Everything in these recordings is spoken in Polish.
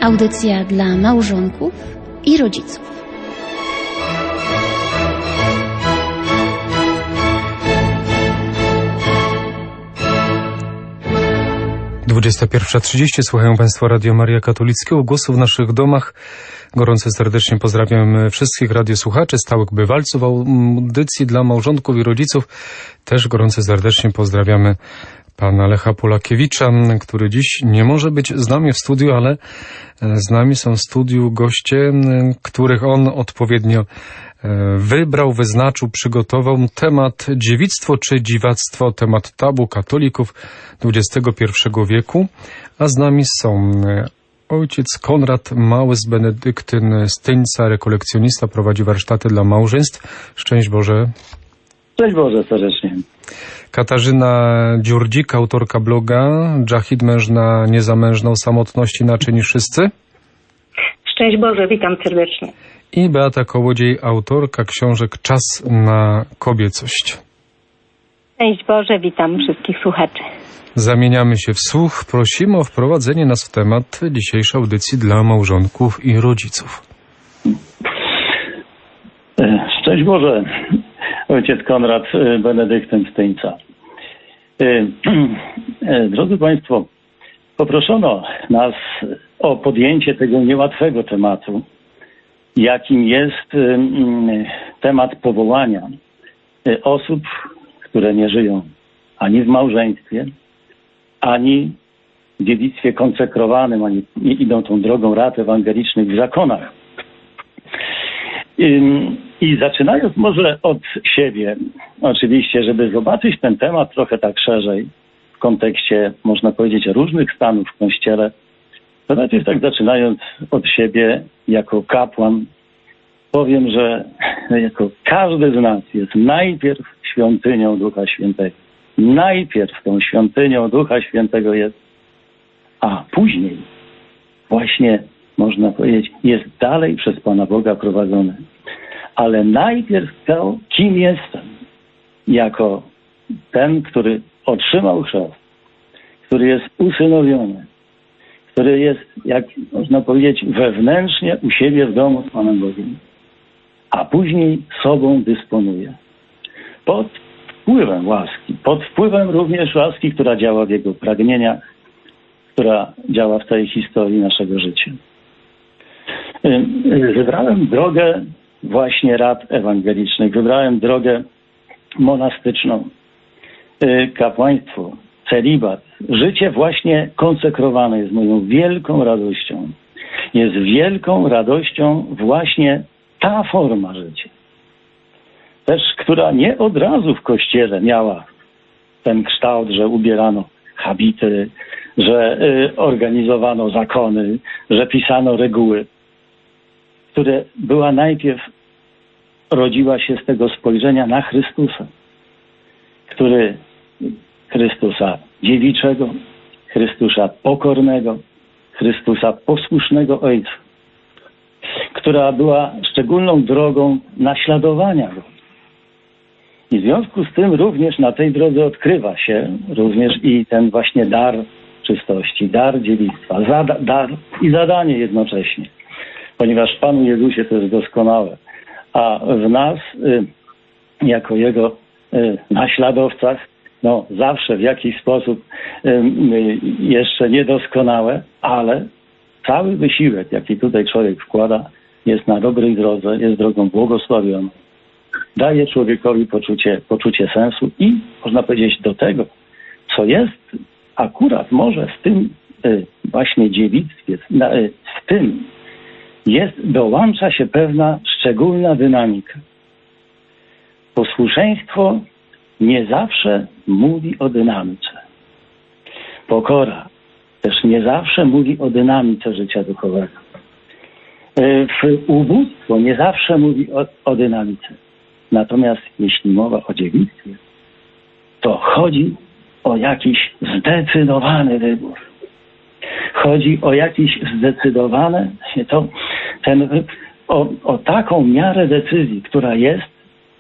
Audycja dla małżonków i rodziców. Dwudziesta 21:30. Słuchają Państwo Radio Maria Katolickiego, głosu w naszych domach. Gorąco serdecznie pozdrawiam wszystkich radiosłuchaczy, stałych bywalców audycji dla małżonków i rodziców. Też gorąco serdecznie pozdrawiamy pana Lecha Polakiewicza, który dziś nie może być z nami w studiu, ale z nami są w studiu goście, których on odpowiednio wybrał, wyznaczył, przygotował. Temat dziewictwo czy dziwactwo, temat tabu katolików XXI wieku, a z nami są ojciec Konrad Mały z Benedyktyn z Tyńca, rekolekcjonista, prowadzi warsztaty dla małżeństw. Szczęść Boże. Szczęść Boże serdecznie. Katarzyna Dziurdzik, autorka bloga Dżahid, mężna, niezamężna o samotności inaczej niż wszyscy. Szczęść Boże, witam serdecznie. I Beata Kołodziej, autorka książek Czas na kobiecość. Szczęść Boże, witam wszystkich słuchaczy. Zamieniamy się w słuch. Prosimy o wprowadzenie nas w temat dzisiejszej audycji dla małżonków i rodziców. Szczęść Boże, ojciec Konrad Benedyktyn z Tyńca. Drodzy Państwo, poproszono nas o podjęcie tego niełatwego tematu, jakim jest temat powołania osób, które nie żyją ani w małżeństwie, ani w dziewictwie konsekrowanym, ani nie idą tą drogą rad ewangelicznych w zakonach. I zaczynając może od siebie, oczywiście, żeby zobaczyć ten temat trochę tak szerzej, w kontekście, można powiedzieć, różnych stanów w Kościele, to najpierw tak zaczynając od siebie, jako kapłan, powiem, że jako każdy z nas jest najpierw świątynią Ducha Świętego. Najpierw tą świątynią Ducha Świętego jest, a później właśnie, można powiedzieć, jest dalej przez Pana Boga prowadzony. Ale najpierw to, kim jestem, jako ten, który otrzymał chrzest, który jest usynowiony, który jest, jak można powiedzieć, wewnętrznie u siebie w domu z Panem Bogiem, a później sobą dysponuje. Pod wpływem łaski, pod wpływem również łaski, która działa w jego pragnieniach, która działa w tej historii naszego życia. Wybrałem drogę właśnie rad ewangelicznych, wybrałem drogę monastyczną, kapłaństwo, celibat. Życie właśnie konsekrowane jest moją wielką radością. Jest wielką radością właśnie ta forma życia. Też, która nie od razu w Kościele miała ten kształt, że ubierano habity, że organizowano zakony, że pisano reguły, które była najpierw, rodziła się z tego spojrzenia na Chrystusa, który Chrystusa dziewiczego, Chrystusa pokornego, Chrystusa posłusznego Ojca, która była szczególną drogą naśladowania Go. I w związku z tym również na tej drodze odkrywa się również i ten właśnie dar czystości, dar dziewictwa, dar i zadanie jednocześnie. Ponieważ w Panu Jezusie to jest doskonałe, a w nas, jako Jego naśladowcach, no zawsze w jakiś sposób jeszcze niedoskonałe, ale cały wysiłek, jaki tutaj człowiek wkłada, jest na dobrej drodze, jest drogą błogosławioną. Daje człowiekowi poczucie sensu i, można powiedzieć, do tego, co jest akurat może w tym właśnie dziewictwie, w tym dołącza się pewna szczególna dynamika. Posłuszeństwo nie zawsze mówi o dynamice. Pokora też nie zawsze mówi o dynamice życia duchowego. Ubóstwo nie zawsze mówi o dynamice. Natomiast jeśli mowa o dziewictwie, to chodzi o jakiś zdecydowany wybór. Chodzi o jakiś zdecydowany, o taką miarę decyzji, która jest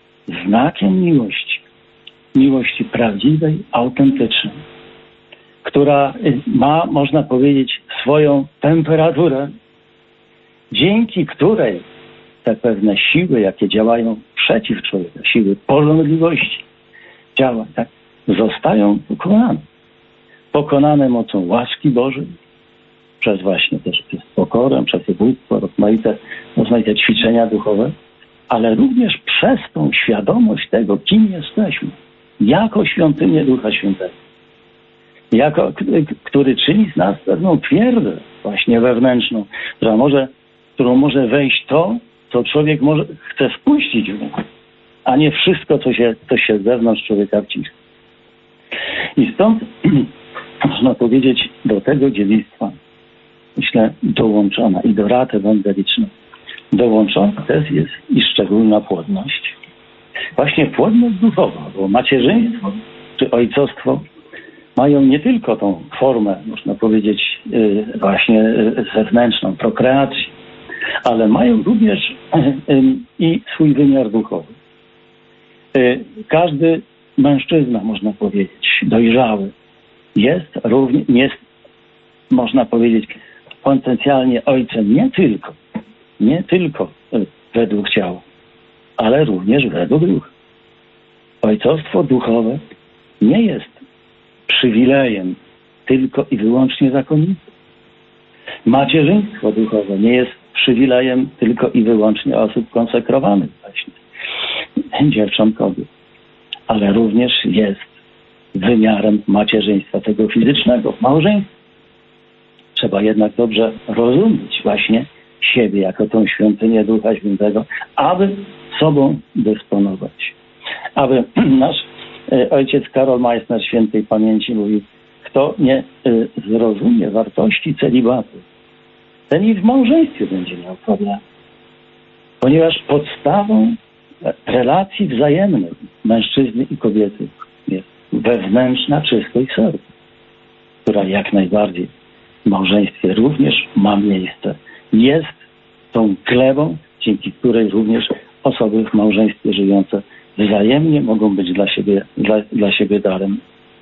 znakiem miłości. Miłości prawdziwej, autentycznej. która ma, można powiedzieć, swoją temperaturę, dzięki której te pewne siły, jakie działają przeciw człowiekowi, siły pożądliwości działań, tak, zostają pokonane. Pokonane mocą łaski Bożej, przez właśnie też przez pokorę, przez ubóstwo, rozmaite ćwiczenia duchowe, ale również przez tą świadomość tego, kim jesteśmy, jako świątynię Ducha Świętego, który czyni z nas pewną twierdzę właśnie wewnętrzną, którą może wejść to, co człowiek chce wpuścić w nią, a nie wszystko, co się z zewnątrz człowieka wciska. I stąd można powiedzieć, do tego dziedzictwa, myślę, dołączona i do rad ewangelicznych dołączona też jest i szczególna płodność. Właśnie płodność duchowa, bo macierzyństwo czy ojcostwo mają nie tylko tą formę, można powiedzieć, właśnie zewnętrzną, prokreacji, ale mają również i swój wymiar duchowy. Każdy mężczyzna, można powiedzieć, dojrzały, jest można powiedzieć, potencjalnie ojcem nie tylko według ciała, ale również według ducha. Ojcostwo duchowe nie jest przywilejem tylko i wyłącznie zakonnictwa. Macierzyństwo duchowe nie jest przywilejem tylko i wyłącznie osób konsekrowanych właśnie, dziewcząt, kobiet, ale również jest wymiarem macierzyństwa tego fizycznego, małżeństwa. Trzeba jednak dobrze rozumieć właśnie siebie jako tą świątynię Ducha Świętego, aby sobą dysponować. Aby nasz ojciec Karol Meissner świętej pamięci mówił, kto nie zrozumie wartości celibatu, ten i w małżeństwie będzie miał problem. Ponieważ podstawą relacji wzajemnych mężczyzny i kobiety jest wewnętrzna czystość serca, która jak najbardziej w małżeństwie również ma miejsce. Jest tą glebą, dzięki której również osoby w małżeństwie żyjące wzajemnie mogą być dla siebie darem.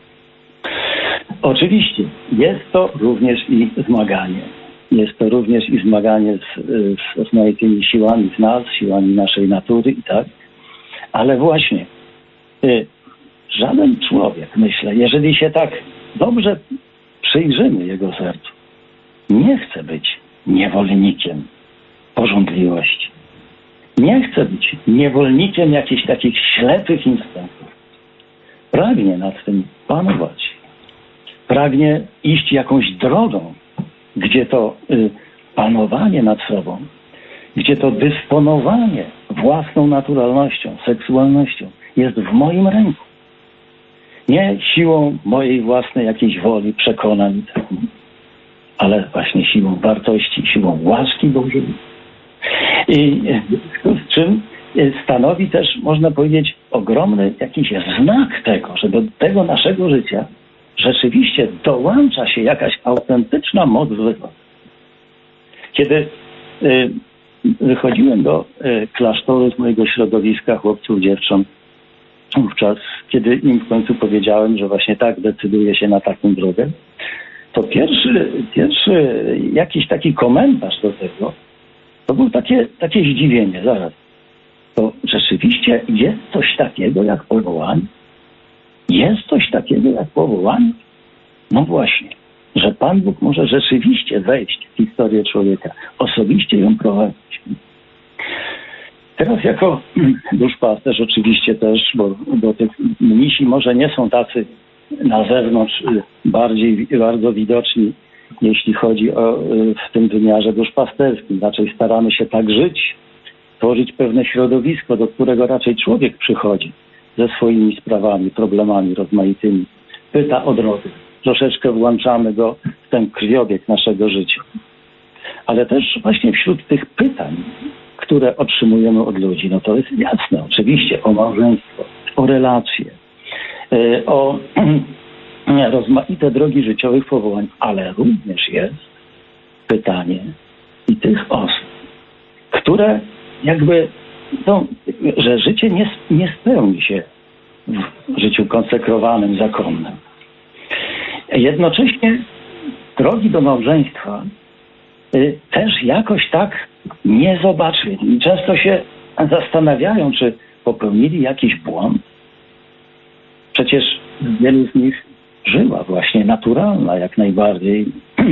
Oczywiście jest to również i zmaganie. Jest to również i zmaganie z rozmaitymi siłami w nas, siłami naszej natury i tak. Ale właśnie żaden człowiek, myślę, jeżeli się tak dobrze przyjrzymy jego sercu, nie chce być niewolnikiem pożądliwości. Nie chce być niewolnikiem jakichś takich ślepych instynktów. Pragnie nad tym panować. Pragnie iść jakąś drogą, gdzie to panowanie nad sobą, gdzie to dysponowanie własną naturalnością, seksualnością jest w moim ręku. Nie siłą mojej własnej jakiejś woli, przekonań, ale właśnie siłą wartości, siłą łaski Bożej. I z czym stanowi też, można powiedzieć, ogromny jakiś znak tego, że do tego naszego życia rzeczywiście dołącza się jakaś autentyczna moc wychodu. Kiedy wychodziłem do klasztoru z mojego środowiska chłopców, dziewcząt, wówczas, kiedy im w końcu powiedziałem, że właśnie tak decyduję się na taką drogę, to pierwszy jakiś taki komentarz do tego, to było takie zdziwienie, zaraz. To rzeczywiście jest coś takiego jak powołanie? Jest coś takiego jak powołanie? No właśnie, że Pan Bóg może rzeczywiście wejść w historię człowieka, osobiście ją prowadzić. Teraz jako duszpasterz oczywiście też, bo tych mnisi może nie są tacy na zewnątrz bardzo widoczni, jeśli chodzi o w tym wymiarze duszpasterskim. Raczej staramy się tak żyć, tworzyć pewne środowisko, do którego raczej człowiek przychodzi ze swoimi sprawami, problemami rozmaitymi. Pyta o drogę. Troszeczkę włączamy go w ten krwiobieg naszego życia. Ale też właśnie wśród tych pytań, które otrzymujemy od ludzi, no to jest jasne, oczywiście, o małżeństwo, o relacje, o rozmaite drogi życiowych powołań, ale również jest pytanie i tych osób, które jakby, że życie nie spełni się w życiu konsekrowanym, zakonnym. Jednocześnie drogi do małżeństwa też jakoś tak nie zobaczyli. Często się zastanawiają, czy popełnili jakiś błąd. Przecież wielu z nich żyła właśnie naturalna jak najbardziej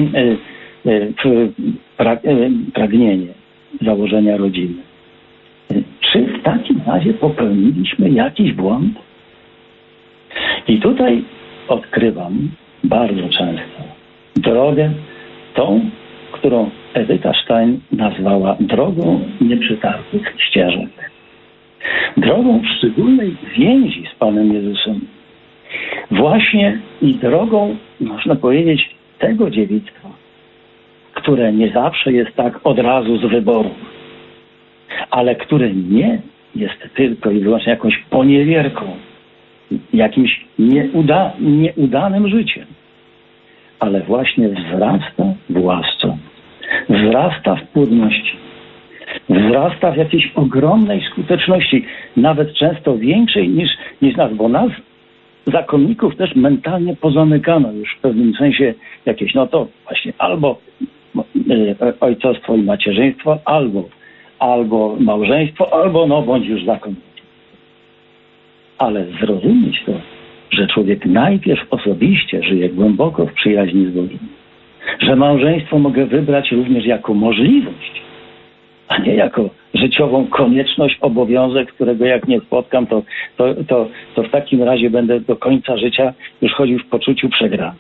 pragnienie założenia rodziny. Czy w takim razie popełniliśmy jakiś błąd? I tutaj odkrywam bardzo często drogę tą, którą Edyta Stein nazwała drogą nieprzytartych ścieżek. Drogą szczególnej więzi z Panem Jezusem. Właśnie i drogą, można powiedzieć, tego dziewictwa, które nie zawsze jest tak od razu z wyboru, ale które nie jest tylko i wyłącznie jakąś poniewierką, jakimś nieudanym życiem, ale właśnie wzrasta w łasce, wzrasta w płodności, wzrasta w jakiejś ogromnej skuteczności, nawet często większej niż nas, bo nas, zakonników, też mentalnie pozamykano już w pewnym sensie jakieś, no to właśnie albo ojcostwo i macierzyństwo, albo małżeństwo, albo no bądź już zakonnikiem. Ale zrozumieć to, że człowiek najpierw osobiście żyje głęboko w przyjaźni z Bogiem, że małżeństwo mogę wybrać również jako możliwość, a nie jako życiową konieczność, obowiązek, którego jak nie spotkam, to w takim razie będę do końca życia już chodził w poczuciu przegrany.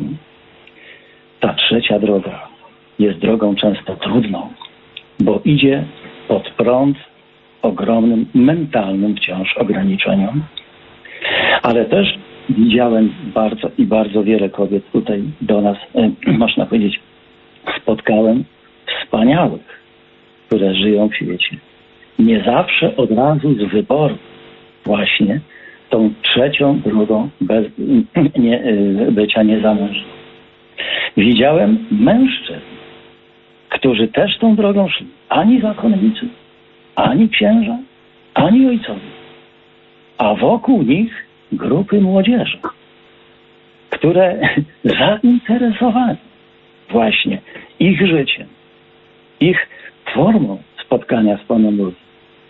Ta trzecia droga jest drogą często trudną, bo idzie pod prąd ogromnym mentalnym wciąż ograniczeniom. Ale też widziałem bardzo wiele kobiet tutaj do nas, można powiedzieć, spotkałem wspaniałych, które żyją w świecie. Nie zawsze od razu z wyboru właśnie tą trzecią drogą bycia niezamężnym. Widziałem mężczyzn, którzy też tą drogą szli. Ani zakonnicy, ani księża, ani ojcowie. A wokół nich grupy młodzieży, które zainteresowane właśnie ich życiem, ich formą spotkania z Panem Bogiem.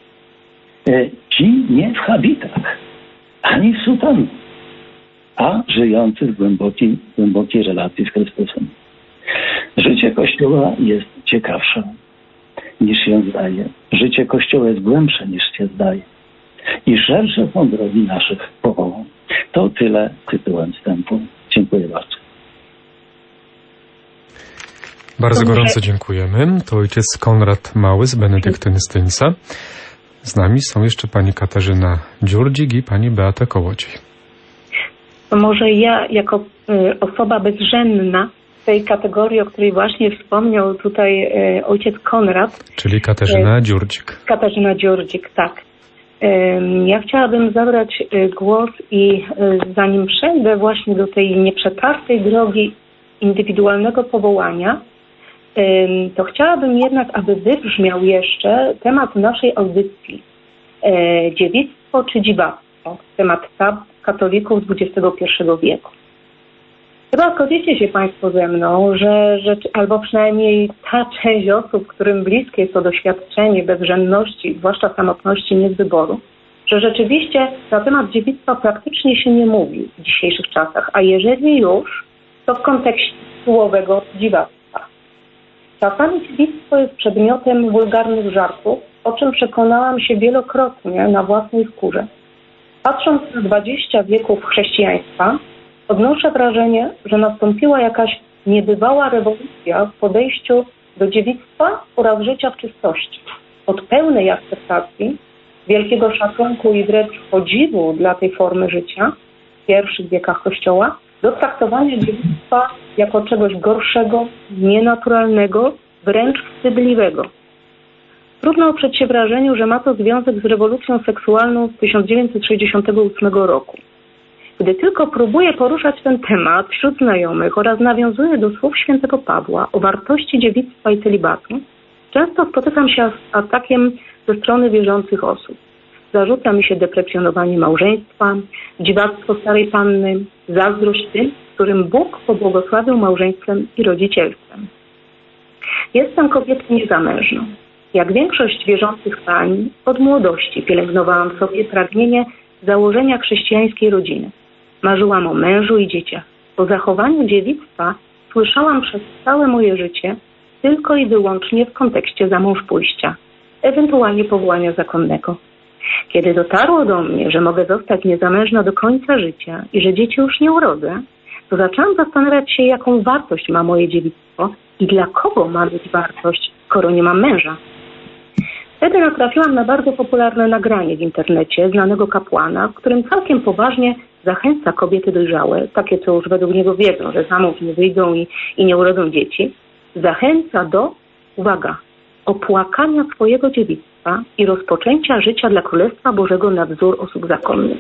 Ci nie w habitach, ani w sutannach, a żyjący w głębokiej relacji z Chrystusem. Życie Kościoła jest ciekawsze niż się zdaje. Życie Kościoła jest głębsze niż się zdaje. I szersze są drogi naszych powołań. To tyle tytułem wstępu. Dziękuję bardzo. Bardzo gorąco dziękujemy. To ojciec Konrad Mały z Benedyktyny z Tyńca. Z nami są jeszcze pani Katarzyna Dziurdzik i pani Beata Kołodziej. Może ja jako osoba bezrzędna w tej kategorii, o której właśnie wspomniał tutaj ojciec Konrad. Czyli Katarzyna Dziurdzik. Katarzyna Dziurdzik, tak. Ja chciałabym zabrać głos i zanim przejdę właśnie do tej nieprzetartej drogi indywidualnego powołania, to chciałabym jednak, aby wybrzmiał jeszcze temat naszej audycji. Dziewictwo czy dziwactwo? Temat katolików XXI wieku. Chyba zgodzicie się Państwo ze mną, że albo przynajmniej ta część osób, którym bliskie jest to doświadczenie bezrzędności, zwłaszcza samotności nie z wyboru, że rzeczywiście na temat dziewictwa praktycznie się nie mówi w dzisiejszych czasach, a jeżeli już, to w kontekście słowego dziwactwa. Czasami dziewictwo jest przedmiotem wulgarnych żartów, o czym przekonałam się wielokrotnie na własnej skórze. Patrząc na 20 wieków chrześcijaństwa, odnoszę wrażenie, że nastąpiła jakaś niebywała rewolucja w podejściu do dziewictwa oraz życia w czystości. Od pełnej akceptacji, wielkiego szacunku i wręcz podziwu dla tej formy życia w pierwszych wiekach Kościoła, do traktowania dziewictwa jako czegoś gorszego, nienaturalnego, wręcz wstydliwego. Trudno oprzeć się wrażeniu, że ma to związek z rewolucją seksualną z 1968 roku. Gdy tylko próbuję poruszać ten temat wśród znajomych oraz nawiązuję do słów świętego Pawła o wartości dziewictwa i celibatu, często spotykam się z atakiem ze strony wierzących osób. zarzuca mi się deprecjonowanie małżeństwa, dziwactwo starej panny, zazdrość tym, którym Bóg pobłogosławił małżeństwem i rodzicielstwem. Jestem kobietą niezamężną. Jak większość wierzących pań, od młodości pielęgnowałam w sobie pragnienie założenia chrześcijańskiej rodziny. Marzyłam o mężu i dzieciach. O zachowaniu dziewictwa słyszałam przez całe moje życie tylko i wyłącznie w kontekście zamążpójścia, ewentualnie powołania zakonnego. Kiedy dotarło do mnie, że mogę zostać niezamężna do końca życia i że dzieci już nie urodzę, to zaczęłam zastanawiać się, jaką wartość ma moje dziewictwo i dla kogo ma mieć wartość, skoro nie mam męża. Wtedy natrafiłam na bardzo popularne nagranie w internecie znanego kapłana, w którym całkiem poważnie zachęca kobiety dojrzałe, takie co już według niego wiedzą, że za mąż nie wyjdą i nie urodzą dzieci, zachęca do, uwaga, opłakania swojego dziewictwa i rozpoczęcia życia dla Królestwa Bożego na wzór osób zakonnych.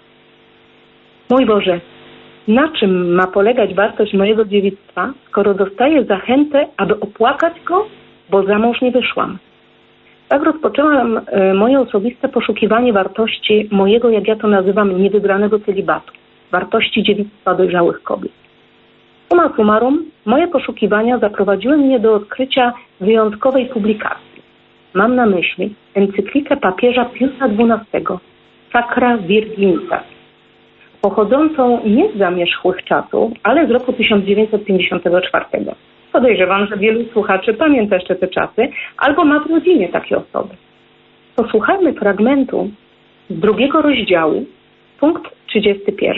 Mój Boże, na czym ma polegać wartość mojego dziewictwa, skoro dostaję zachętę, aby opłakać go, bo za mąż nie wyszłam? Tak rozpoczęłam moje osobiste poszukiwanie wartości mojego, jak ja to nazywam, niewybranego celibatu, wartości dziewictwa dojrzałych kobiet. Summa summarum, moje poszukiwania zaprowadziły mnie do odkrycia wyjątkowej publikacji. Mam na myśli encyklikę papieża Piusa XII, Sacra Virginitas, pochodzącą nie z zamierzchłych czasów, ale z roku 1954. Podejrzewam, że wielu słuchaczy pamięta jeszcze te czasy, albo ma w rodzinie takie osoby. Posłuchajmy fragmentu z 2 rozdziału, punkt 31.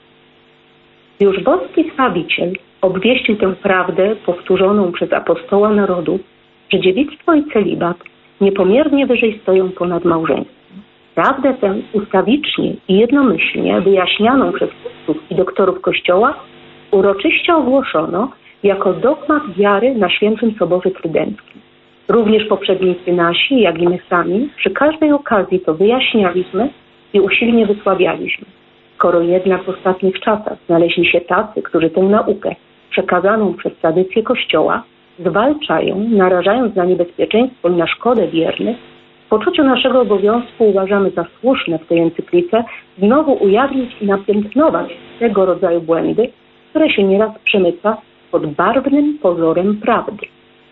Już boski Zbawiciel obwieścił tę prawdę powtórzoną przez apostoła narodu, że dziewictwo i celibat niepomiernie wyżej stoją ponad małżeństwem. Prawdę tę ustawicznie i jednomyślnie wyjaśnianą przez posłów i doktorów Kościoła uroczyście ogłoszono jako dogmat wiary na Świętym Soborze Trydenckim. Również poprzednicy nasi, jak i my sami, przy każdej okazji to wyjaśnialiśmy i usilnie wysławialiśmy. Skoro jednak w ostatnich czasach znaleźli się tacy, którzy tę naukę przekazaną przez tradycję Kościoła zwalczają, narażając na niebezpieczeństwo i na szkodę wiernych, w poczuciu naszego obowiązku uważamy za słuszne w tej encyklice znowu ujawnić i napiętnować tego rodzaju błędy, które się nieraz przemyca pod barwnym pozorem prawdy.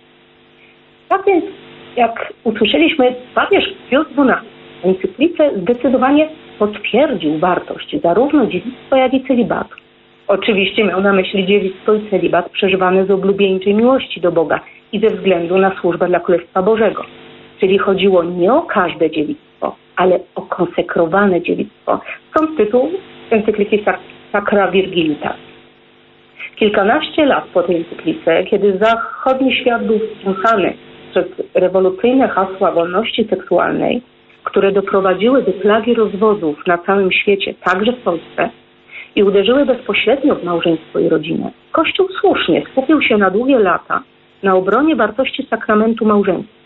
Tak więc, jak usłyszeliśmy, papież Pius XII w encyklice zdecydowanie potwierdził wartość zarówno dziewictwa, jak i celibatu. Oczywiście miał na myśli dziewictwo i celibat przeżywane z oblubieńczej miłości do Boga i ze względu na służbę dla Królestwa Bożego. Czyli chodziło nie o każde dziewictwo, ale o konsekrowane dziewictwo. Stąd tytuł encykliki Sacra Virginitas. Kilkanaście lat po tej encyklice, kiedy zachodni świat był wstrząsany przez rewolucyjne hasła wolności seksualnej, które doprowadziły do plagi rozwodów na całym świecie, także w Polsce, i uderzyły bezpośrednio w małżeństwo i rodzinę, Kościół słusznie skupił się na długie lata na obronie wartości sakramentu małżeństwa.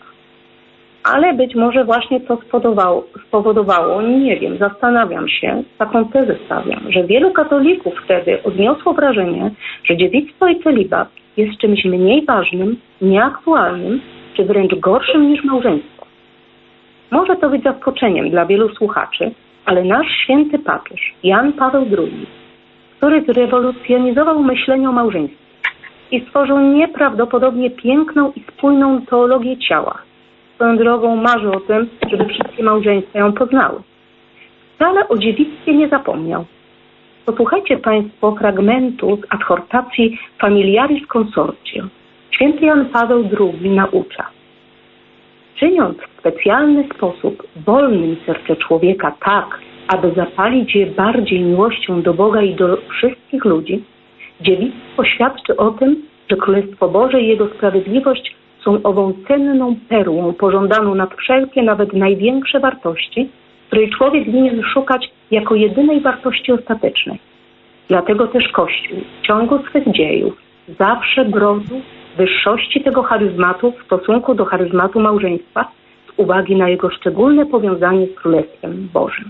Ale być może właśnie to spowodowało, nie wiem, zastanawiam się, taką tezę stawiam, że wielu katolików wtedy odniosło wrażenie, że dziewictwo i celibat jest czymś mniej ważnym, nieaktualnym, czy wręcz gorszym niż małżeństwo. Może to być zaskoczeniem dla wielu słuchaczy, ale nasz święty papież, Jan Paweł II, który zrewolucjonizował myślenie o małżeństwie i stworzył nieprawdopodobnie piękną i spójną teologię ciała. Swoją drogą marzy o tym, żeby wszystkie małżeństwa ją poznały. Wcale o dziewictwie nie zapomniał. Posłuchajcie Państwo fragmentu z adhortacji Familiaris Consortio. Święty Jan Paweł II naucza: czyniąc w specjalny sposób wolnym serce człowieka tak, aby zapalić je bardziej miłością do Boga i do wszystkich ludzi, dziewictwo świadczy o tym, że Królestwo Boże i Jego sprawiedliwość są ową cenną perłą pożądaną nad wszelkie, nawet największe wartości, której człowiek winien szukać jako jedynej wartości ostatecznej. Dlatego też Kościół w ciągu swych dziejów zawsze bronił wyższości tego charyzmatu w stosunku do charyzmatu małżeństwa z uwagi na jego szczególne powiązanie z Królestwem Bożym.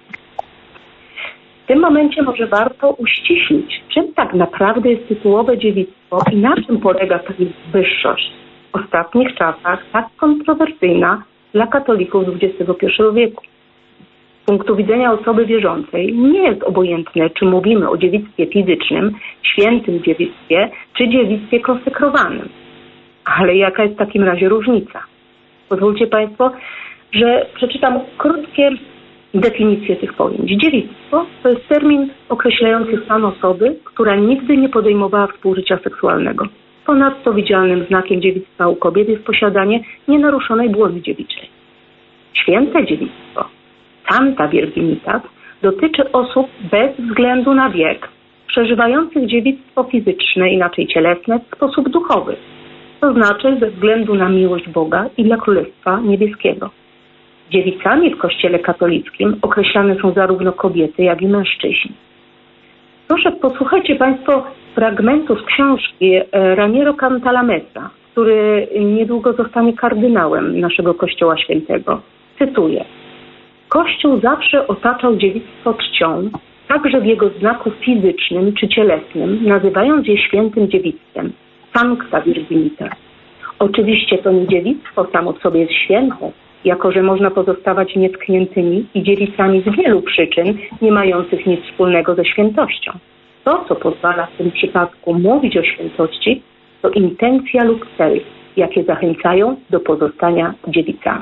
W tym momencie może warto uściślić, czym tak naprawdę jest tytułowe dziewictwo i na czym polega ta wyższość w ostatnich czasach tak kontrowersyjna dla katolików XXI wieku. punktu widzenia osoby wierzącej nie jest obojętne, czy mówimy o dziewictwie fizycznym, świętym dziewictwie, czy dziewictwie konsekrowanym. Ale jaka jest w takim razie różnica? Pozwólcie Państwo, że przeczytam krótkie definicje tych pojęć. Dziewictwo to jest termin określający stan osoby, która nigdy nie podejmowała współżycia seksualnego. Ponadto widzialnym znakiem dziewictwa u kobiet jest posiadanie nienaruszonej błony dziewiczej. Święte dziewictwo, Santa Virginitas, dotyczy osób bez względu na wiek, przeżywających dziewictwo fizyczne, inaczej cielesne, w sposób duchowy. To znaczy ze względu na miłość Boga i dla Królestwa Niebieskiego. Dziewicami w Kościele katolickim określane są zarówno kobiety, jak i mężczyźni. Proszę, posłuchajcie Państwo fragmentu z książki Raniero Cantalamessa, który niedługo zostanie kardynałem naszego Kościoła Świętego. Cytuję. Kościół zawsze otaczał dziewictwo czcią, także w jego znaku fizycznym czy cielesnym, nazywając je świętym dziewictwem, Sancta Virginitas. Oczywiście to nie dziewictwo samo w sobie jest święte, jako że można pozostawać nietkniętymi i dziewicami z wielu przyczyn, nie mających nic wspólnego ze świętością. To, co pozwala w tym przypadku mówić o świętości, to intencja lub cel, jakie zachęcają do pozostania dziewicami.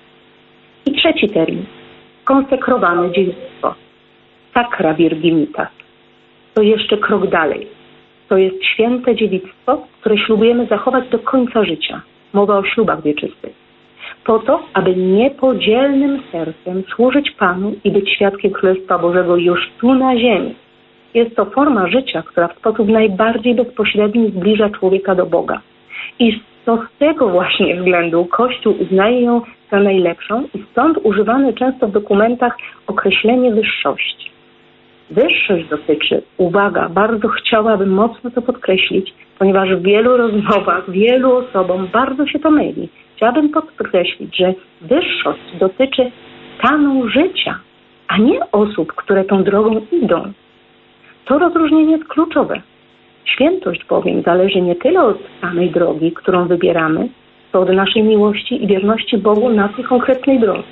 I trzeci termin. Konsekrowane dziewictwo. Sacra Virginitas. To jeszcze krok dalej. To jest święte dziewictwo, które ślubujemy zachować do końca życia. Mowa o ślubach wieczystych. Po to, aby niepodzielnym sercem służyć Panu i być świadkiem Królestwa Bożego już tu na ziemi. Jest to forma życia, która w sposób najbardziej bezpośredni zbliża człowieka do Boga. I to z tego właśnie względu Kościół uznaje ją za najlepszą i stąd używane często w dokumentach określenie wyższości. Wyższość dotyczy, uwaga, bardzo chciałabym mocno to podkreślić, ponieważ w wielu rozmowach, wielu osobom bardzo się to myli. Chciałabym podkreślić, że wyższość dotyczy stanu życia, a nie osób, które tą drogą idą. To rozróżnienie jest kluczowe. Świętość bowiem zależy nie tyle od samej drogi, którą wybieramy, co od naszej miłości i wierności Bogu na tej konkretnej drodze.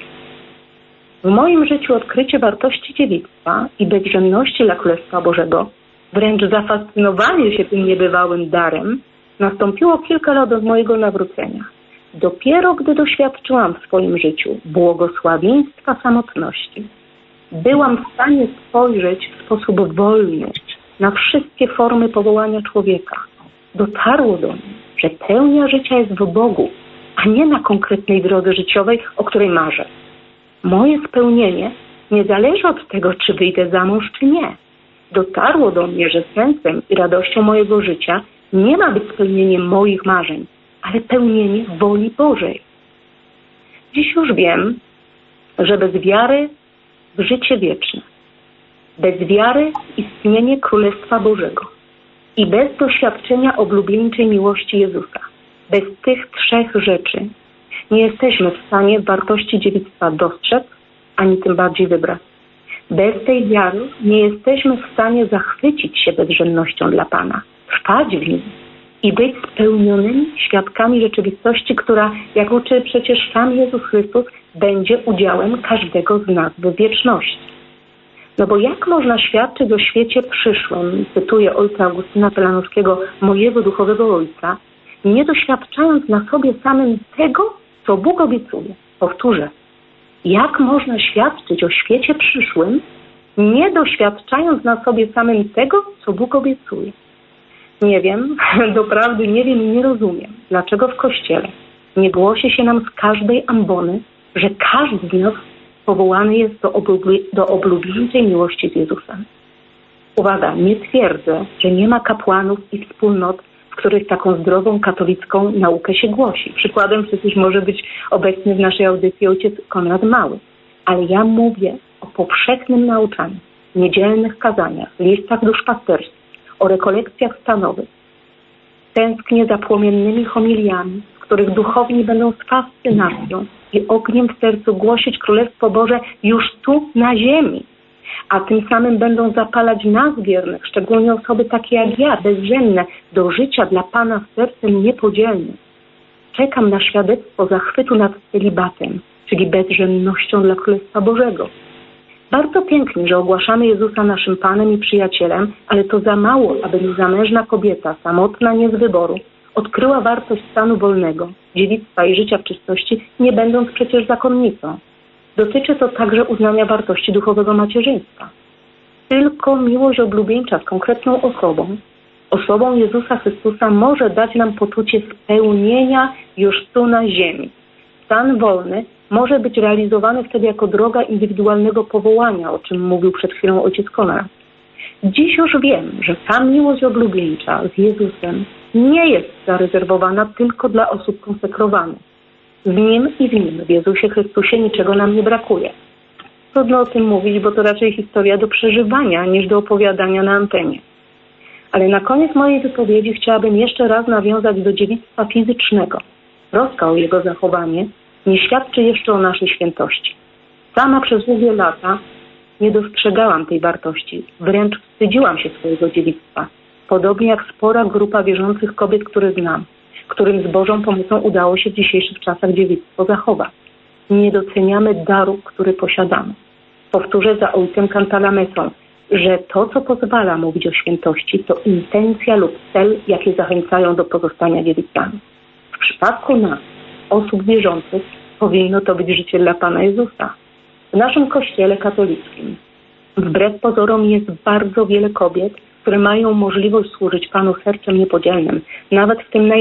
W moim życiu odkrycie wartości dziewictwa i bezwzględności dla Królestwa Bożego, wręcz zafascynowanie się tym niebywałym darem, nastąpiło kilka lat od mojego nawrócenia. Dopiero gdy doświadczyłam w swoim życiu błogosławieństwa samotności, byłam w stanie spojrzeć w sposób wolny na wszystkie formy powołania człowieka. Dotarło do mnie, że pełnia życia jest w Bogu, a nie na konkretnej drodze życiowej, o której marzę. Moje spełnienie nie zależy od tego, czy wyjdę za mąż, czy nie. Dotarło do mnie, że sensem i radością mojego życia nie ma być spełnienie moich marzeń, ale pełnienie woli Bożej. Dziś już wiem, że bez wiary w życie wieczne, bez wiary w istnienie Królestwa Bożego i bez doświadczenia oblubieńczej miłości Jezusa, bez tych trzech rzeczy nie jesteśmy w stanie wartości dziewictwa dostrzec, ani tym bardziej wybrać. Bez tej wiary nie jesteśmy w stanie zachwycić się bezwzględnością dla Pana, trwać w nim i być spełnionymi świadkami rzeczywistości, która, jak uczy przecież sam Jezus Chrystus, będzie udziałem każdego z nas w wieczności. No bo jak można świadczyć o świecie przyszłym, cytuję ojca Augustyna Pelanowskiego, mojego duchowego ojca, nie doświadczając na sobie samym tego, co Bóg obiecuje. Powtórzę. Jak można świadczyć o świecie przyszłym, nie doświadczając na sobie samym tego, co Bóg obiecuje? Nie wiem, doprawdy nie wiem i nie rozumiem, dlaczego w Kościele nie głosi się nam z każdej ambony, że każdy z nas powołany jest do oblubieńczej miłości z Jezusem. Uwaga, nie twierdzę, że nie ma kapłanów i wspólnot, w których taką zdrową katolicką naukę się głosi. Przykładem przecież może być obecny w naszej audycji ojciec Konrad Mały. Ale ja mówię o powszechnym nauczaniu, niedzielnych kazaniach, listach duszpasterskich, o rekolekcjach stanowych. Tęsknię za płomiennymi homiliami, w których duchowni będą z fascynacją i ogniem w sercu głosić Królestwo Boże już tu na ziemi, a tym samym będą zapalać nas wiernych, szczególnie osoby takie jak ja, bezwzględne, do życia dla Pana z sercem niepodzielnym. Czekam na świadectwo zachwytu nad celibatem, czyli bezwzględnością dla Królestwa Bożego. Bardzo pięknie, że ogłaszamy Jezusa naszym Panem i przyjacielem, ale to za mało, aby niezamężna kobieta, samotna, nie z wyboru, odkryła wartość stanu wolnego, dziewictwa i życia w czystości, nie będąc przecież zakonnicą. Dotyczy to także uznania wartości duchowego macierzyństwa. Tylko miłość oblubieńcza z konkretną osobą Jezusa Chrystusa może dać nam poczucie spełnienia już tu na ziemi. Stan wolny może być realizowany wtedy jako droga indywidualnego powołania, o czym mówił przed chwilą ojciec Konrad. Dziś już wiem, że ta miłość oblubieńcza z Jezusem nie jest zarezerwowana tylko dla osób konsekrowanych. W Nim i w Nim, w Jezusie Chrystusie, niczego nam nie brakuje. Trudno o tym mówić, bo to raczej historia do przeżywania niż do opowiadania na antenie. Ale na koniec mojej wypowiedzi chciałabym jeszcze raz nawiązać do dziewictwa fizycznego. Troska o jego zachowanie nie świadczy jeszcze o naszej świętości. Sama przez długie lata nie dostrzegałam tej wartości. Wręcz wstydziłam się swojego dziewictwa. Podobnie jak spora grupa wierzących kobiet, które znam, którym z Bożą pomocą udało się w dzisiejszych czasach dziewictwo zachować. Nie doceniamy daru, który posiadamy. Powtórzę za ojcem Cantalamessą, że to, co pozwala mówić o świętości, to intencja lub cel, jakie zachęcają do pozostania dziewicami. W przypadku nas, osób wierzących, powinno to być życie dla Pana Jezusa. W naszym Kościele katolickim wbrew pozorom jest bardzo wiele kobiet, które mają możliwość służyć Panu sercem niepodzielnym, nawet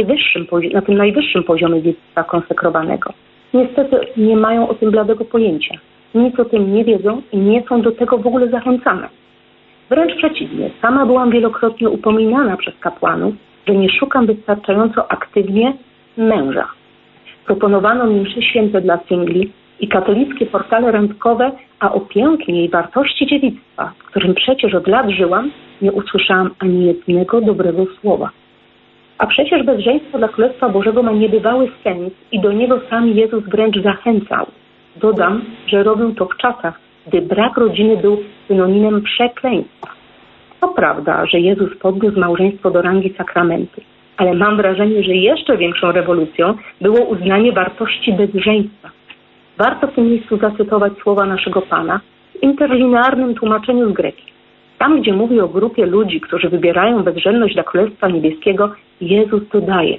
na tym najwyższym poziomie dziewictwa konsekrowanego. Niestety nie mają o tym bladego pojęcia. Nic o tym nie wiedzą i nie są do tego w ogóle zachęcane. Wręcz przeciwnie, sama byłam wielokrotnie upominana przez kapłanów, że nie szukam wystarczająco aktywnie męża. Proponowano mi msze święte dla singli i katolickie portale randkowe, a o pięknie i wartości dziewictwa, w którym przecież od lat żyłam, nie usłyszałam ani jednego dobrego słowa. A przecież bezżeństwo dla Królestwa Bożego ma niebywały sens i do niego sam Jezus wręcz zachęcał. Dodam, że robił to w czasach, gdy brak rodziny był synonimem przekleństwa. To prawda, że Jezus podniósł małżeństwo do rangi sakramentu, ale mam wrażenie, że jeszcze większą rewolucją było uznanie wartości bezżeństwa. Warto w tym miejscu zacytować słowa naszego Pana w interlinearnym tłumaczeniu z greki. Tam, gdzie mówi o grupie ludzi, którzy wybierają bezżenność dla Królestwa Niebieskiego, Jezus dodaje: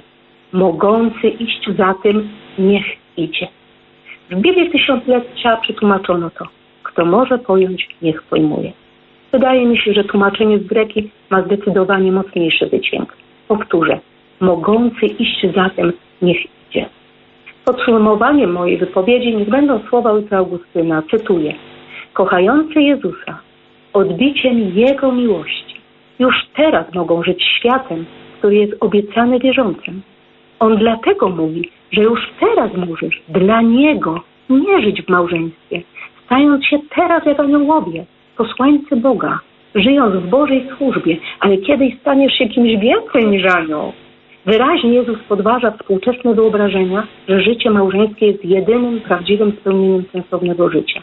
mogący iść za tym, niech idzie. W Biblii Tysiąclecia przetłumaczono to: kto może pojąć, niech pojmuje. Wydaje mi się, że tłumaczenie z greki ma zdecydowanie mocniejszy wydźwięk. Powtórzę: mogący iść za tym, niech idzie. Podsumowaniem mojej wypowiedzi niech będą słowa ojca Augustyna. Cytuję: kochający Jezusa, odbiciem Jego miłości, już teraz mogą żyć światem, który jest obiecany wierzącym. On dlatego mówi, że już teraz możesz dla Niego nie żyć w małżeństwie, stając się teraz jak aniołowie, posłańcy Boga, żyjąc w Bożej służbie, ale kiedyś staniesz się kimś więcej niż anioł. Wyraźnie Jezus podważa współczesne wyobrażenia, że życie małżeńskie jest jedynym prawdziwym spełnieniem sensownego życia.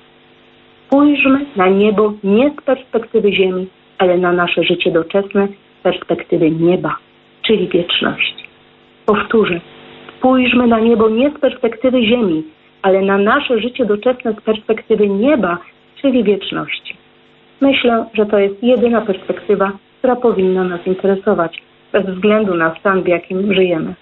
Spójrzmy na niebo nie z perspektywy ziemi, ale na nasze życie doczesne z perspektywy nieba, czyli wieczności. Powtórzę: spójrzmy na niebo nie z perspektywy ziemi, ale na nasze życie doczesne z perspektywy nieba, czyli wieczności. Myślę, że to jest jedyna perspektywa, która powinna nas interesować, bez względu na stan, w jakim żyjemy.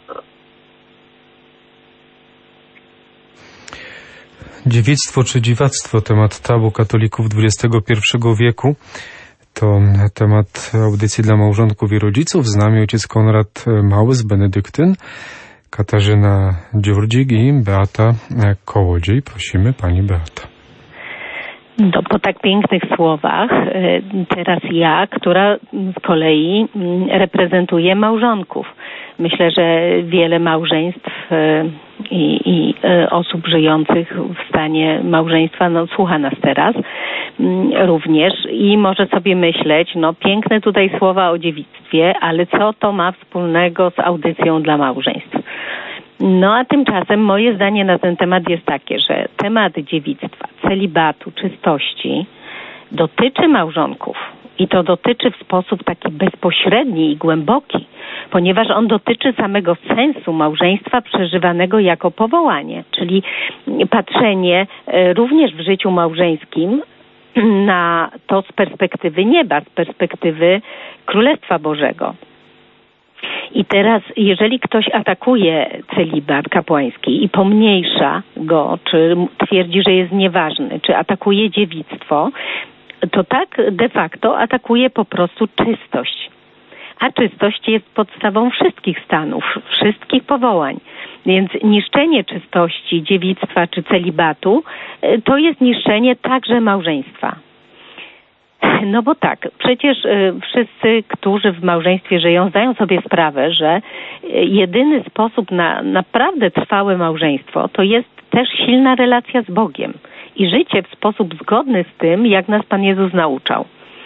Dziewictwo czy dziwactwo, temat tabu katolików XXI wieku. To temat audycji dla małżonków i rodziców. Z nami ojciec Konrad Mały z Benedyktyn, Katarzyna Dziurdzik i Beata Kołodziej. Prosimy, pani Beata. No, po tak pięknych słowach teraz ja, która z kolei reprezentuje małżonków. Myślę, że wiele małżeństw i osób żyjących w stanie małżeństwa słucha nas teraz również i może sobie myśleć, piękne tutaj słowa o dziewictwie, ale co to ma wspólnego z audycją dla małżeństw? A tymczasem moje zdanie na ten temat jest takie, że temat dziewictwa, celibatu, czystości dotyczy małżonków i to dotyczy w sposób taki bezpośredni i głęboki, ponieważ on dotyczy samego sensu małżeństwa przeżywanego jako powołanie, czyli patrzenie również w życiu małżeńskim na to z perspektywy nieba, z perspektywy Królestwa Bożego. I teraz, jeżeli ktoś atakuje celibat kapłański i pomniejsza go, czy twierdzi, że jest nieważny, czy atakuje dziewictwo, to tak de facto atakuje po prostu czystość. A czystość jest podstawą wszystkich stanów, wszystkich powołań. Więc niszczenie czystości dziewictwa czy celibatu to jest niszczenie także małżeństwa. No bo tak, przecież wszyscy, którzy w małżeństwie żyją, zdają sobie sprawę, że jedyny sposób na naprawdę trwałe małżeństwo to jest też silna relacja z Bogiem i życie w sposób zgodny z tym, jak nas Pan Jezus nauczał.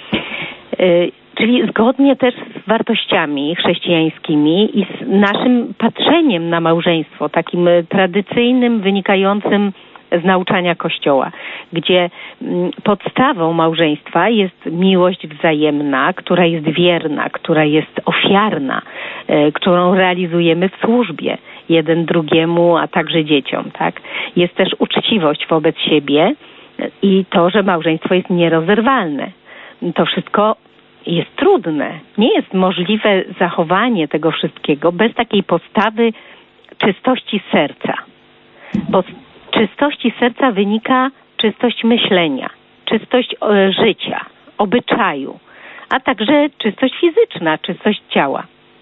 Czyli zgodnie też z wartościami chrześcijańskimi i z naszym patrzeniem na małżeństwo, takim tradycyjnym, wynikającym z nauczania Kościoła, gdzie podstawą małżeństwa jest miłość wzajemna, która jest wierna, która jest ofiarna, którą realizujemy w służbie jeden drugiemu, a także dzieciom, tak? Jest też uczciwość wobec siebie i to, że małżeństwo jest nierozerwalne. To wszystko jest trudne. Nie jest możliwe zachowanie tego wszystkiego bez takiej postawy czystości serca. Bo z czystości serca wynika czystość myślenia, czystość życia, obyczaju, a także czystość fizyczna, czystość ciała.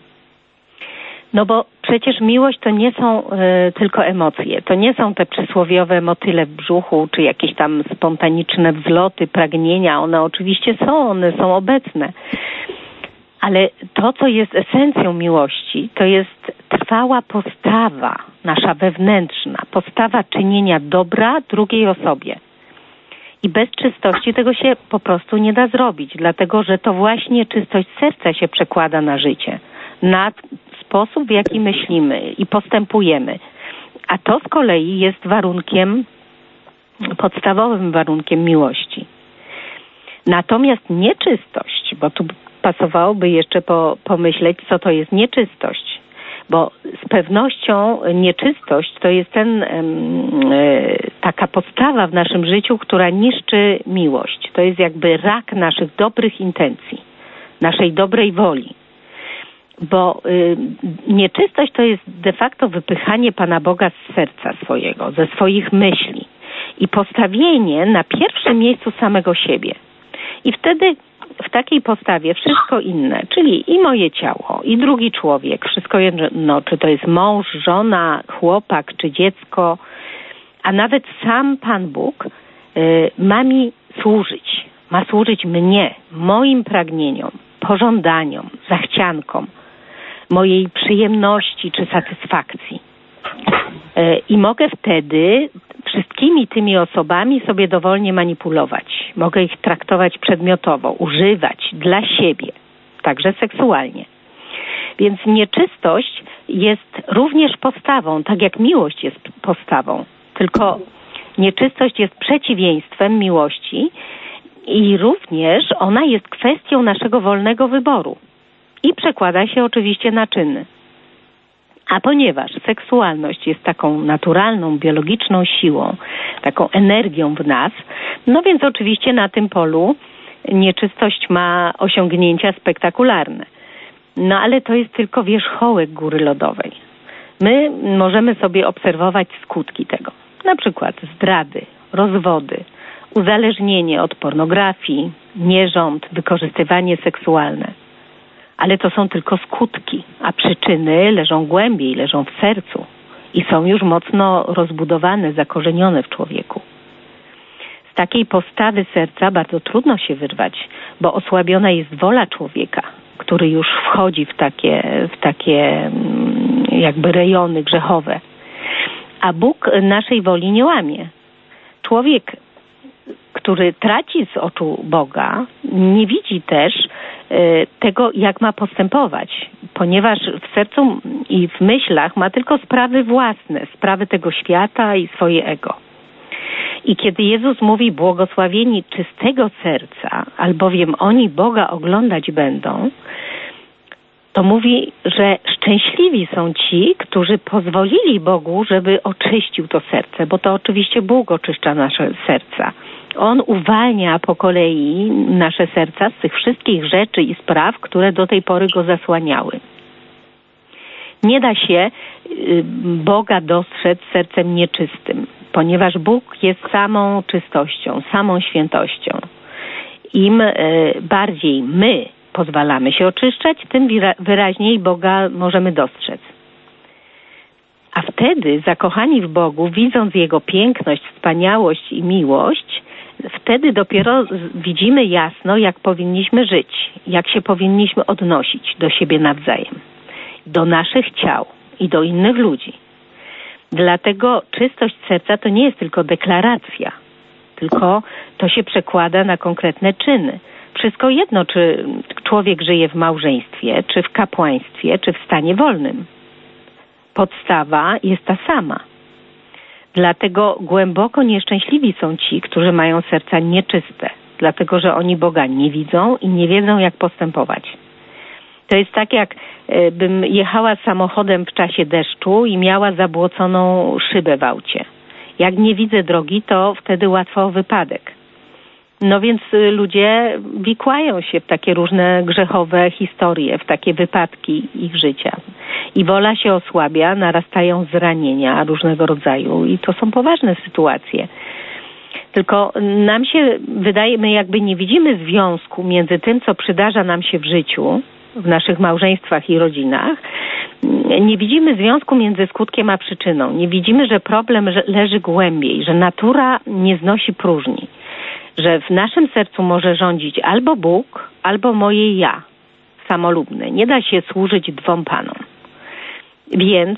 No bo przecież miłość to nie są tylko emocje, to nie są te przysłowiowe motyle w brzuchu, czy jakieś tam spontaniczne wzloty, pragnienia. One oczywiście są, one są obecne. Ale to, co jest esencją miłości, to jest trwała postawa nasza wewnętrzna, postawa czynienia dobra drugiej osobie. I bez czystości tego się po prostu nie da zrobić, dlatego że to właśnie czystość serca się przekłada na życie, na sposób, w jaki myślimy i postępujemy. A to z kolei jest warunkiem, podstawowym warunkiem miłości. Natomiast nieczystość, bo tu pasowałoby jeszcze pomyśleć, co to jest nieczystość. Bo z pewnością nieczystość to jest taka postawa w naszym życiu, która niszczy miłość. To jest jakby rak naszych dobrych intencji, naszej dobrej woli. Bo nieczystość to jest de facto wypychanie Pana Boga z serca swojego, ze swoich myśli i postawienie na pierwszym miejscu samego siebie. I wtedy w takiej postawie wszystko inne, czyli i moje ciało, i drugi człowiek, wszystko jedno, czy to jest mąż, żona, chłopak, czy dziecko, a nawet sam Pan Bóg ma mi służyć. Ma służyć mnie, moim pragnieniom, pożądaniom, zachciankom, mojej przyjemności czy satysfakcji. I mogę wtedy wszystkimi tymi osobami sobie dowolnie manipulować. Mogę ich traktować przedmiotowo, używać dla siebie, także seksualnie. Więc nieczystość jest również postawą, tak jak miłość jest postawą. Tylko nieczystość jest przeciwieństwem miłości i również ona jest kwestią naszego wolnego wyboru. I przekłada się oczywiście na czyny. A ponieważ seksualność jest taką naturalną, biologiczną siłą, taką energią w nas, no więc oczywiście na tym polu nieczystość ma osiągnięcia spektakularne. No ale to jest tylko wierzchołek góry lodowej. My możemy sobie obserwować skutki tego. Na przykład zdrady, rozwody, uzależnienie od pornografii, nierząd, wykorzystywanie seksualne. Ale to są tylko skutki, a przyczyny leżą głębiej, leżą w sercu i są już mocno rozbudowane, zakorzenione w człowieku. Z takiej postawy serca bardzo trudno się wyrwać, bo osłabiona jest wola człowieka, który już wchodzi w takie jakby rejony grzechowe. A Bóg naszej woli nie łamie. Człowiek, który traci z oczu Boga, nie widzi też tego, jak ma postępować, ponieważ w sercu i w myślach ma tylko sprawy własne, sprawy tego świata i swoje ego. I kiedy Jezus mówi błogosławieni czystego serca, albowiem oni Boga oglądać będą, to mówi, że szczęśliwi są ci, którzy pozwolili Bogu, żeby oczyścił to serce, bo to oczywiście Bóg oczyszcza nasze serca. On uwalnia po kolei nasze serca z tych wszystkich rzeczy i spraw, które do tej pory go zasłaniały. Nie da się Boga dostrzec sercem nieczystym, ponieważ Bóg jest samą czystością, samą świętością. Im bardziej my pozwalamy się oczyszczać, tym wyraźniej Boga możemy dostrzec. A wtedy, zakochani w Bogu, widząc Jego piękność, wspaniałość i miłość, wtedy dopiero widzimy jasno, jak powinniśmy żyć, jak się powinniśmy odnosić do siebie nawzajem, do naszych ciał i do innych ludzi. Dlatego czystość serca to nie jest tylko deklaracja, tylko to się przekłada na konkretne czyny. Wszystko jedno, czy człowiek żyje w małżeństwie, czy w kapłaństwie, czy w stanie wolnym. Podstawa jest ta sama. Dlatego głęboko nieszczęśliwi są ci, którzy mają serca nieczyste, dlatego że oni Boga nie widzą i nie wiedzą, jak postępować. To jest tak, jak bym jechała samochodem w czasie deszczu i miała zabłoconą szybę w aucie. Jak nie widzę drogi, to wtedy łatwo o wypadek. No więc ludzie wikłają się w takie różne grzechowe historie, w takie wypadki ich życia. I wola się osłabia, narastają zranienia różnego rodzaju i to są poważne sytuacje. Tylko nam się wydaje, my jakby nie widzimy związku między tym, co przydarza nam się w życiu, w naszych małżeństwach i rodzinach, nie widzimy związku między skutkiem a przyczyną. Nie widzimy, że problem leży głębiej, że natura nie znosi próżni. Że w naszym sercu może rządzić albo Bóg, albo moje ja, samolubne. Nie da się służyć dwom panom. Więc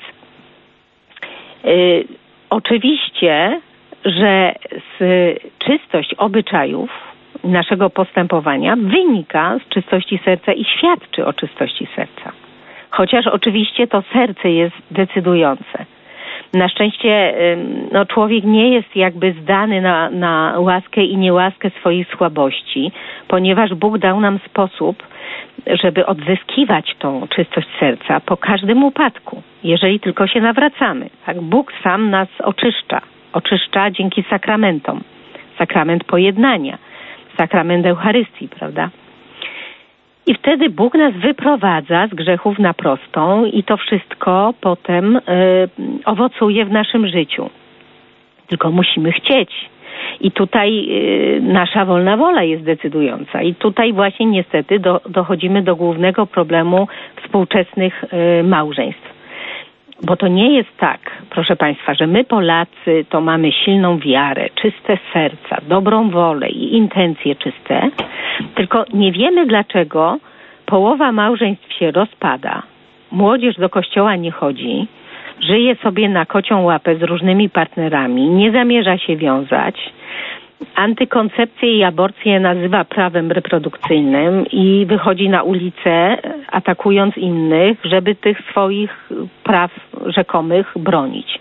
oczywiście, że czystość obyczajów naszego postępowania wynika z czystości serca i świadczy o czystości serca. Chociaż oczywiście to serce jest decydujące. Na szczęście człowiek nie jest jakby zdany na łaskę i niełaskę swojej słabości, ponieważ Bóg dał nam sposób, żeby odzyskiwać tą czystość serca po każdym upadku, jeżeli tylko się nawracamy. Tak? Bóg sam nas oczyszcza dzięki sakramentom. Sakrament pojednania, sakrament Eucharystii, prawda? I wtedy Bóg nas wyprowadza z grzechów na prostą i to wszystko potem owocuje w naszym życiu. Tylko musimy chcieć. I tutaj nasza wolna wola jest decydująca. I tutaj właśnie niestety dochodzimy do głównego problemu współczesnych małżeństw. Bo to nie jest tak, proszę Państwa, że my Polacy to mamy silną wiarę, czyste serca, dobrą wolę i intencje czyste, tylko nie wiemy dlaczego połowa małżeństw się rozpada, młodzież do kościoła nie chodzi, żyje sobie na kocią łapę z różnymi partnerami, nie zamierza się wiązać, antykoncepcję i aborcję nazywa prawem reprodukcyjnym i wychodzi na ulicę atakując innych, żeby tych swoich praw rzekomych bronić.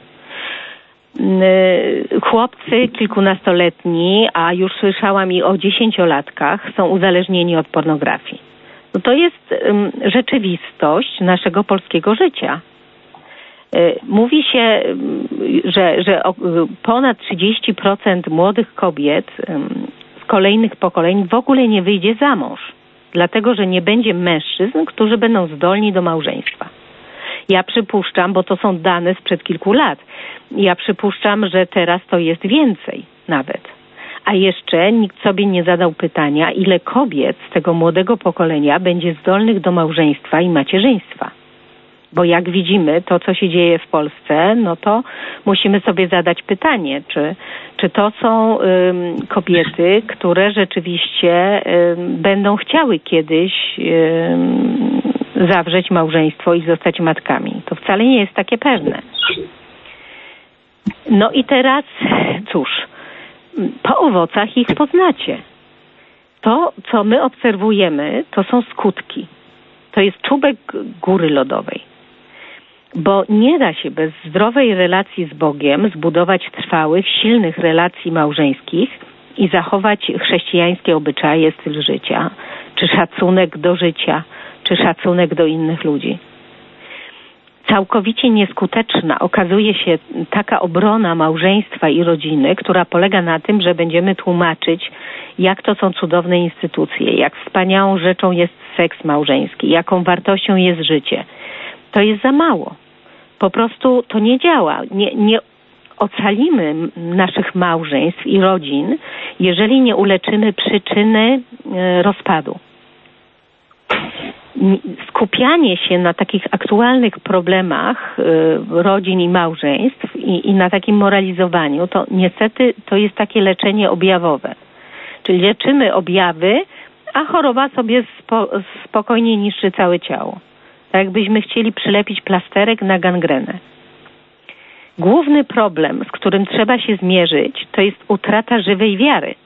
Chłopcy kilkunastoletni, a już słyszałam i o 10-latkach, są uzależnieni od pornografii. No to jest rzeczywistość naszego polskiego życia. Mówi się, że ponad 30% młodych kobiet z kolejnych pokoleń w ogóle nie wyjdzie za mąż, dlatego że nie będzie mężczyzn, którzy będą zdolni do małżeństwa. Ja przypuszczam, bo to są dane sprzed kilku lat, ja przypuszczam, że teraz to jest więcej nawet. A jeszcze nikt sobie nie zadał pytania, ile kobiet z tego młodego pokolenia będzie zdolnych do małżeństwa i macierzyństwa. Bo jak widzimy to, co się dzieje w Polsce, no to musimy sobie zadać pytanie, czy to są kobiety, które rzeczywiście będą chciały kiedyś zawrzeć małżeństwo i zostać matkami. To wcale nie jest takie pewne. No i teraz, cóż, po owocach ich poznacie. To, co my obserwujemy, to są skutki. To jest czubek góry lodowej. Bo nie da się bez zdrowej relacji z Bogiem zbudować trwałych, silnych relacji małżeńskich i zachować chrześcijańskie obyczaje, styl życia, czy szacunek do życia, czy szacunek do innych ludzi. całkowicie nieskuteczna okazuje się taka obrona małżeństwa i rodziny, która polega na tym, że będziemy tłumaczyć, jak to są cudowne instytucje, jak wspaniałą rzeczą jest seks małżeński, jaką wartością jest życie. To jest za mało. Po prostu to nie działa. Nie ocalimy naszych małżeństw i rodzin, jeżeli nie uleczymy przyczyny rozpadu. Skupianie się na takich aktualnych problemach rodzin i małżeństw i na takim moralizowaniu, to niestety to jest takie leczenie objawowe. Czyli leczymy objawy, a choroba sobie spokojnie niszczy całe ciało. Tak jakbyśmy chcieli przylepić plasterek na gangrenę. Główny problem, z którym trzeba się zmierzyć, to jest utrata żywej wiary.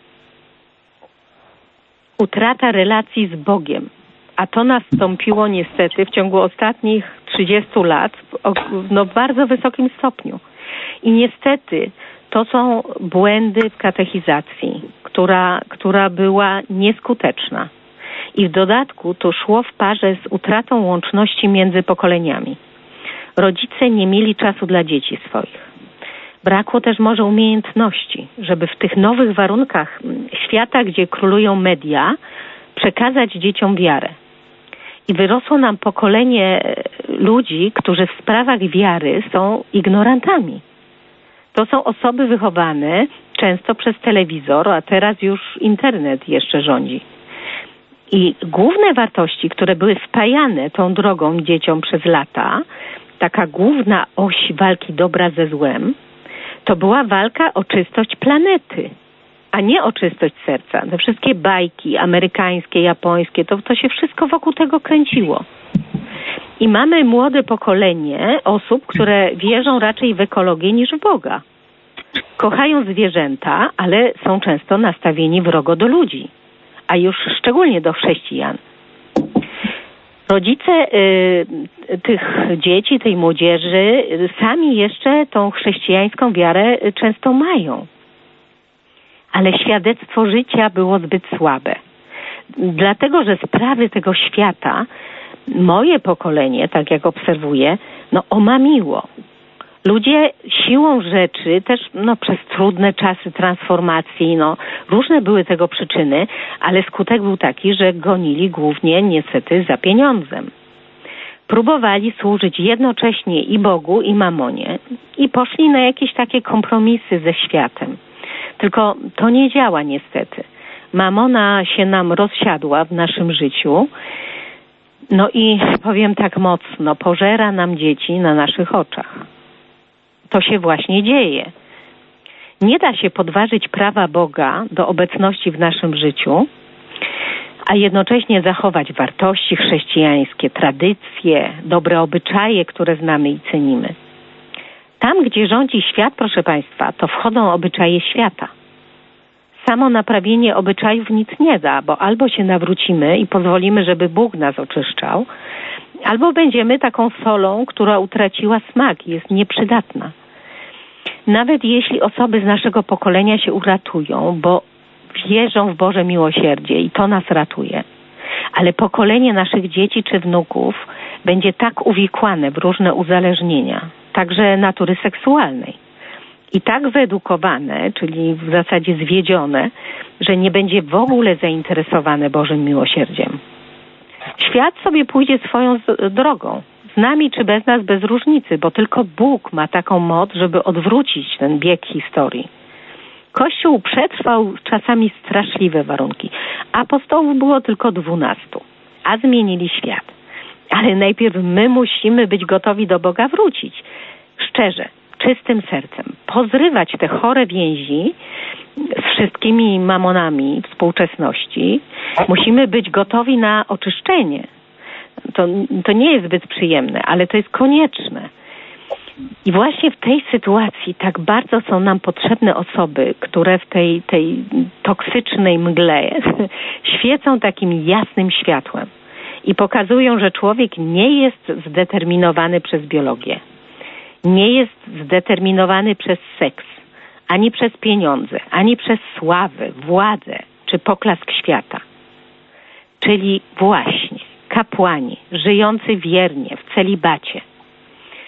Utrata relacji z Bogiem. A to nastąpiło niestety w ciągu ostatnich 30 lat w bardzo wysokim stopniu. I niestety to są błędy w katechizacji, która była nieskuteczna. I w dodatku to szło w parze z utratą łączności między pokoleniami. Rodzice nie mieli czasu dla dzieci swoich. Brakło też może umiejętności, żeby w tych nowych warunkach świata, gdzie królują media, przekazać dzieciom wiarę. I wyrosło nam pokolenie ludzi, którzy w sprawach wiary są ignorantami. To są osoby wychowane często przez telewizor, a teraz już internet jeszcze rządzi. I główne wartości, które były wpajane tą drogą dzieciom przez lata, taka główna oś walki dobra ze złem, to była walka o czystość planety, a nie o czystość serca. Te wszystkie bajki amerykańskie, japońskie, to się wszystko wokół tego kręciło. I mamy młode pokolenie osób, które wierzą raczej w ekologię niż w Boga. Kochają zwierzęta, ale są często nastawieni wrogo do ludzi, a już szczególnie do chrześcijan. Rodzice tych dzieci, tej młodzieży sami jeszcze tą chrześcijańską wiarę często mają. Ale świadectwo życia było zbyt słabe. Dlatego, że sprawy tego świata moje pokolenie, tak jak obserwuję, omamiło. Ludzie siłą rzeczy, też przez trudne czasy transformacji, różne były tego przyczyny, ale skutek był taki, że gonili głównie niestety za pieniądzem. Próbowali służyć jednocześnie i Bogu, i mamonie i poszli na jakieś takie kompromisy ze światem. Tylko to nie działa niestety. Mamona się nam rozsiadła w naszym życiu, i powiem tak mocno, pożera nam dzieci na naszych oczach. To się właśnie dzieje. Nie da się podważyć prawa Boga do obecności w naszym życiu, a jednocześnie zachować wartości chrześcijańskie, tradycje, dobre obyczaje, które znamy i cenimy. Tam, gdzie rządzi świat, proszę Państwa, to wchodzą obyczaje świata. Samo naprawienie obyczajów nic nie da, bo albo się nawrócimy i pozwolimy, żeby Bóg nas oczyszczał, albo będziemy taką solą, która utraciła smak i jest nieprzydatna. Nawet jeśli osoby z naszego pokolenia się uratują, bo wierzą w Boże miłosierdzie i to nas ratuje, ale pokolenie naszych dzieci czy wnuków będzie tak uwikłane w różne uzależnienia, także natury seksualnej, i tak wyedukowane, czyli w zasadzie zwiedzione, że nie będzie w ogóle zainteresowane Bożym miłosierdziem. Świat sobie pójdzie swoją drogą, z nami czy bez nas, bez różnicy, bo tylko Bóg ma taką moc, żeby odwrócić ten bieg historii. Kościół przetrwał czasami straszliwe warunki. Apostołów było tylko 12, a zmienili świat. Ale najpierw my musimy być gotowi do Boga wrócić. Szczerze, czystym sercem. Pozrywać te chore więzi z wszystkimi mamonami współczesności. Musimy być gotowi na oczyszczenie. To nie jest zbyt przyjemne, ale to jest konieczne. I właśnie w tej sytuacji tak bardzo są nam potrzebne osoby, które w tej toksycznej mgle świecą takim jasnym światłem i pokazują, że człowiek nie jest zdeterminowany przez biologię, nie jest zdeterminowany przez seks, ani przez pieniądze, ani przez sławę, władzę czy poklask świata. Czyli właśnie kapłani żyjący wiernie w celibacie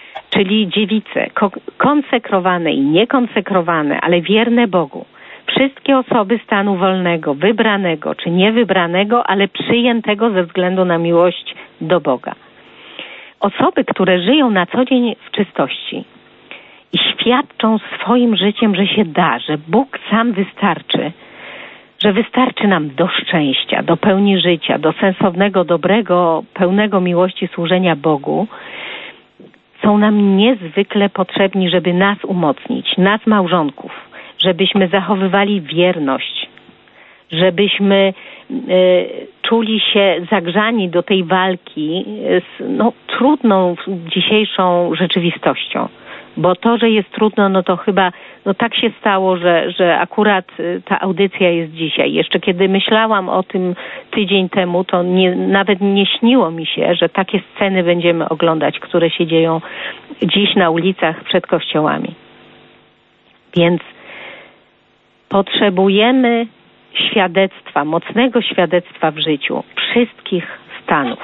czyli dziewice, konsekrowane i niekonsekrowane, ale wierne Bogu. Wszystkie osoby stanu wolnego, wybranego czy niewybranego, ale przyjętego ze względu na miłość do Boga. Osoby, które żyją na co dzień w czystości i świadczą swoim życiem, że się da, że Bóg sam wystarczy, że wystarczy nam do szczęścia, do pełni życia, do sensownego, dobrego, pełnego miłości służenia Bogu, są nam niezwykle potrzebni, żeby nas umocnić, nas małżonków, żebyśmy zachowywali wierność, żebyśmy czuli się zagrzani do tej walki z trudną dzisiejszą rzeczywistością. Bo to, że jest trudno, to chyba tak się stało, że akurat ta audycja jest dzisiaj. Jeszcze kiedy myślałam o tym tydzień temu, to nawet nie śniło mi się, że takie sceny będziemy oglądać, które się dzieją dziś na ulicach przed kościołami. Więc potrzebujemy świadectwa, mocnego świadectwa w życiu wszystkich stanów.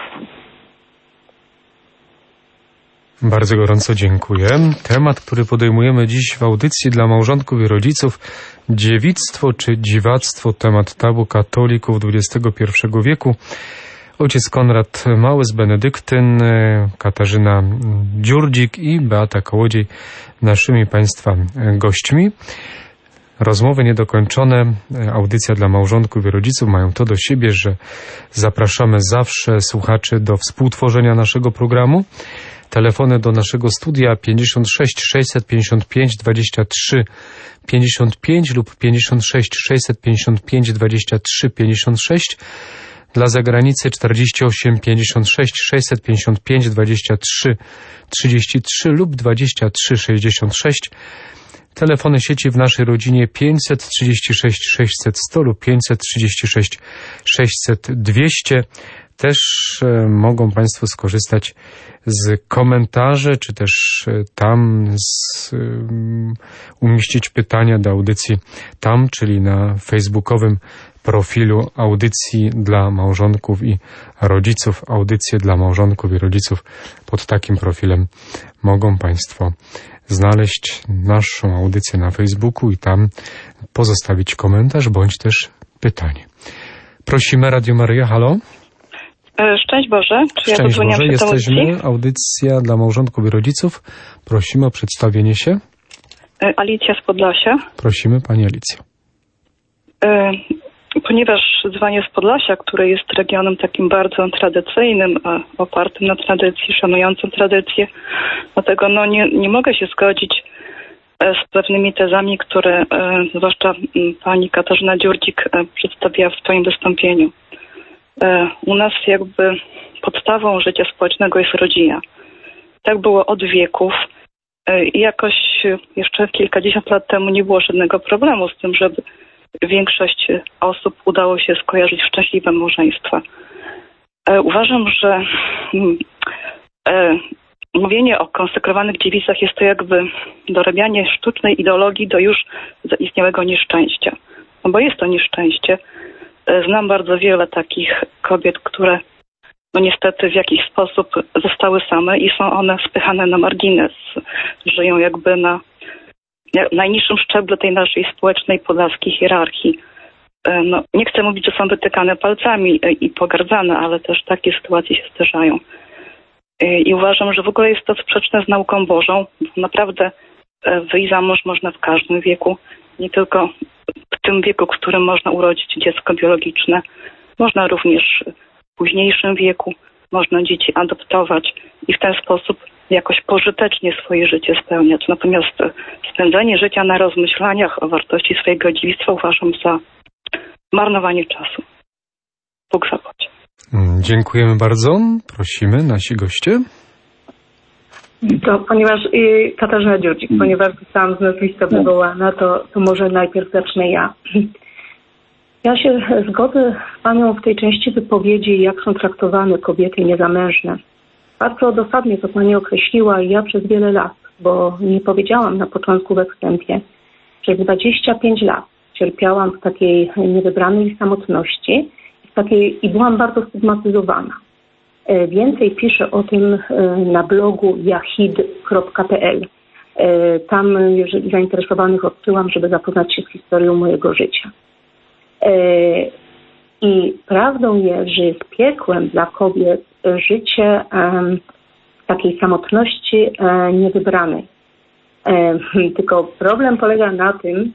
Bardzo gorąco dziękuję. Temat, który podejmujemy dziś w audycji dla małżonków i rodziców, dziewictwo czy dziwactwo, temat tabu katolików XXI wieku. Ojciec Konrad Mały z Benedyktyn, Katarzyna Dziurdzik i Beata Kołodziej naszymi Państwa gośćmi. Rozmowy niedokończone, audycja dla małżonków i rodziców mają to do siebie, że zapraszamy zawsze słuchaczy do współtworzenia naszego programu. Telefony do naszego studia 56 655 23 55 lub 56 655 23 56. Dla zagranicy 48 56 655 23 33 lub 23 66. Telefony sieci w naszej rodzinie 536 600 100 lub 536 600 200. Też mogą Państwo skorzystać z komentarzy, czy też tam umieścić pytania do audycji tam, czyli na facebookowym profilu audycji dla małżonków i rodziców. Audycje dla małżonków i rodziców. Pod takim profilem mogą Państwo znaleźć naszą audycję na Facebooku i tam pozostawić komentarz bądź też pytanie. Prosimy Radio Maryja, halo? Szczęść Boże. Czy Szczęść ja Boże, jesteśmy. Audycja dla małżonków i rodziców. Prosimy o przedstawienie się. Alicja z Podlasia. Prosimy, Pani Alicjo. Ponieważ dzwonię z Podlasia, które jest regionem takim bardzo tradycyjnym, opartym na tradycji, szanującym tradycję, dlatego nie mogę się zgodzić z pewnymi tezami, które zwłaszcza pani Katarzyna Dziurdzik przedstawiła w swoim wystąpieniu. U nas jakby podstawą życia społecznego jest rodzina. Tak było od wieków i jakoś jeszcze kilkadziesiąt lat temu nie było żadnego problemu z tym, żeby większość osób udało się skojarzyć w szczęśliwe małżeństwa. Uważam, że mówienie o konsekrowanych dziewicach jest to jakby dorabianie sztucznej ideologii do już zaistniałego nieszczęścia. No bo jest to nieszczęście. Znam bardzo wiele takich kobiet, które niestety w jakiś sposób zostały same i są one spychane na margines. Żyją jakby na najniższym szczeblu tej naszej społecznej podlaskiej hierarchii. Nie chcę mówić, że są wytykane palcami i pogardzane, ale też takie sytuacje się zdarzają. I uważam, że w ogóle jest to sprzeczne z nauką Bożą. Naprawdę wyjść za mąż można w każdym wieku, nie tylko w tym wieku, w którym można urodzić dziecko biologiczne. Można również w późniejszym wieku, można dzieci adoptować i w ten sposób jakoś pożytecznie swoje życie spełniać. Natomiast spędzenie życia na rozmyślaniach o wartości swojego dziewictwa uważam za marnowanie czasu. Bóg zapłać. Dziękujemy bardzo. Prosimy, nasi goście. To ponieważ Katarzyna Dziurdzik, ponieważ zostałam z nazwiska wywołana, to może najpierw zacznę ja. Ja się zgodzę z Panią w tej części wypowiedzi, jak są traktowane kobiety niezamężne. Bardzo dosadnie to Pani określiła i ja przez wiele lat, bo nie powiedziałam na początku we wstępie, że 25 lat cierpiałam w takiej niewybranej samotności i byłam bardzo stygmatyzowana. Więcej piszę o tym na blogu yahid.pl. Tam, jeżeli zainteresowanych, odsyłam, żeby zapoznać się z historią mojego życia. I prawdą jest, że jest piekłem dla kobiet życie takiej samotności niewybranej. Tylko problem polega na tym,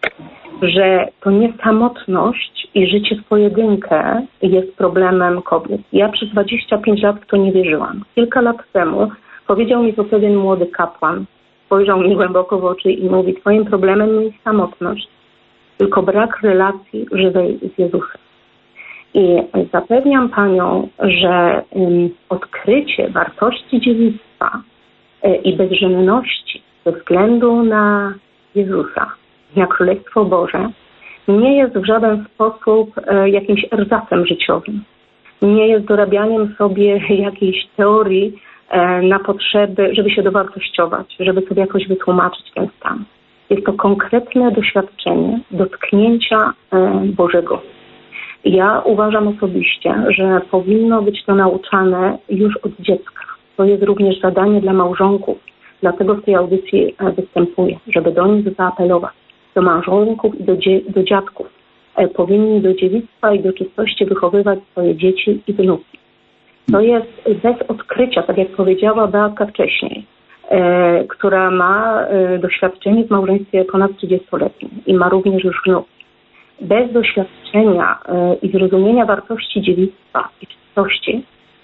że to nie samotność i życie w pojedynkę jest problemem kobiet. Ja przez 25 lat w to nie wierzyłam. Kilka lat temu powiedział mi to pewien młody kapłan. Spojrzał mi głęboko w oczy i mówi: twoim problemem nie jest samotność, tylko brak relacji żywej z Jezusem. I zapewniam panią, że odkrycie wartości dziewictwa i bezżenności ze względu na Jezusa, na Królestwo Boże, nie jest w żaden sposób jakimś erzacem życiowym. Nie jest dorabianiem sobie jakiejś teorii na potrzeby, żeby się dowartościować, żeby sobie jakoś wytłumaczyć ten stan. Jest to konkretne doświadczenie dotknięcia Bożego. Ja uważam osobiście, że powinno być to nauczane już od dziecka. To jest również zadanie dla małżonków. Dlatego w tej audycji występuję, żeby do nich zaapelować. Do małżonków i do dziadków. Powinni do dziewictwa i do czystości wychowywać swoje dzieci i wnuki. To jest bez odkrycia, tak jak powiedziała Beatka wcześniej, która ma doświadczenie w małżeństwie ponad 30-letnim i ma również już wnuki. Bez doświadczenia i zrozumienia wartości dziewictwa i czystości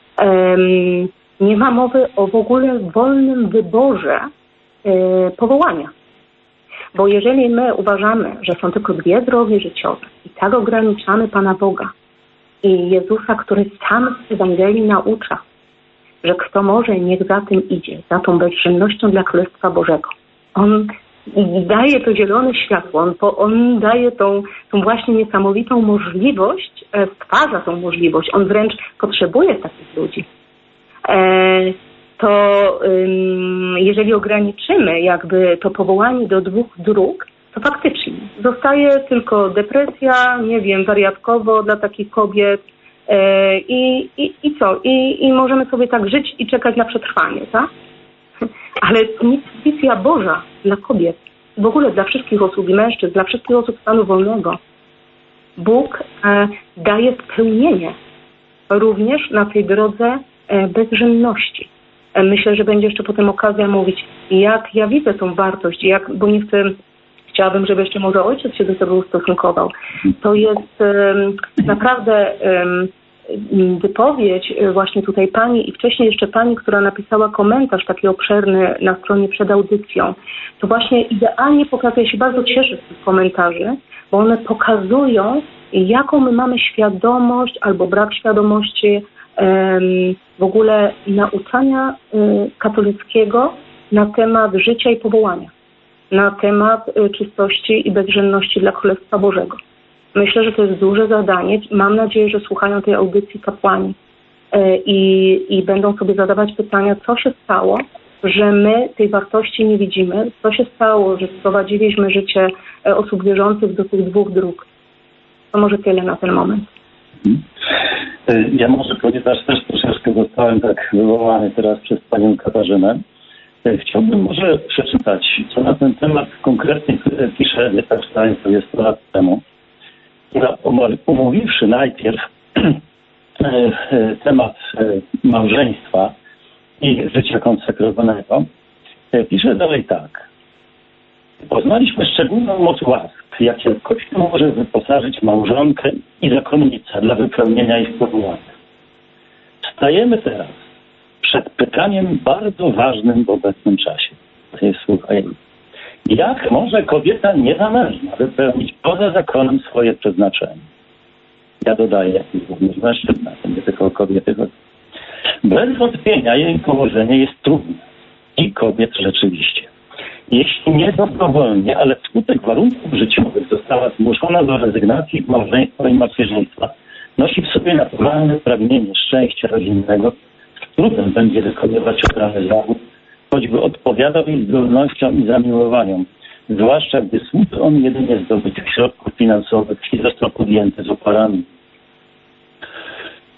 nie ma mowy o w ogóle wolnym wyborze powołania. Bo jeżeli my uważamy, że są tylko dwie drogi życiowe i tak ograniczamy Pana Boga i Jezusa, który sam w Ewangelii naucza, że kto może, niech za tym idzie, za tą bezczynnością dla Królestwa Bożego. On daje to zielone światło, on daje tą właśnie niesamowitą możliwość, stwarza tą możliwość, on wręcz potrzebuje takich ludzi. To jeżeli ograniczymy jakby to powołanie do dwóch dróg, to faktycznie zostaje tylko depresja, nie wiem, wariatkowo dla takich kobiet i co? I możemy sobie tak żyć i czekać na przetrwanie, tak? Ale misja Boża dla kobiet, w ogóle dla wszystkich osób i mężczyzn, dla wszystkich osób stanu wolnego. Bóg daje spełnienie również na tej drodze bezżenności. Myślę, że będzie jeszcze potem okazja mówić, jak ja widzę tą wartość, bo nie chciałabym, żeby jeszcze może ojciec się do tego ustosunkował. To jest naprawdę wypowiedź właśnie tutaj pani i wcześniej jeszcze pani, która napisała komentarz taki obszerny na stronie przed audycją. To właśnie idealnie pokazuje, ja się bardzo cieszę z tych komentarzy, bo one pokazują, jaką my mamy świadomość albo brak świadomości w ogóle nauczania katolickiego na temat życia i powołania, na temat czystości i bezżenności dla Królestwa Bożego. Myślę, że to jest duże zadanie. Mam nadzieję, że słuchają tej audycji kapłani i będą sobie zadawać pytania, co się stało, że my tej wartości nie widzimy, co się stało, że sprowadziliśmy życie osób wierzących do tych dwóch dróg. To może tyle na ten moment. Ja może, ponieważ też troszeczkę zostałem tak wywołany teraz przez panią Katarzynę, chciałbym może przeczytać, co na ten temat konkretnie pisze Edyta Stein 100 lat temu, która omówiwszy najpierw temat małżeństwa i życia konsekrowanego, pisze dalej tak. Poznaliśmy szczególną moc łask, jakie Kościół może wyposażyć małżonkę i zakonnicę dla wypełnienia ich powołania. Stajemy teraz przed pytaniem bardzo ważnym w obecnym czasie. Słuchaj, jak może kobieta niezamężna wypełnić poza zakonem swoje przeznaczenie? Ja dodaję, również mężczyzna, to nie tylko kobiety. Bez wątpienia jej położenie jest trudne. I kobiet rzeczywiście. Jeśli nie dobrowolnie, ale wskutek warunków życiowych została zmuszona do rezygnacji z małżeństwa i macierzyństwa, nosi w sobie naturalne pragnienie szczęścia rodzinnego, z trudem będzie wykonywać obrany zawód, choćby odpowiadał jej zdolnościom i zamiłowaniom, zwłaszcza gdy służy on jedynie zdobyciu środków finansowych i został podjęty z oparami.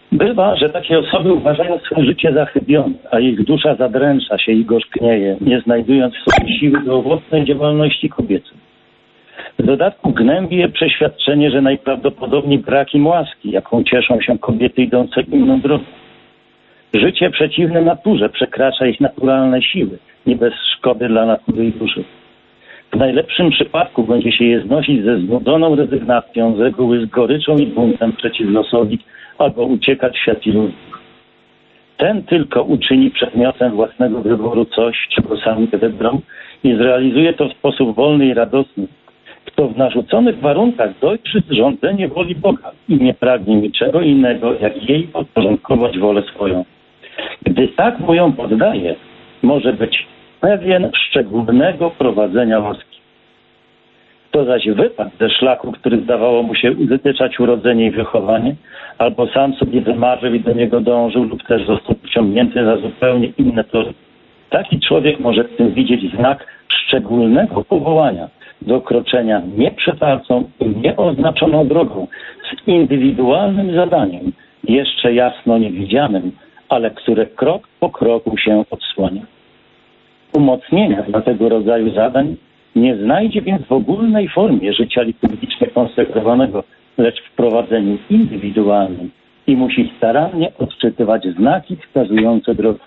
Bywa, że takie osoby uważają swoje życie za chybione, a ich dusza zadręcza się i gorzknieje, nie znajdując w sobie siły do owocnej działalności kobiecej. W dodatku gnębi je przeświadczenie, że najprawdopodobniej brak im łaski, jaką cieszą się kobiety idące inną drogą. Życie przeciwne naturze przekracza ich naturalne siły, nie bez szkody dla natury i duszy. W najlepszym przypadku będzie się je znosić ze znudzoną rezygnacją, z reguły z goryczą i buntem przeciw losowi, albo uciekać w świat iluzji. Ten tylko uczyni przedmiotem własnego wyboru coś, czego sam nie wybrał i zrealizuje to w sposób wolny i radosny. Kto w narzuconych warunkach dojrzy rządzenie woli Boga i nie pragnie niczego innego, jak jej podporządkować wolę swoją. Gdy tak mu ją poddaje, może być pewien szczególnego prowadzenia łaski. Kto zaś wypadł ze szlaku, który zdawało mu się wytyczać urodzenie i wychowanie, albo sam sobie wymarzył i do niego dążył, lub też został pociągnięty na zupełnie inne tory, taki człowiek może w tym widzieć znak szczególnego powołania do kroczenia nieprzetartą i nieoznaczoną drogą, z indywidualnym zadaniem, jeszcze jasno niewidzianym, ale które krok po kroku się odsłania. Umocnienia dla tego rodzaju zadań nie znajdzie więc w ogólnej formie życia liturgicznie konsekrowanego, lecz w prowadzeniu indywidualnym i musi starannie odczytywać znaki wskazujące drogę.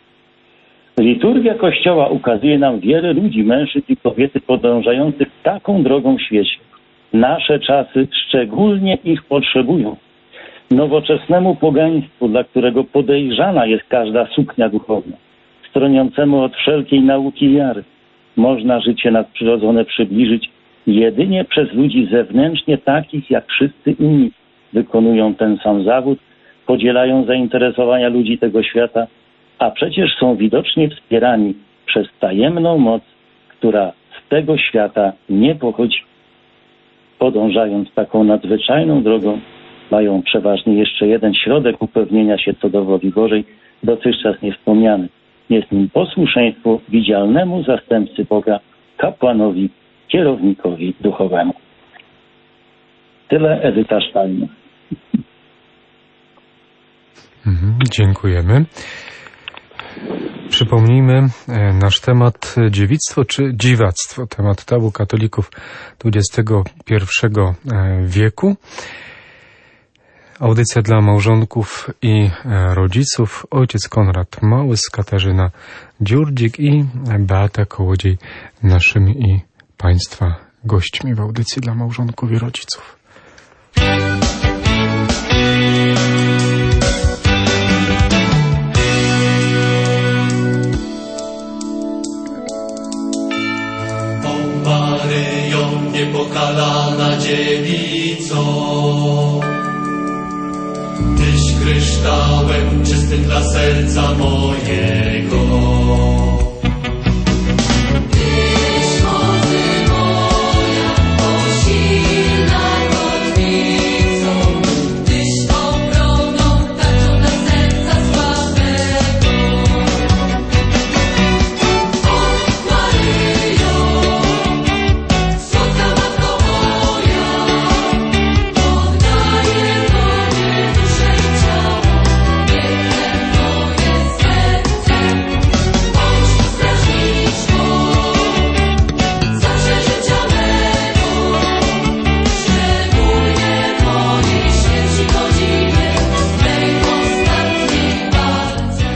Liturgia Kościoła ukazuje nam wiele ludzi, mężczyzn i kobiety podążających taką drogą w świecie. Nasze czasy szczególnie ich potrzebują. Nowoczesnemu pogaństwu, dla którego podejrzana jest każda suknia duchowna, stroniącemu od wszelkiej nauki wiary, można życie nadprzyrodzone przybliżyć jedynie przez ludzi zewnętrznie takich, jak wszyscy inni wykonują ten sam zawód, podzielają zainteresowania ludzi tego świata, a przecież są widocznie wspierani przez tajemną moc, która z tego świata nie pochodzi. Podążając taką nadzwyczajną drogą, mają przeważnie jeszcze jeden środek upewnienia się co do woli Bożej, dotychczas niewspomniany. Jest nim posłuszeństwo widzialnemu zastępcy Boga, kapłanowi, kierownikowi duchowemu. Tyle Edyta Sztalna. Dziękujemy. Przypomnijmy nasz temat dziewictwo czy dziwactwo, temat tabu katolików XXI wieku. Audycja dla małżonków i rodziców. Ojciec Konrad Małys, Katarzyna Dziurdzik i Beata Kołodziej naszymi i Państwa gośćmi w audycji dla małżonków i rodziców. O Maryjo, niepokalana dziewico, Tyś kryształem czystym dla serca mojego. Tyś mocy moja, o silna kotwicą, Tyś obroną tarczą dla serca słabego. O Maryjo, słodka matko moja, oddaję Tobie duszę i ciało, biedne moje serce. Bądź strażniczką zawsze życia mego, szczególnie w mojej śmierci godzinie, mej ostatniej walce.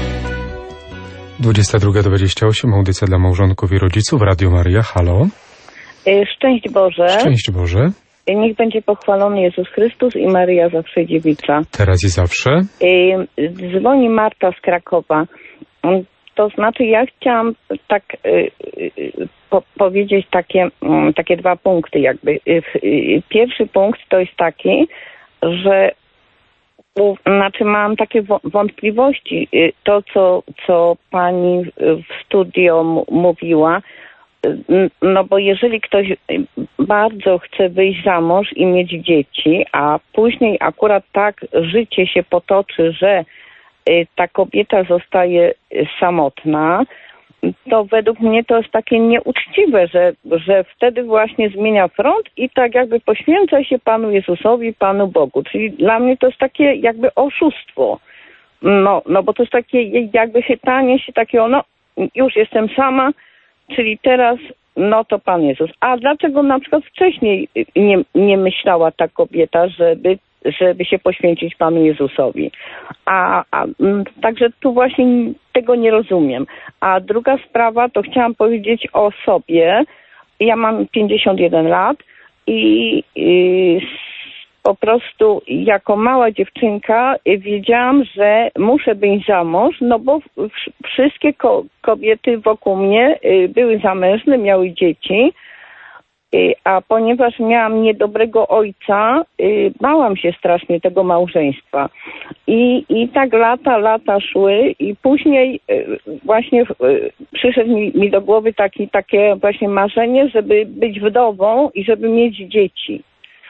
22:28, audycja dla małżonków i rodziców, Radio Maryja, halo. Szczęść Boże. Szczęść Boże. Niech będzie pochwalony Jezus Chrystus i Maryja zawsze dziewica. Teraz i zawsze. Dzwoni Marta z Krakowa. To znaczy ja chciałam tak powiedzieć takie dwa punkty jakby. Pierwszy punkt to jest taki, że mam takie wątpliwości. To, co pani w studio mówiła, no bo jeżeli ktoś bardzo chce wyjść za mąż i mieć dzieci, a później akurat tak życie się potoczy, że ta kobieta zostaje samotna, to według mnie to jest takie nieuczciwe, że wtedy właśnie zmienia front i tak jakby poświęca się Panu Jezusowi, Panu Bogu. Czyli dla mnie to jest takie jakby oszustwo. No bo to jest takie jakby chytanie się takiego, no już jestem sama, czyli teraz no to Pan Jezus. A dlaczego na przykład wcześniej nie myślała ta kobieta, żeby się poświęcić Panu Jezusowi? Także tu właśnie tego nie rozumiem. A druga sprawa, to chciałam powiedzieć o sobie. Ja mam 51 lat i po prostu jako mała dziewczynka wiedziałam, że muszę wyjść za mąż, no bo wszystkie kobiety wokół mnie były zamężne, miały dzieci, a ponieważ miałam niedobrego ojca, bałam się strasznie tego małżeństwa. I tak lata szły i później właśnie przyszedł mi do głowy takie właśnie marzenie, żeby być wdową i żeby mieć dzieci.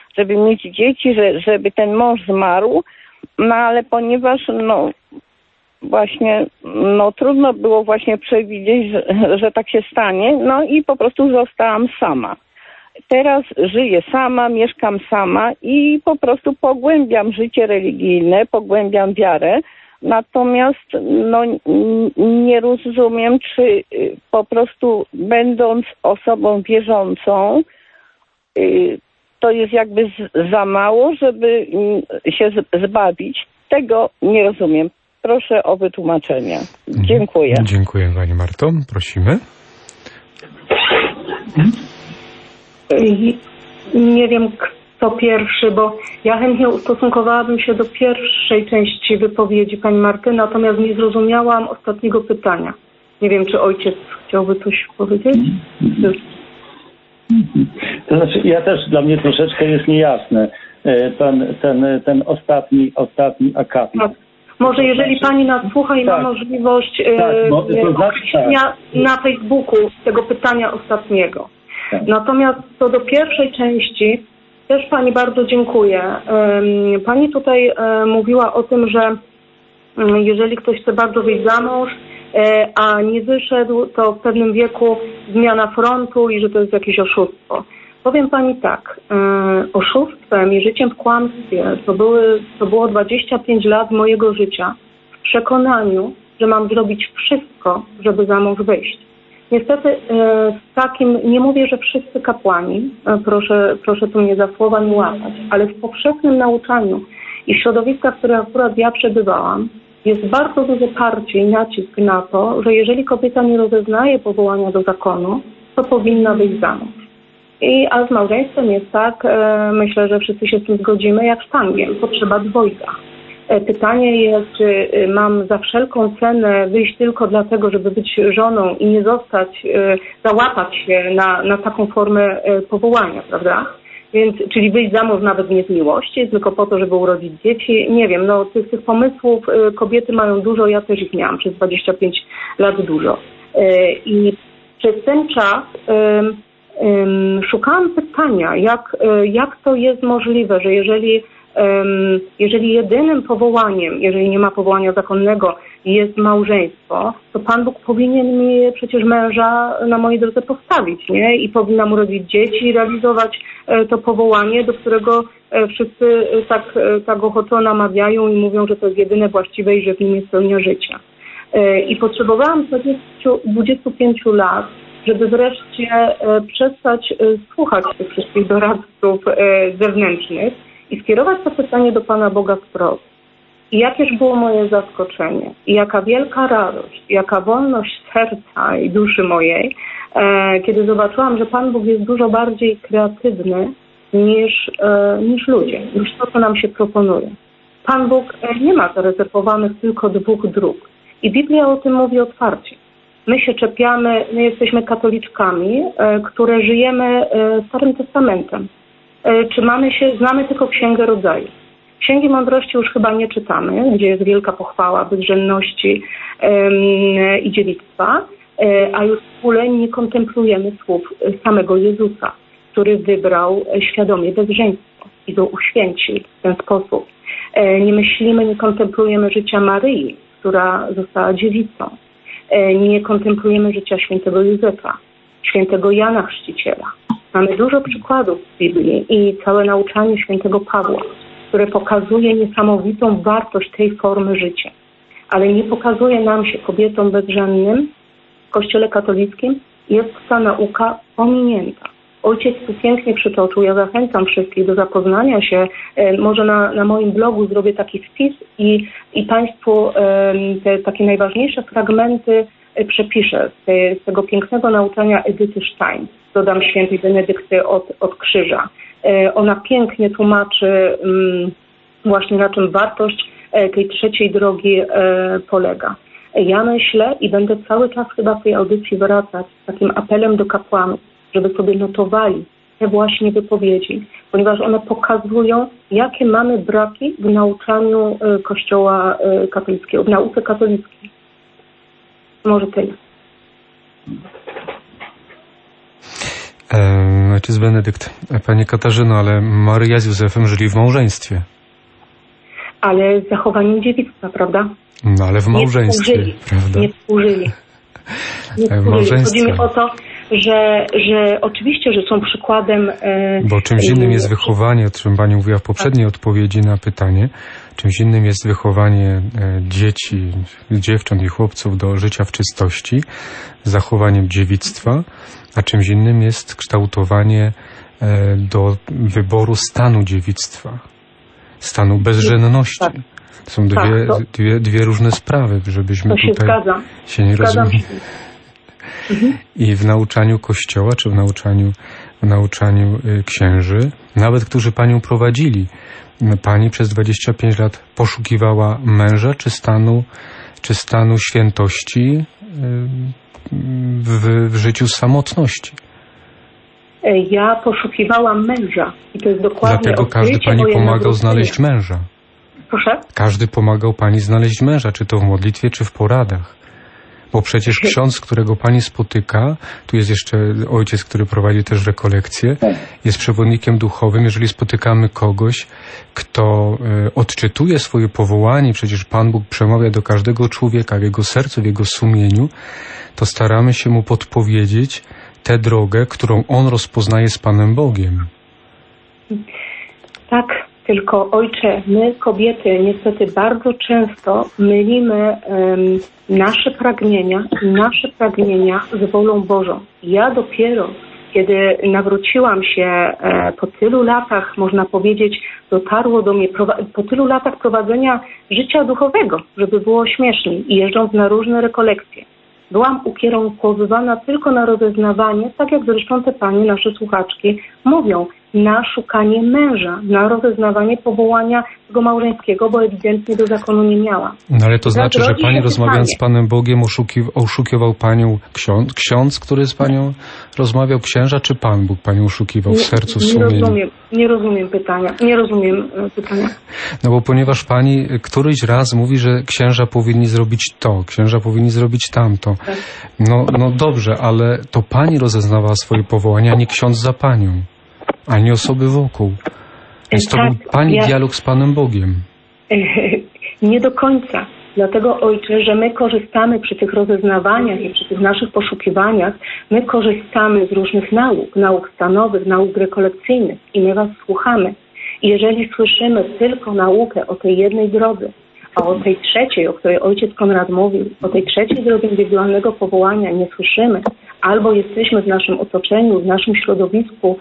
Żeby ten mąż zmarł, no ale ponieważ trudno było właśnie przewidzieć, że tak się stanie, no i po prostu zostałam sama. Teraz żyję sama, mieszkam sama i po prostu pogłębiam życie religijne, pogłębiam wiarę, natomiast nie rozumiem, czy po prostu będąc osobą wierzącą, to jest jakby za mało, żeby się zbawić. Tego nie rozumiem. Proszę o wytłumaczenie. Dziękuję. Dziękuję Pani Marto. Prosimy. Nie wiem, kto pierwszy, bo ja chętnie ustosunkowałabym się do pierwszej części wypowiedzi Pani Marty, natomiast nie zrozumiałam ostatniego pytania. Nie wiem, czy ojciec chciałby coś powiedzieć? To znaczy, dla mnie troszeczkę jest niejasne ten ostatni akapit. Tak. Może jeżeli Pani nas słucha i ma możliwość określenia na Facebooku tego pytania ostatniego. Tak. Natomiast co do pierwszej części, też Pani bardzo dziękuję. Pani tutaj mówiła o tym, że jeżeli ktoś chce bardzo wyjść za mąż, a nie wyszedł, to w pewnym wieku zmiana frontu i że to jest jakieś oszustwo. Powiem Pani tak, oszustwem i życiem w kłamstwie to było 25 lat mojego życia w przekonaniu, że mam zrobić wszystko, żeby za mąż wyjść. Niestety z takim, nie mówię, że wszyscy kapłani, proszę tu mnie za słowa nie łapać, ale w powszechnym nauczaniu i w środowiskach, w których akurat ja przebywałam, jest bardzo duże parcie i nacisk na to, że jeżeli kobieta nie rozeznaje powołania do zakonu, to powinna wyjść za mąż. A z małżeństwem jest tak, myślę, że wszyscy się z tym zgodzimy, jak z tangiem, potrzeba dwojga. Pytanie jest, czy mam za wszelką cenę wyjść tylko dlatego, żeby być żoną i nie załapać się na taką formę powołania, prawda? Więc, czyli wyjść za mąż nawet nie z miłości, tylko po to, żeby urodzić dzieci. Nie wiem, tych pomysłów kobiety mają dużo, ja też ich miałam przez 25 lat dużo. I przez ten czas szukałam pytania, jak to jest możliwe, że jeżeli jedynym powołaniem, jeżeli nie ma powołania zakonnego, jest małżeństwo, to Pan Bóg powinien mi przecież męża na mojej drodze postawić, nie? I powinnam urodzić dzieci i realizować to powołanie, do którego wszyscy tak ochoczo namawiają i mówią, że to jest jedyne właściwe i że w nim jest pełnia życia. I potrzebowałam 25 lat, żeby wreszcie przestać słuchać tych wszystkich doradców zewnętrznych i skierować to pytanie do Pana Boga wprost. I jakież było moje zaskoczenie i jaka wielka radość, jaka wolność serca i duszy mojej, kiedy zobaczyłam, że Pan Bóg jest dużo bardziej kreatywny niż ludzie, niż to, co nam się proponuje. Pan Bóg nie ma zarezerwowanych tylko 2 dróg. I Biblia o tym mówi otwarcie. My się czepiamy, my jesteśmy katoliczkami, które żyjemy Starym Testamentem. Znamy tylko Księgę Rodzaju. Księgi Mądrości już chyba nie czytamy, gdzie jest wielka pochwała bezżenności i dziewictwa, a już w ogóle nie kontemplujemy słów samego Jezusa, który wybrał świadomie bezżeństwo i go uświęcił w ten sposób. Nie myślimy, nie kontemplujemy życia Maryi, która została dziewicą. nie kontemplujemy życia świętego Józefa, świętego Jana Chrzciciela. Mamy dużo przykładów w Biblii i całe nauczanie świętego Pawła, które pokazuje niesamowitą wartość tej formy życia. Ale nie pokazuje nam się, kobietom bezżennym w Kościele katolickim, jest ta nauka pominięta. Ojciec tu pięknie przytoczył, ja zachęcam wszystkich do zapoznania się, może na moim blogu zrobię taki wpis i Państwu te takie najważniejsze fragmenty przepiszę z tego pięknego nauczania Edyty Stein. Dodam świętej Benedykty od Krzyża. Ona pięknie tłumaczy właśnie na czym wartość tej trzeciej drogi polega. Ja myślę i będę cały czas chyba w tej audycji wracać z takim apelem do kapłanów, żeby sobie notowali te właśnie wypowiedzi, ponieważ one pokazują, jakie mamy braki w nauczaniu Kościoła katolickiego, w nauce katolickiej. Może tyle. Ojciec Benedykt, Pani Katarzyno, ale Maryja z Józefem żyli w małżeństwie. Ale z zachowaniem dziewictwa, prawda? No ale w małżeństwie, prawda? Nie współżyli. Chodzi mi o to, że oczywiście, że są przykładem... Bo czymś innym jest wychowanie, o czym Pani mówiła w poprzedniej odpowiedzi na pytanie, czymś innym jest wychowanie dzieci, dziewcząt i chłopców do życia w czystości, z zachowaniem dziewictwa, a czymś innym jest kształtowanie do wyboru stanu dziewictwa, stanu bezżenności. Tak. To są dwie różne sprawy, żebyśmy tutaj się nie rozumieli. I w nauczaniu Kościoła, czy w nauczaniu księży, nawet którzy Panią prowadzili, Pani przez 25 lat poszukiwała męża, czy stanu świętości w życiu samotności? Ja poszukiwałam męża i to jest dokładnie... Dlatego każdy Pani pomagał znaleźć męża. Proszę? Każdy pomagał Pani znaleźć męża, czy to w modlitwie, czy w poradach. Bo przecież ksiądz, którego Pani spotyka, tu jest jeszcze ojciec, który prowadzi też rekolekcje, jest przewodnikiem duchowym. Jeżeli spotykamy kogoś, kto odczytuje swoje powołanie, przecież Pan Bóg przemawia do każdego człowieka w jego sercu, w jego sumieniu, to staramy się mu podpowiedzieć tę drogę, którą on rozpoznaje z Panem Bogiem. Tak. Tylko ojcze, my kobiety niestety bardzo często mylimy nasze pragnienia z wolą Bożą. Ja dopiero, kiedy nawróciłam się po tylu latach, można powiedzieć, dotarło do mnie, po tylu latach prowadzenia życia duchowego, żeby było śmieszniej i jeżdżąc na różne rekolekcje. Byłam ukierunkowywana tylko na rozeznawanie, tak jak zresztą te panie, nasze słuchaczki, mówią, na szukanie męża, na rozeznawanie powołania tego małżeńskiego, bo ewidentnie do zakonu nie miała. No ale to znaczy, że Pani rozmawiając z Panem Bogiem oszukiwał Panią ksiądz, który z Panią rozmawiał, księża, czy Pan Bóg Panią oszukiwał w sercu, sumieniu? Nie rozumiem pytania. No bo ponieważ Pani któryś raz mówi, że księża powinni zrobić to, księża powinni zrobić tamto. Tak. No dobrze, ale to Pani rozeznawała swoje powołania, a nie ksiądz za Panią, ani osoby wokół. Więc to był Pani dialog z Panem Bogiem. Nie do końca. Dlatego, ojcze, że my korzystamy przy tych rozeznawaniach i przy tych naszych poszukiwaniach, my korzystamy z różnych nauk stanowych, nauk rekolekcyjnych i my was słuchamy. I jeżeli słyszymy tylko naukę o tej jednej drodze, a o tej trzeciej, o której ojciec Konrad mówił, o tej trzeciej drodze indywidualnego powołania nie słyszymy, albo jesteśmy w naszym otoczeniu, w naszym środowisku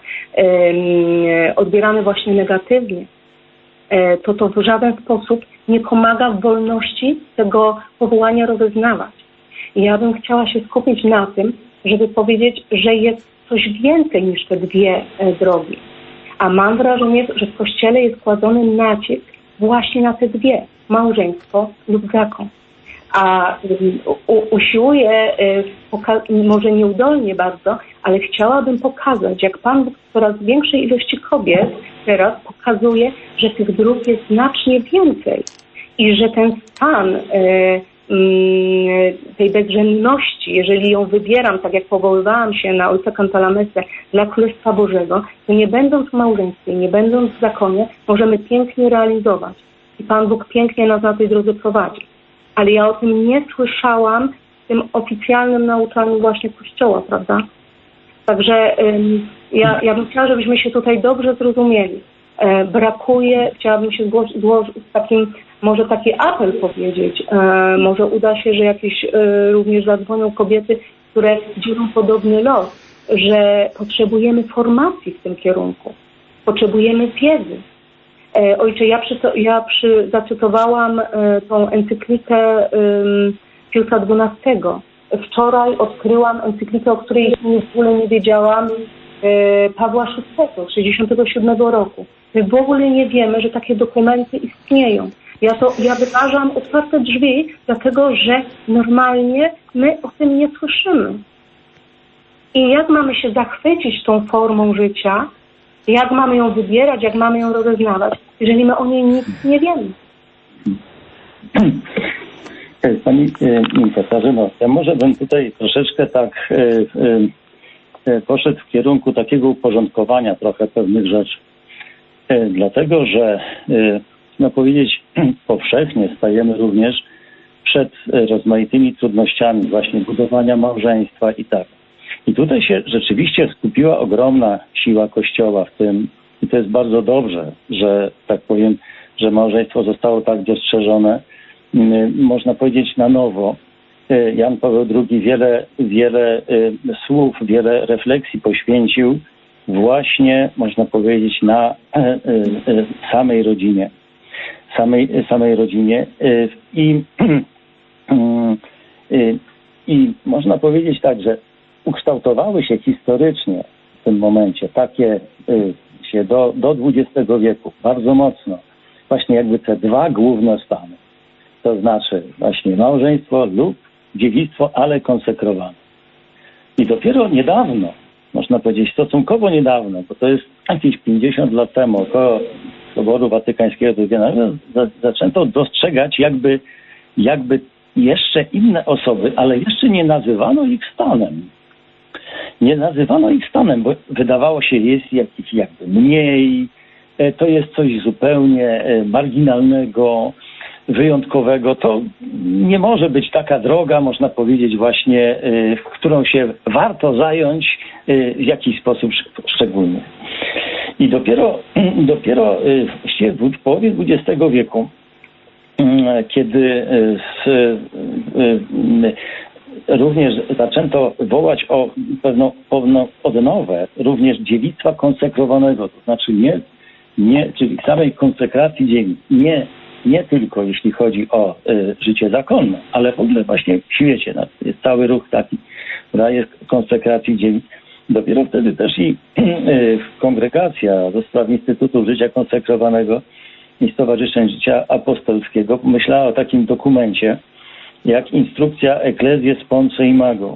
odbierane właśnie negatywnie, to w żaden sposób nie pomaga w wolności tego powołania rozeznawać. I ja bym chciała się skupić na tym, żeby powiedzieć, że jest coś więcej niż te dwie drogi. A mam wrażenie, że w Kościele jest kładzony nacisk właśnie na te dwie, małżeństwo lub zakon. A usiłuję, może nieudolnie bardzo, ale chciałabym pokazać, jak Pan Bóg w coraz większej ilości kobiet teraz pokazuje, że tych dróg jest znacznie więcej i że ten stan tej bezrzędności, jeżeli ją wybieram, tak jak powoływałam się na ojca Cantalamessę dla Królestwa Bożego, to nie będąc w małżeństwie, nie będąc w zakonie, możemy pięknie realizować. I Pan Bóg pięknie nas na tej drodze prowadzi. Ale ja o tym nie słyszałam w tym oficjalnym nauczaniu właśnie Kościoła, prawda? Także ja bym chciała, żebyśmy się tutaj dobrze zrozumieli. Chciałabym się może taki apel powiedzieć. Może uda się, że jakieś również zadzwonią kobiety, które dzielą podobny los, że potrzebujemy formacji w tym kierunku. Potrzebujemy wiedzy. Ojcze, zacytowałam tą encyklikę Piusa XII. Wczoraj odkryłam encyklikę, o której w ogóle nie wiedziałam, Pawła VI z 1967 roku. My w ogóle nie wiemy, że takie dokumenty istnieją. Ja wyrażam otwarte drzwi, dlatego że normalnie my o tym nie słyszymy. I jak mamy się zachwycić tą formą życia, jak mamy ją wybierać, jak mamy ją rozeznawać, jeżeli my o niej nic nie wiemy. Pani Katarzyno, ja może bym tutaj troszeczkę tak poszedł w kierunku takiego uporządkowania trochę pewnych rzeczy. Dlatego, że powiedzieć powszechnie stajemy również przed rozmaitymi trudnościami właśnie budowania małżeństwa i tak. I tutaj się rzeczywiście skupiła ogromna siła Kościoła w tym i to jest bardzo dobrze, że tak powiem, że małżeństwo zostało tak dostrzeżone, można powiedzieć na nowo. Jan Paweł II wiele słów, wiele refleksji poświęcił właśnie, można powiedzieć, na samej rodzinie. Samej rodzinie i można powiedzieć tak, że ukształtowały się historycznie w tym momencie takie się do XX wieku bardzo mocno właśnie jakby te dwa główne stany. To znaczy właśnie małżeństwo lub dziewictwo, ale konsekrowane. I dopiero niedawno, można powiedzieć stosunkowo niedawno, bo to jest jakieś 50 lat temu, około Soboru Watykańskiego II, zaczęto dostrzegać jakby jeszcze inne osoby, ale jeszcze nie nazywano ich stanem. Nie nazywano ich stanem, bo wydawało się, jest jakiś jakby mniej, to jest coś zupełnie marginalnego, wyjątkowego. To nie może być taka droga, można powiedzieć właśnie, którą się warto zająć w jakiś sposób szczególny. I dopiero właściwie w połowie XX wieku, kiedy również zaczęto wołać o pewną odnowę również dziewictwa konsekrowanego, to znaczy czyli samej konsekracji dziewic, nie tylko jeśli chodzi o życie zakonne, ale w ogóle właśnie w świecie. Jest cały ruch taki, jest konsekracji dziewic. Dopiero wtedy też i kongregacja do spraw Instytutu Życia Konsekrowanego i Stowarzyszeń Życia Apostolskiego pomyślała o takim dokumencie jak Instrukcja Ecclesiae Sponse Imago,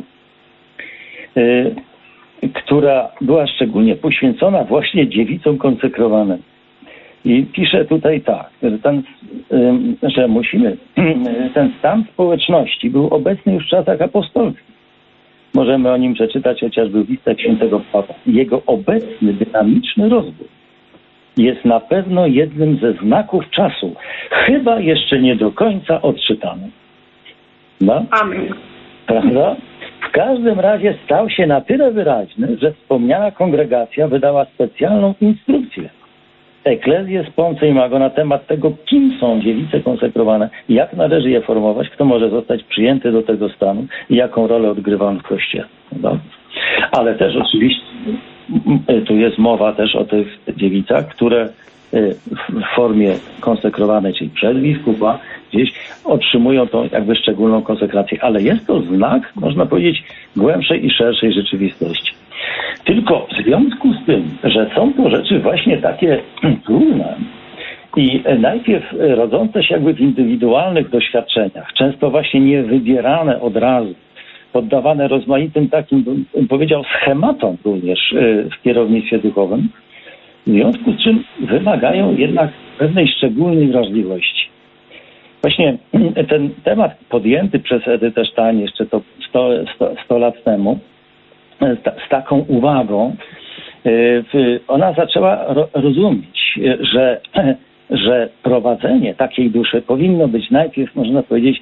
która była szczególnie poświęcona właśnie dziewicom konsekrowanym. I pisze tutaj tak, że musimy, ten stan społeczności był obecny już w czasach apostolskich. Możemy o nim przeczytać chociażby w listach świętego Pawła. Jego obecny, dynamiczny rozwój jest na pewno jednym ze znaków czasu, chyba jeszcze nie do końca odczytany. No? Amen. Prawda? W każdym razie stał się na tyle wyraźny, że wspomniana kongregacja wydała specjalną instrukcję Ecclesiae Sponse Imago na temat tego, kim są dziewice konsekrowane, jak należy je formować, kto może zostać przyjęty do tego stanu i jaką rolę odgrywa on w Kościele. No? Ale też oczywiście tu jest mowa też o tych dziewicach, które w formie konsekrowanej, czyli przez biskupa, gdzieś otrzymują tą jakby szczególną konsekrację. Ale jest to znak, można powiedzieć, głębszej i szerszej rzeczywistości. Tylko w związku z tym, że są to rzeczy właśnie takie trudne i najpierw rodzące się jakby w indywidualnych doświadczeniach, często właśnie nie wybierane od razu, poddawane rozmaitym takim, bym powiedział, schematom również w kierownictwie duchowym, w związku z czym wymagają jednak pewnej szczególnej wrażliwości. Właśnie ten temat podjęty przez Edytę Stein jeszcze to 100 lat temu, z taką uwagą, ona zaczęła rozumieć, że prowadzenie takiej duszy powinno być najpierw, można powiedzieć,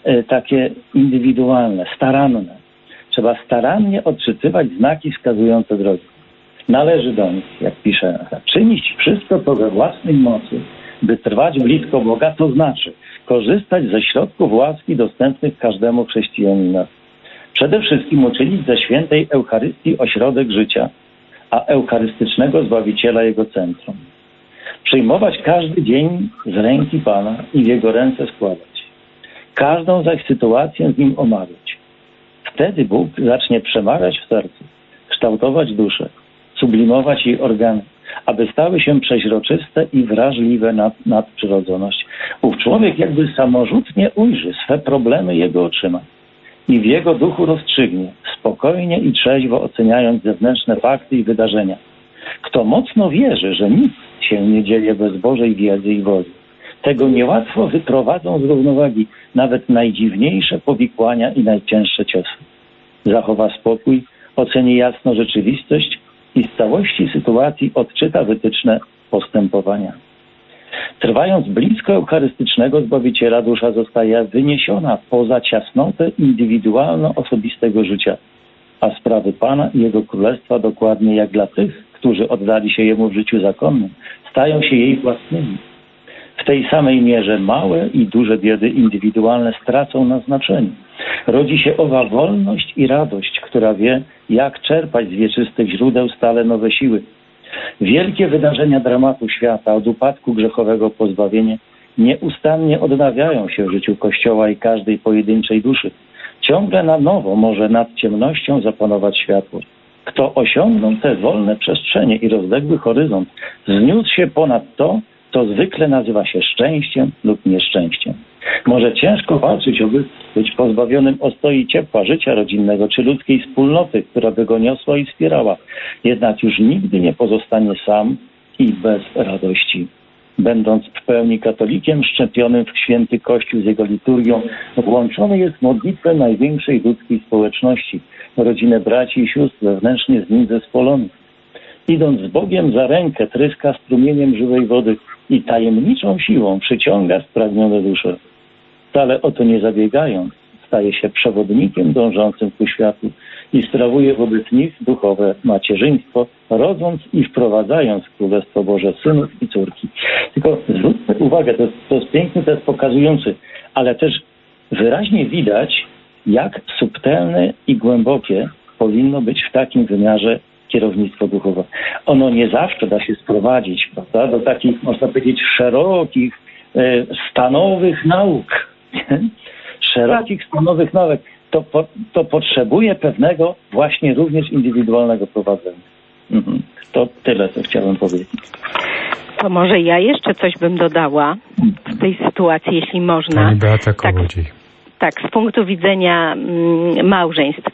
takie indywidualne, staranne. Trzeba starannie odczytywać znaki wskazujące drogę. Należy do nich, jak pisze, czynić wszystko, co we własnej mocy, by trwać blisko Boga, to znaczy korzystać ze środków łaski dostępnych każdemu chrześcijaninowi. Przede wszystkim uczynić ze świętej Eucharystii ośrodek życia, a eucharystycznego Zbawiciela jego centrum. Przyjmować każdy dzień z ręki Pana i w Jego ręce składać. Każdą zaś sytuację z Nim omawiać. Wtedy Bóg zacznie przemawiać w sercu, kształtować duszę, sublimować jej organy, aby stały się przeźroczyste i wrażliwe na nadprzyrodzoność. Ów człowiek jakby samorzutnie ujrzy swe problemy jego oczyma i w jego duchu rozstrzygnie, spokojnie i trzeźwo oceniając zewnętrzne fakty i wydarzenia. Kto mocno wierzy, że nic się nie dzieje bez Bożej wiedzy i woli, tego niełatwo wyprowadzą z równowagi nawet najdziwniejsze powikłania i najcięższe ciosy. Zachowa spokój, oceni jasno rzeczywistość i z całości sytuacji odczyta wytyczne postępowania. Trwając blisko eucharystycznego Zbawiciela, dusza zostaje wyniesiona poza ciasnotę indywidualno-osobistego życia, a sprawy Pana i Jego Królestwa, dokładnie jak dla tych, którzy oddali się Jemu w życiu zakonnym, stają się jej własnymi. W tej samej mierze małe i duże biedy indywidualne stracą na znaczeniu. Rodzi się owa wolność i radość, która wie, jak czerpać z wieczystych źródeł stale nowe siły. Wielkie wydarzenia dramatu świata, od upadku grzechowego po zbawienie, nieustannie odnawiają się w życiu Kościoła i każdej pojedynczej duszy. Ciągle na nowo może nad ciemnością zapanować światło. Kto osiągnął te wolne przestrzenie i rozległy horyzont, wzniósł się ponad to, co zwykle nazywa się szczęściem lub nieszczęściem. Może ciężko walczyć, aby być pozbawionym ostoi ciepła życia rodzinnego czy ludzkiej wspólnoty, która by go niosła i wspierała. Jednak już nigdy nie pozostanie sam i bez radości. Będąc w pełni katolikiem, szczepionym w święty Kościół z jego liturgią, włączony jest w modlitwę największej ludzkiej społeczności, rodzinę braci i sióstr wewnętrznie z nim zespolonych. Idąc z Bogiem za rękę, tryska strumieniem żywej wody i tajemniczą siłą przyciąga spragnione dusze. Wcale o to nie zabiegając, staje się przewodnikiem dążącym ku światu i sprawuje wobec nich duchowe macierzyństwo, rodząc i wprowadzając w Królestwo Boże synów i córki. Tylko zwróćmy uwagę, to jest piękny, to jest pokazujący, ale też wyraźnie widać, jak subtelne i głębokie powinno być w takim wymiarze kierownictwo duchowe. Ono nie zawsze da się sprowadzić, prawda, do takich, można powiedzieć, szerokich, stanowych nauk. Szerokich, stanowych nauk. To potrzebuje pewnego właśnie również indywidualnego prowadzenia. To tyle, co chciałem powiedzieć. To może ja jeszcze coś bym dodała w tej sytuacji, jeśli można. Pani Beata Kołodziej. Tak, z punktu widzenia małżeństw.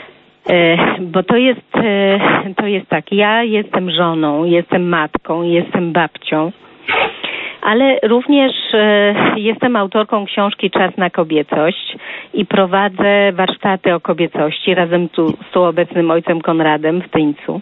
Bo to jest tak, ja jestem żoną, jestem matką, jestem babcią, ale również jestem autorką książki Czas na kobiecość i prowadzę warsztaty o kobiecości razem z tu obecnym ojcem Konradem w Tyńcu.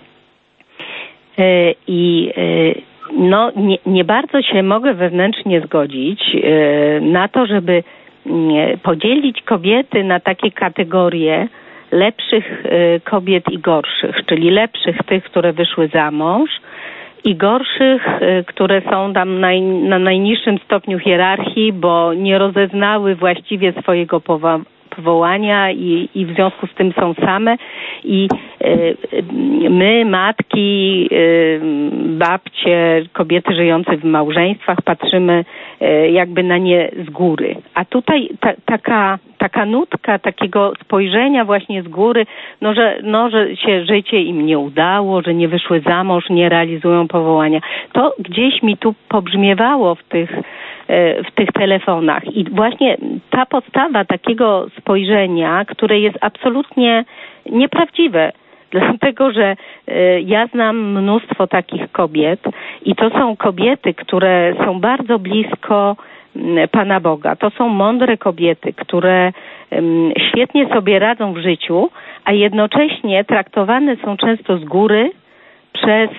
I nie bardzo się mogę wewnętrznie zgodzić na to, żeby podzielić kobiety na takie kategorie lepszych kobiet i gorszych, czyli lepszych tych, które wyszły za mąż i gorszych, które są tam na najniższym stopniu hierarchii, bo nie rozeznały właściwie swojego powołania i w związku z tym są same i my, matki, babcie, kobiety żyjące w małżeństwach patrzymy jakby na nie z góry. A tutaj taka nutka takiego spojrzenia właśnie z góry, że się życie im nie udało, że nie wyszły za mąż, nie realizują powołania. To gdzieś mi tu pobrzmiewało w tych telefonach. I właśnie ta podstawa takiego spojrzenia, które jest absolutnie nieprawdziwe, dlatego że ja znam mnóstwo takich kobiet i to są kobiety, które są bardzo blisko Pana Boga. To są mądre kobiety, które świetnie sobie radzą w życiu, a jednocześnie traktowane są często z góry przez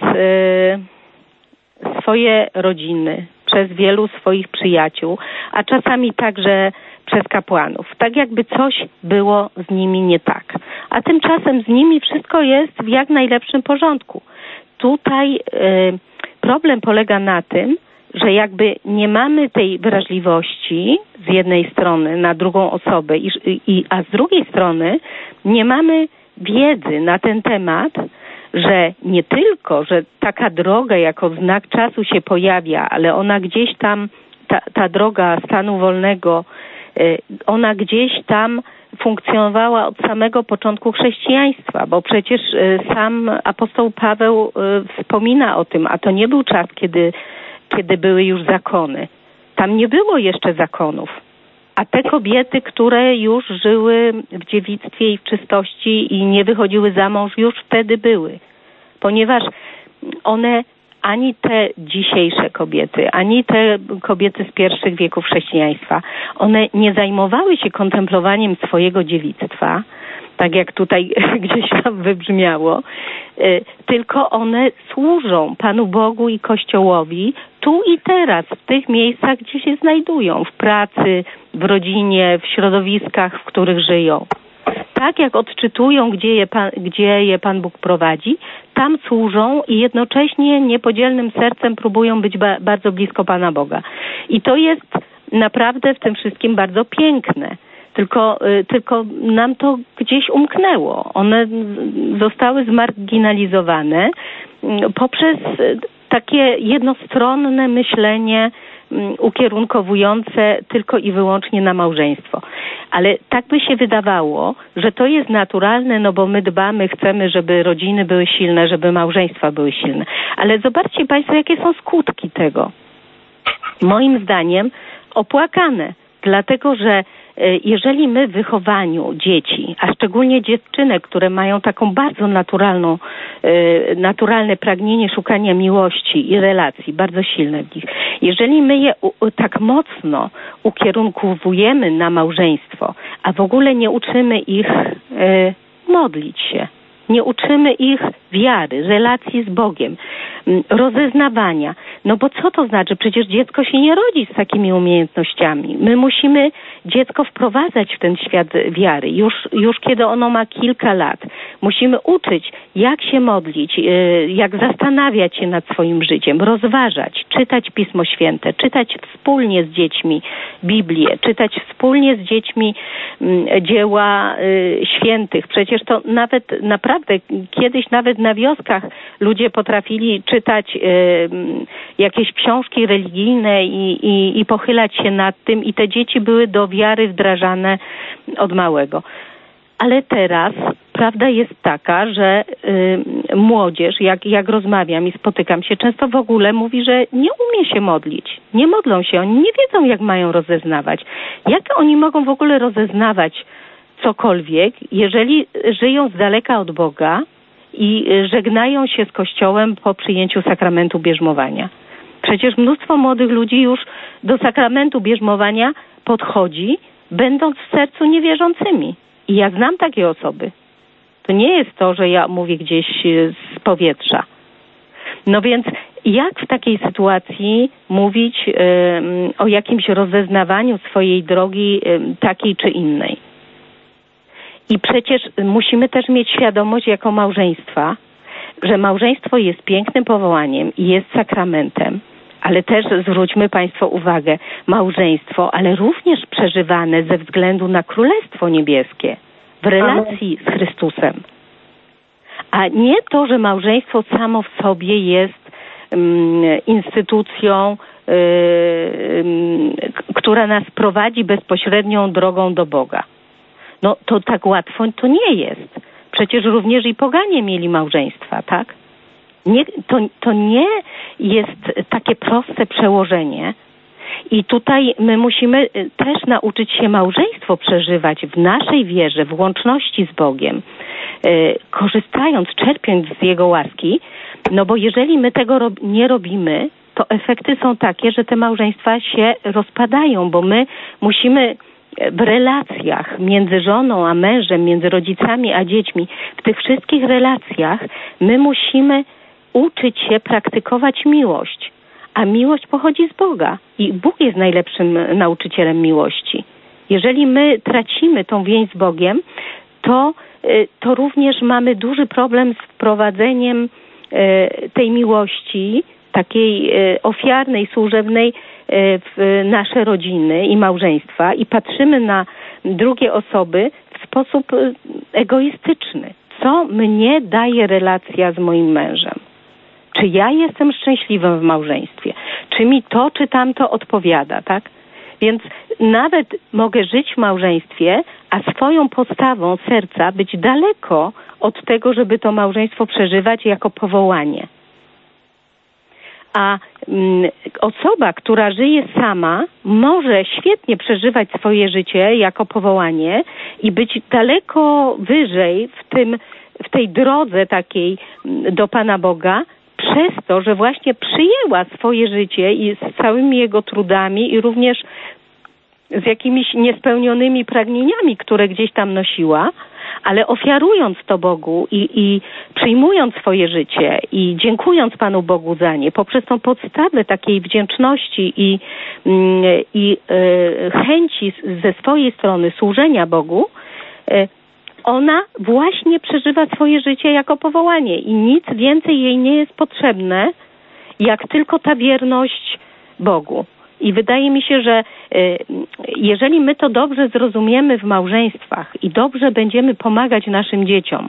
swoje rodziny, przez wielu swoich przyjaciół, a czasami także przez kapłanów. Tak jakby coś było z nimi nie tak. A tymczasem z nimi wszystko jest w jak najlepszym porządku. Tutaj problem polega na tym, że jakby nie mamy tej wrażliwości z jednej strony na drugą osobę, a z drugiej strony nie mamy wiedzy na ten temat, że nie tylko, że taka droga jako znak czasu się pojawia, ale ona gdzieś tam, ta droga stanu wolnego, ona gdzieś tam funkcjonowała od samego początku chrześcijaństwa, bo przecież sam apostoł Paweł wspomina o tym, a to nie był czas, kiedy były już zakony. Tam nie było jeszcze zakonów. A te kobiety, które już żyły w dziewictwie i w czystości i nie wychodziły za mąż, już wtedy były. Ponieważ one, ani te dzisiejsze kobiety, ani te kobiety z pierwszych wieków chrześcijaństwa, one nie zajmowały się kontemplowaniem swojego dziewictwa, tak jak tutaj gdzieś tam wybrzmiało, tylko one służą Panu Bogu i Kościołowi tu i teraz, w tych miejscach, gdzie się znajdują, w pracy, w rodzinie, w środowiskach, w których żyją. Tak jak odczytują, gdzie je Pan Bóg prowadzi, tam służą i jednocześnie niepodzielnym sercem próbują być bardzo blisko Pana Boga. I to jest naprawdę w tym wszystkim bardzo piękne. Tylko nam to gdzieś umknęło. One zostały zmarginalizowane poprzez takie jednostronne myślenie ukierunkowujące tylko i wyłącznie na małżeństwo. Ale tak by się wydawało, że to jest naturalne, no bo my dbamy, chcemy, żeby rodziny były silne, żeby małżeństwa były silne. Ale zobaczcie Państwo, jakie są skutki tego. Moim zdaniem opłakane, dlatego że jeżeli my w wychowaniu dzieci, a szczególnie dziewczynek, które mają taką bardzo naturalne pragnienie szukania miłości i relacji, bardzo silne w nich, jeżeli my je tak mocno ukierunkowujemy na małżeństwo, a w ogóle nie uczymy ich modlić się, nie uczymy ich wiary, relacji z Bogiem, rozeznawania. No bo co to znaczy? Przecież dziecko się nie rodzi z takimi umiejętnościami. My musimy dziecko wprowadzać w ten świat wiary. Już kiedy ono ma kilka lat. Musimy uczyć, jak się modlić, jak zastanawiać się nad swoim życiem, rozważać, czytać Pismo Święte, czytać wspólnie z dziećmi Biblię, czytać wspólnie z dziećmi dzieła świętych. Przecież to nawet naprawdę kiedyś nawet na wioskach ludzie potrafili czytać jakieś książki religijne i pochylać się nad tym i te dzieci były do wiary wdrażane od małego. Ale teraz prawda jest taka, że młodzież, jak rozmawiam i spotykam się, często w ogóle mówi, że nie umie się modlić. Nie modlą się, oni nie wiedzą, jak mają rozeznawać. Jak oni mogą w ogóle rozeznawać cokolwiek, jeżeli żyją z daleka od Boga i żegnają się z Kościołem po przyjęciu sakramentu bierzmowania. Przecież mnóstwo młodych ludzi już do sakramentu bierzmowania podchodzi, będąc w sercu niewierzącymi. I ja znam takie osoby. To nie jest to, że ja mówię gdzieś z powietrza. No więc jak w takiej sytuacji mówić o jakimś rozeznawaniu swojej drogi takiej czy innej? I przecież musimy też mieć świadomość jako małżeństwa, że małżeństwo jest pięknym powołaniem i jest sakramentem, ale też zwróćmy Państwo uwagę, małżeństwo, ale również przeżywane ze względu na Królestwo Niebieskie w relacji z Chrystusem. A nie to, że małżeństwo samo w sobie jest instytucją, która nas prowadzi bezpośrednią drogą do Boga. No to tak łatwo to nie jest. Przecież również i poganie mieli małżeństwa, tak? To nie jest takie proste przełożenie. I tutaj my musimy też nauczyć się małżeństwo przeżywać w naszej wierze, w łączności z Bogiem, korzystając, czerpiąc z Jego łaski, no bo jeżeli my tego nie robimy, to efekty są takie, że te małżeństwa się rozpadają, bo my musimy w relacjach między żoną a mężem, między rodzicami a dziećmi, w tych wszystkich relacjach my musimy uczyć się praktykować miłość. A miłość pochodzi z Boga i Bóg jest najlepszym nauczycielem miłości. Jeżeli my tracimy tą więź z Bogiem, to również mamy duży problem z wprowadzeniem tej miłości, takiej ofiarnej, służebnej w nasze rodziny i małżeństwa i patrzymy na drugie osoby w sposób egoistyczny. Co mnie daje relacja z moim mężem? Czy ja jestem szczęśliwym w małżeństwie? Czy mi to czy tamto odpowiada, tak? Więc nawet mogę żyć w małżeństwie, a swoją postawą serca być daleko od tego, żeby to małżeństwo przeżywać jako powołanie. A osoba, która żyje sama, może świetnie przeżywać swoje życie jako powołanie i być daleko wyżej w tej drodze takiej do Pana Boga, przez to, że właśnie przyjęła swoje życie i z całymi jego trudami i również z jakimiś niespełnionymi pragnieniami, które gdzieś tam nosiła, ale ofiarując to Bogu i przyjmując swoje życie i dziękując Panu Bogu za nie, poprzez tą podstawę takiej wdzięczności i chęci ze swojej strony służenia Bogu, ona właśnie przeżywa swoje życie jako powołanie i nic więcej jej nie jest potrzebne, jak tylko ta wierność Bogu. I wydaje mi się, że jeżeli my to dobrze zrozumiemy w małżeństwach i dobrze będziemy pomagać naszym dzieciom,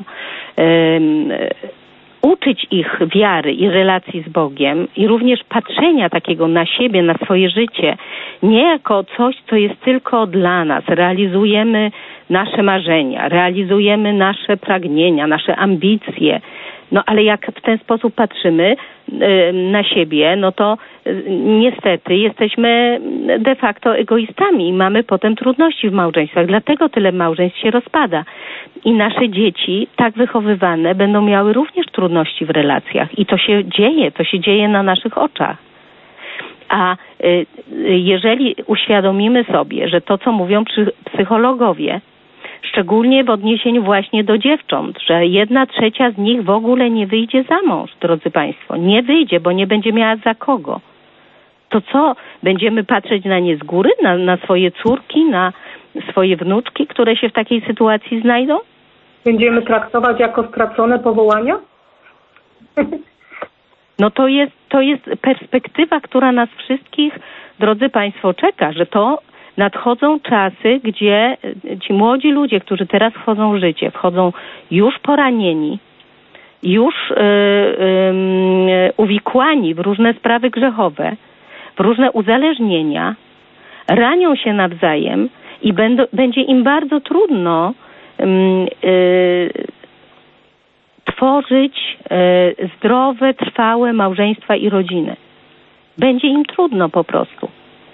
uczyć ich wiary i relacji z Bogiem i również patrzenia takiego na siebie, na swoje życie, nie jako coś, co jest tylko dla nas. Realizujemy nasze marzenia, realizujemy nasze pragnienia, nasze ambicje. No ale jak w ten sposób patrzymy na siebie, no to niestety jesteśmy de facto egoistami i mamy potem trudności w małżeństwach. Dlatego tyle małżeństw się rozpada. I nasze dzieci, tak wychowywane, będą miały również trudności w relacjach. I to się dzieje na naszych oczach. A jeżeli uświadomimy sobie, że to, co mówią psychologowie, szczególnie w odniesieniu właśnie do dziewcząt, że 1/3 z nich w ogóle nie wyjdzie za mąż, drodzy Państwo. Nie wyjdzie, bo nie będzie miała za kogo. To co? Będziemy patrzeć na nie z góry, na swoje córki, na swoje wnuczki, które się w takiej sytuacji znajdą? Będziemy traktować jako stracone powołania? No to jest perspektywa, która nas wszystkich, drodzy Państwo, czeka, że to nadchodzą czasy, gdzie ci młodzi ludzie, którzy teraz wchodzą w życie, wchodzą już poranieni, już uwikłani w różne sprawy grzechowe, w różne uzależnienia, ranią się nawzajem i będzie im bardzo trudno tworzyć zdrowe, trwałe małżeństwa i rodziny. Będzie im trudno po prostu.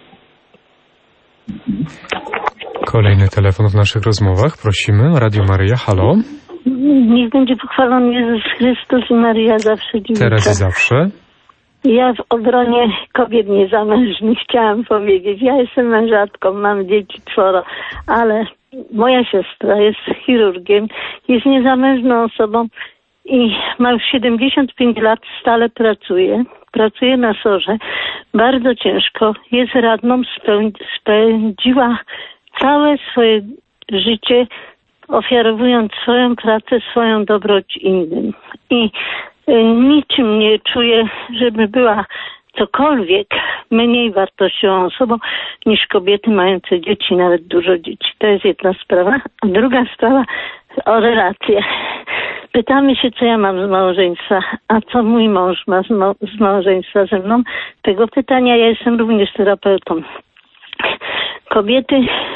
Kolejny telefon w naszych rozmowach. Prosimy. Radio Maryja, halo. Niech będzie pochwalony Jezus Chrystus i Maryja zawsze dziewicza. Teraz i zawsze. Ja w obronie kobiet niezamężnych chciałam powiedzieć. Ja jestem mężatką, mam dzieci 4, ale moja siostra jest chirurgiem, jest niezamężną osobą i ma już 75 lat, stale pracuje. Pracuje na SOR-ze, bardzo ciężko, jest radną, spędziła całe swoje życie ofiarowując swoją pracę, swoją dobroć innym. I niczym nie czuję, żeby była cokolwiek mniej wartościową osobą niż kobiety mające dzieci, nawet dużo dzieci. To jest jedna sprawa. A druga sprawa o relacje. Pytamy się, co ja mam z małżeństwa, a co mój mąż ma z małżeństwa ze mną. Tego pytania ja jestem również terapeutą. Kobiety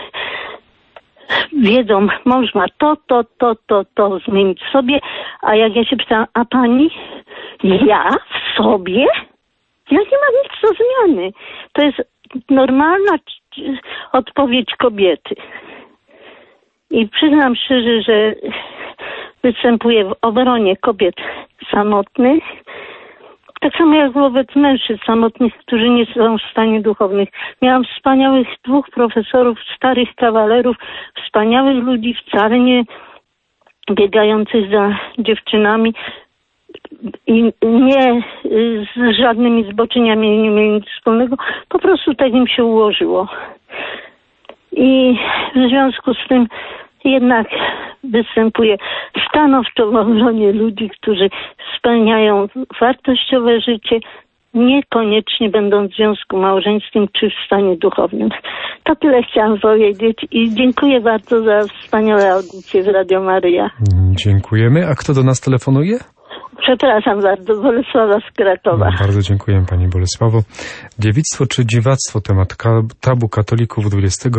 wiedzą, mąż ma to zmienić w sobie, a jak ja się pytam, a pani? Ja w sobie? Ja nie mam nic do zmiany. To jest normalna odpowiedź kobiety. I przyznam szczerze, że występuję w obronie kobiet samotnych, tak samo jak wobec mężczyzn samotnych, którzy nie są w stanie duchownych. Miałam wspaniałych 2 profesorów, starych kawalerów, wspaniałych ludzi, wcale nie biegających za dziewczynami i nie z żadnymi zboczeniami nie mieli nic wspólnego. Po prostu tak im się ułożyło. I w związku z tym jednak występuję stanowczo w obronie ludzi, którzy spełniają wartościowe życie, niekoniecznie będąc w związku małżeńskim czy w stanie duchownym. To tyle chciałam powiedzieć i dziękuję bardzo za wspaniałe audycje z Radio Maryja. Dziękujemy. A kto do nas telefonuje? Przepraszam bardzo, Bolesława z Krakowa. Bardzo dziękuję pani Bolesławo. Dziewictwo czy dziwactwo, temat tabu katolików XXI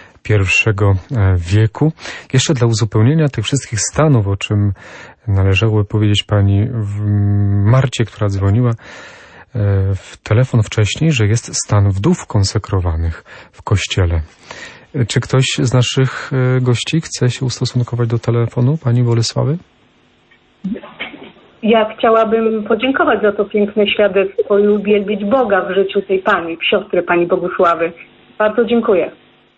wieku. Jeszcze dla uzupełnienia tych wszystkich stanów, o czym należało powiedzieć pani Marcie, która dzwoniła w telefon wcześniej, że jest stan wdów konsekrowanych w Kościele. Czy ktoś z naszych gości chce się ustosunkować do telefonu pani Bolesławy? Ja chciałabym podziękować za to piękne świadectwo i uwielbić Boga w życiu tej pani, siostry pani Bogusławy. Bardzo dziękuję.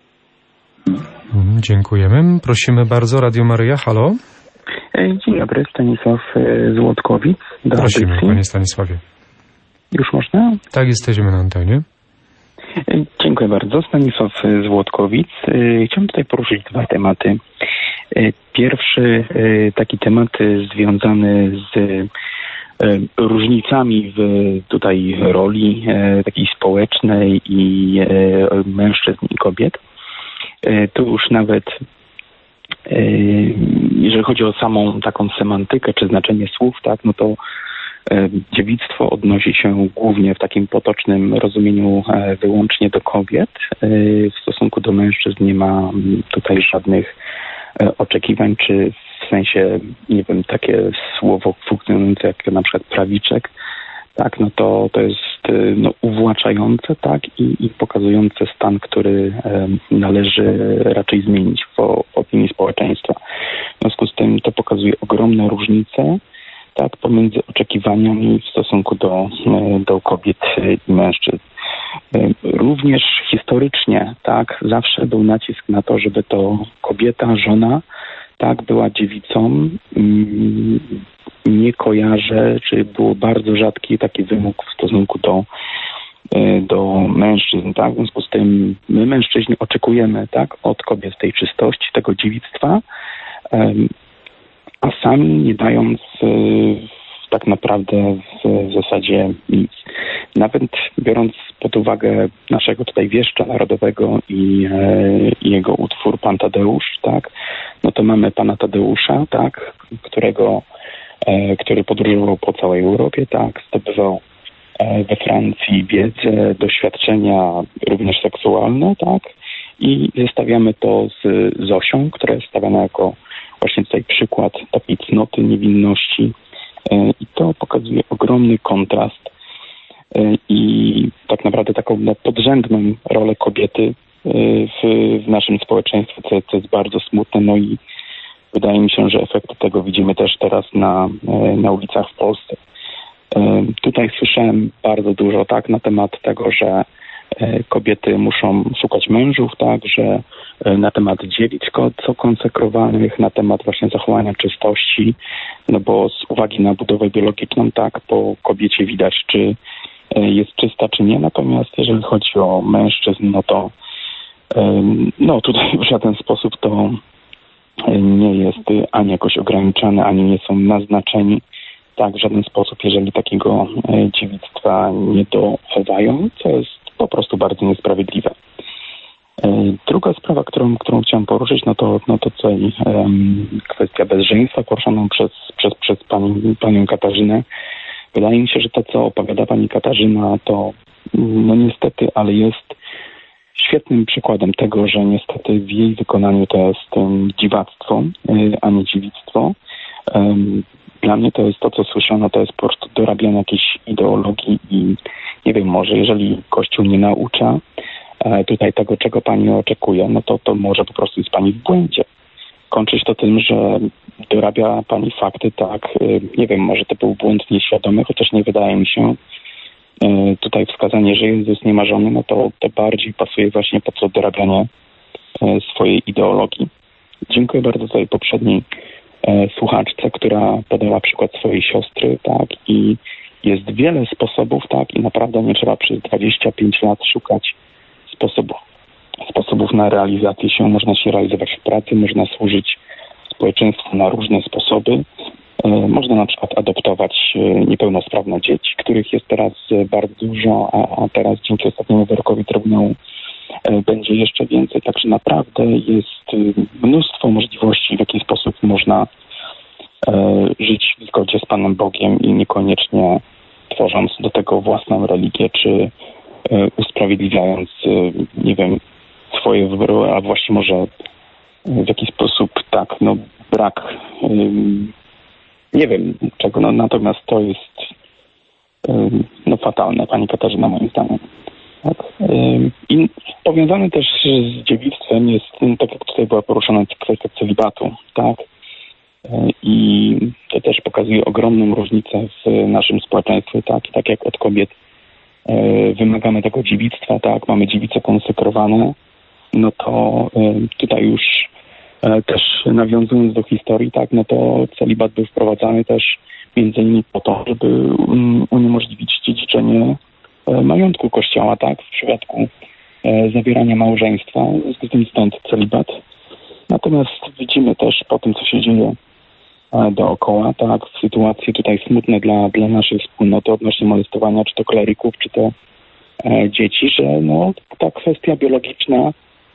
Dziękujemy. Prosimy bardzo. Radio Maryja, halo. Dzień dobry, Stanisław z Łotkowic. Prosimy, panie Stanisławie. Już można? Tak, jesteśmy na antenie. Dziękuję bardzo. Stanisław z Łotkowic. Chciałem tutaj poruszyć dwa tematy. Pierwszy taki temat związany z różnicami w tutaj roli takiej społecznej i mężczyzn i kobiet. Tu już nawet jeżeli chodzi o samą taką semantykę czy znaczenie słów, tak, no to dziewictwo odnosi się głównie w takim potocznym rozumieniu wyłącznie do kobiet. W stosunku do mężczyzn nie ma tutaj żadnych oczekiwań, czy w sensie, nie wiem, takie słowo funkcjonujące jak na przykład prawiczek, tak, no to jest uwłaczające, tak, i pokazujące stan, który należy raczej zmienić w opinii społeczeństwa. W związku z tym to pokazuje ogromne różnice, tak, pomiędzy oczekiwaniami w stosunku do kobiet i mężczyzn. Również historycznie, tak, zawsze był nacisk na to, żeby to kobieta, żona, tak, była dziewicą. Nie kojarzę, czy było bardzo rzadki taki wymóg w stosunku do mężczyzn, tak? W związku z tym my, mężczyźni, oczekujemy, tak, od kobiet tej czystości, tego dziewictwa, a sami nie dając tak naprawdę w zasadzie nic. Nawet biorąc pod uwagę naszego tutaj wieszcza narodowego i jego utwór Pan Tadeusz, tak, no to mamy pana Tadeusza, tak, który podróżował po całej Europie, tak, zdobywał we Francji wiedzę, doświadczenia również seksualne, tak, i zestawiamy to z Zosią, która jest stawiana jako właśnie tutaj przykład takiej cnoty, niewinności, i to pokazuje ogromny kontrast i tak naprawdę taką podrzędną rolę kobiety w naszym społeczeństwie, co jest bardzo smutne, no i wydaje mi się, że efekty tego widzimy też teraz na ulicach w Polsce. Tutaj słyszałem bardzo dużo, tak, na temat tego, że kobiety muszą szukać mężów, tak, że na temat dziewic co konsekrowanych, na temat właśnie zachowania czystości, no bo z uwagi na budowę biologiczną, tak, po kobiecie widać, czy jest czysta, czy nie. Natomiast jeżeli chodzi o mężczyzn, no to tutaj w żaden sposób to nie jest ani jakoś ograniczane, ani nie są naznaczeni, tak, w żaden sposób, jeżeli takiego dziewictwa nie dochowają, co jest po prostu bardzo niesprawiedliwe. Druga sprawa, którą chciałem poruszyć, no to tutaj kwestia bezżeństwa poruszoną przez panią Katarzynę. Wydaje mi się, że to, co opowiada pani Katarzyna, to no niestety, ale jest świetnym przykładem tego, że niestety w jej wykonaniu to jest dziwactwo, a nie dziewictwo. Dla mnie to jest to, co słyszono, to jest po prostu dorabianie jakiejś ideologii i nie wiem, może jeżeli Kościół nie naucza tutaj tego, czego pani oczekuje, no to może po prostu jest pani w błędzie. Kończyć to tym, że dorabia pani fakty, tak, nie wiem, może to był błąd nieświadomy, chociaż nie wydaje mi się. Tutaj wskazanie, że Jezus nie ma żony, no to bardziej pasuje właśnie pod to dorabianie swojej ideologii. Dziękuję bardzo tutaj poprzedniej słuchaczce, która podała przykład swojej siostry, tak, i jest wiele sposobów, tak, i naprawdę nie trzeba przez 25 lat szukać sposobu. sposobów na realizację się. Można się realizować w pracy, można służyć społeczeństwu na różne sposoby. Można na przykład adoptować niepełnosprawne dzieci, których jest teraz bardzo dużo, a teraz dzięki ostatniemu wyrokowi Trybunału będzie jeszcze więcej. Także naprawdę jest mnóstwo możliwości, w jaki sposób można żyć w zgodzie z Panem Bogiem i niekoniecznie tworząc do tego własną religię, czy usprawiedliwiając, nie wiem, swoje wybory, a właściwie może w jakiś sposób tak, no brak, nie wiem czego, no natomiast to jest no fatalne, Pani Katarzyna, moim zdaniem. Tak. I powiązane też z dziewictwem jest, tak jak tutaj była poruszona kwestia celibatu, tak? I to też pokazuje ogromną różnicę w naszym społeczeństwie, tak? I tak jak od kobiet wymagamy tego dziewictwa, tak? Mamy dziewice konsekrowane, no to tutaj już też nawiązując do historii, tak? No to celibat był wprowadzany też między innymi po to, żeby uniemożliwić dziedziczenie majątku Kościoła, tak? W przypadku zawierania małżeństwa, w związku z tym stąd celibat. Natomiast widzimy też po tym, co się dzieje dookoła, tak, w sytuacji tutaj smutne dla naszej wspólnoty odnośnie molestowania, czy to kleryków, czy to dzieci, że no, ta kwestia biologiczna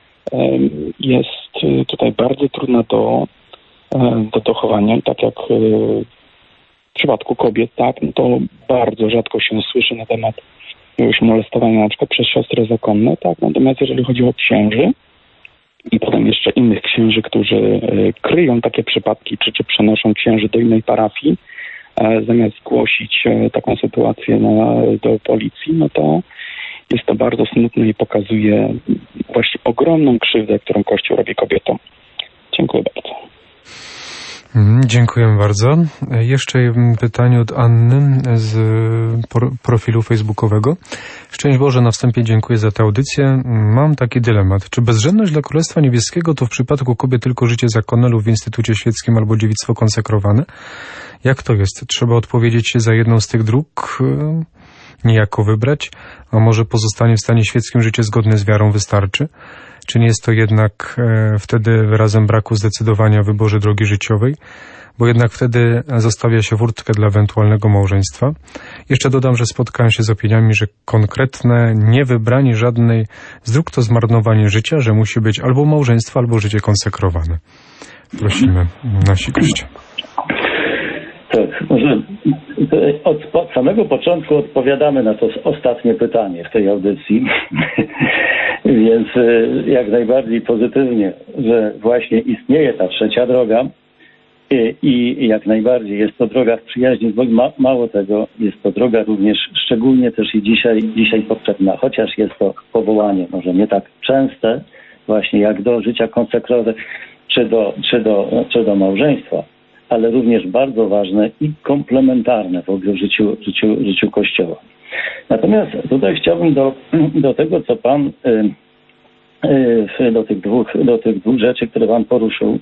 jest tutaj bardzo trudna do dochowania. Tak jak w przypadku kobiet, tak, no to bardzo rzadko się słyszy na temat jakiegoś molestowania na przykład przez siostry zakonne, tak, natomiast jeżeli chodzi o księży i potem jeszcze innych księży, którzy kryją takie przypadki, czy przenoszą księży do innej parafii, zamiast zgłosić taką sytuację do policji, no to jest to bardzo smutne i pokazuje właśnie ogromną krzywdę, którą Kościół robi kobietom. Dziękuję bardzo. Dziękuję bardzo. Jeszcze pytanie od Anny z profilu facebookowego. Szczęść Boże, na wstępie dziękuję za tę audycję. Mam taki dylemat. Czy bezrzędność dla Królestwa Niebieskiego to w przypadku kobiet tylko życie zakonne lub w instytucie świeckim albo dziewictwo konsekrowane? Jak to jest? Trzeba odpowiedzieć się za jedną z tych dróg? Niejako wybrać? A może pozostanie w stanie świeckim życie zgodne z wiarą wystarczy? Czy nie jest to jednak wtedy wyrazem braku zdecydowania w wyborze drogi życiowej? Bo jednak wtedy zostawia się furtkę dla ewentualnego małżeństwa. Jeszcze dodam, że spotkałem się z opiniami, że konkretne niewybranie żadnej z dróg to zmarnowanie życia, że musi być albo małżeństwo, albo życie konsekrowane. Prosimy, nasi goście. Tak, może od samego początku odpowiadamy na to ostatnie pytanie w tej audycji, więc jak najbardziej pozytywnie, że właśnie istnieje ta trzecia droga i jak najbardziej jest to droga w przyjaźni z Bogiem. Mało tego, jest to droga również szczególnie też i dzisiaj potrzebna, chociaż jest to powołanie może nie tak częste właśnie jak do życia konsekrowanego czy do małżeństwa, ale również bardzo ważne i komplementarne w ogóle w życiu Kościoła. Natomiast tutaj chciałbym do tego, co Pan, do tych dwóch rzeczy, które Pan poruszył,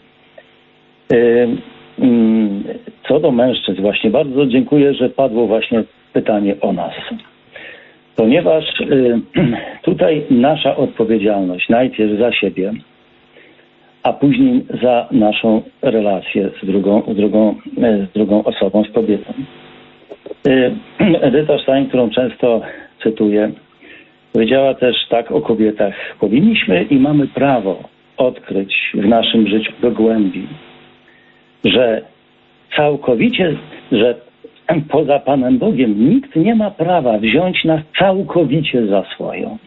co do mężczyzn właśnie bardzo dziękuję, że padło właśnie pytanie o nas. Ponieważ tutaj nasza odpowiedzialność najpierw za siebie, a później za naszą relację z drugą osobą, z kobietą. Edyta Stein, którą często cytuję, powiedziała też tak o kobietach. Powinniśmy i mamy prawo odkryć w naszym życiu do głębi, że całkowicie, że poza Panem Bogiem nikt nie ma prawa wziąć nas całkowicie za swoją.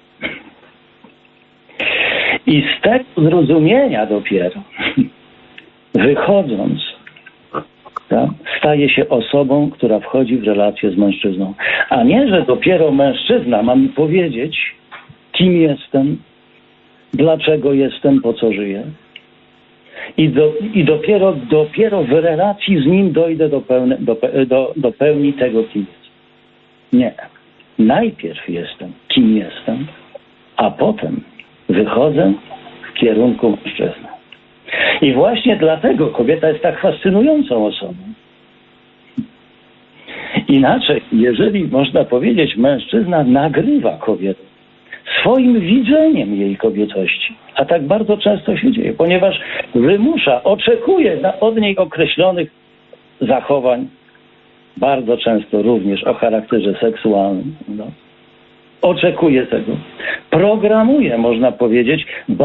I z tego zrozumienia dopiero, wychodząc, tak, staje się osobą, która wchodzi w relację z mężczyzną. A nie, że dopiero mężczyzna ma mi powiedzieć, kim jestem, dlaczego jestem, po co żyję. I dopiero w relacji z nim dojdę do pełni tego, kim jest. Nie. Najpierw jestem, kim jestem, a potem wychodzę w kierunku mężczyzny. I właśnie dlatego kobieta jest tak fascynującą osobą. Inaczej, jeżeli można powiedzieć, mężczyzna nagrywa kobietę swoim widzeniem jej kobiecości. A tak bardzo często się dzieje, ponieważ wymusza, oczekuje od niej określonych zachowań, bardzo często również o charakterze seksualnym. No. Oczekuje tego. Programuje, można powiedzieć,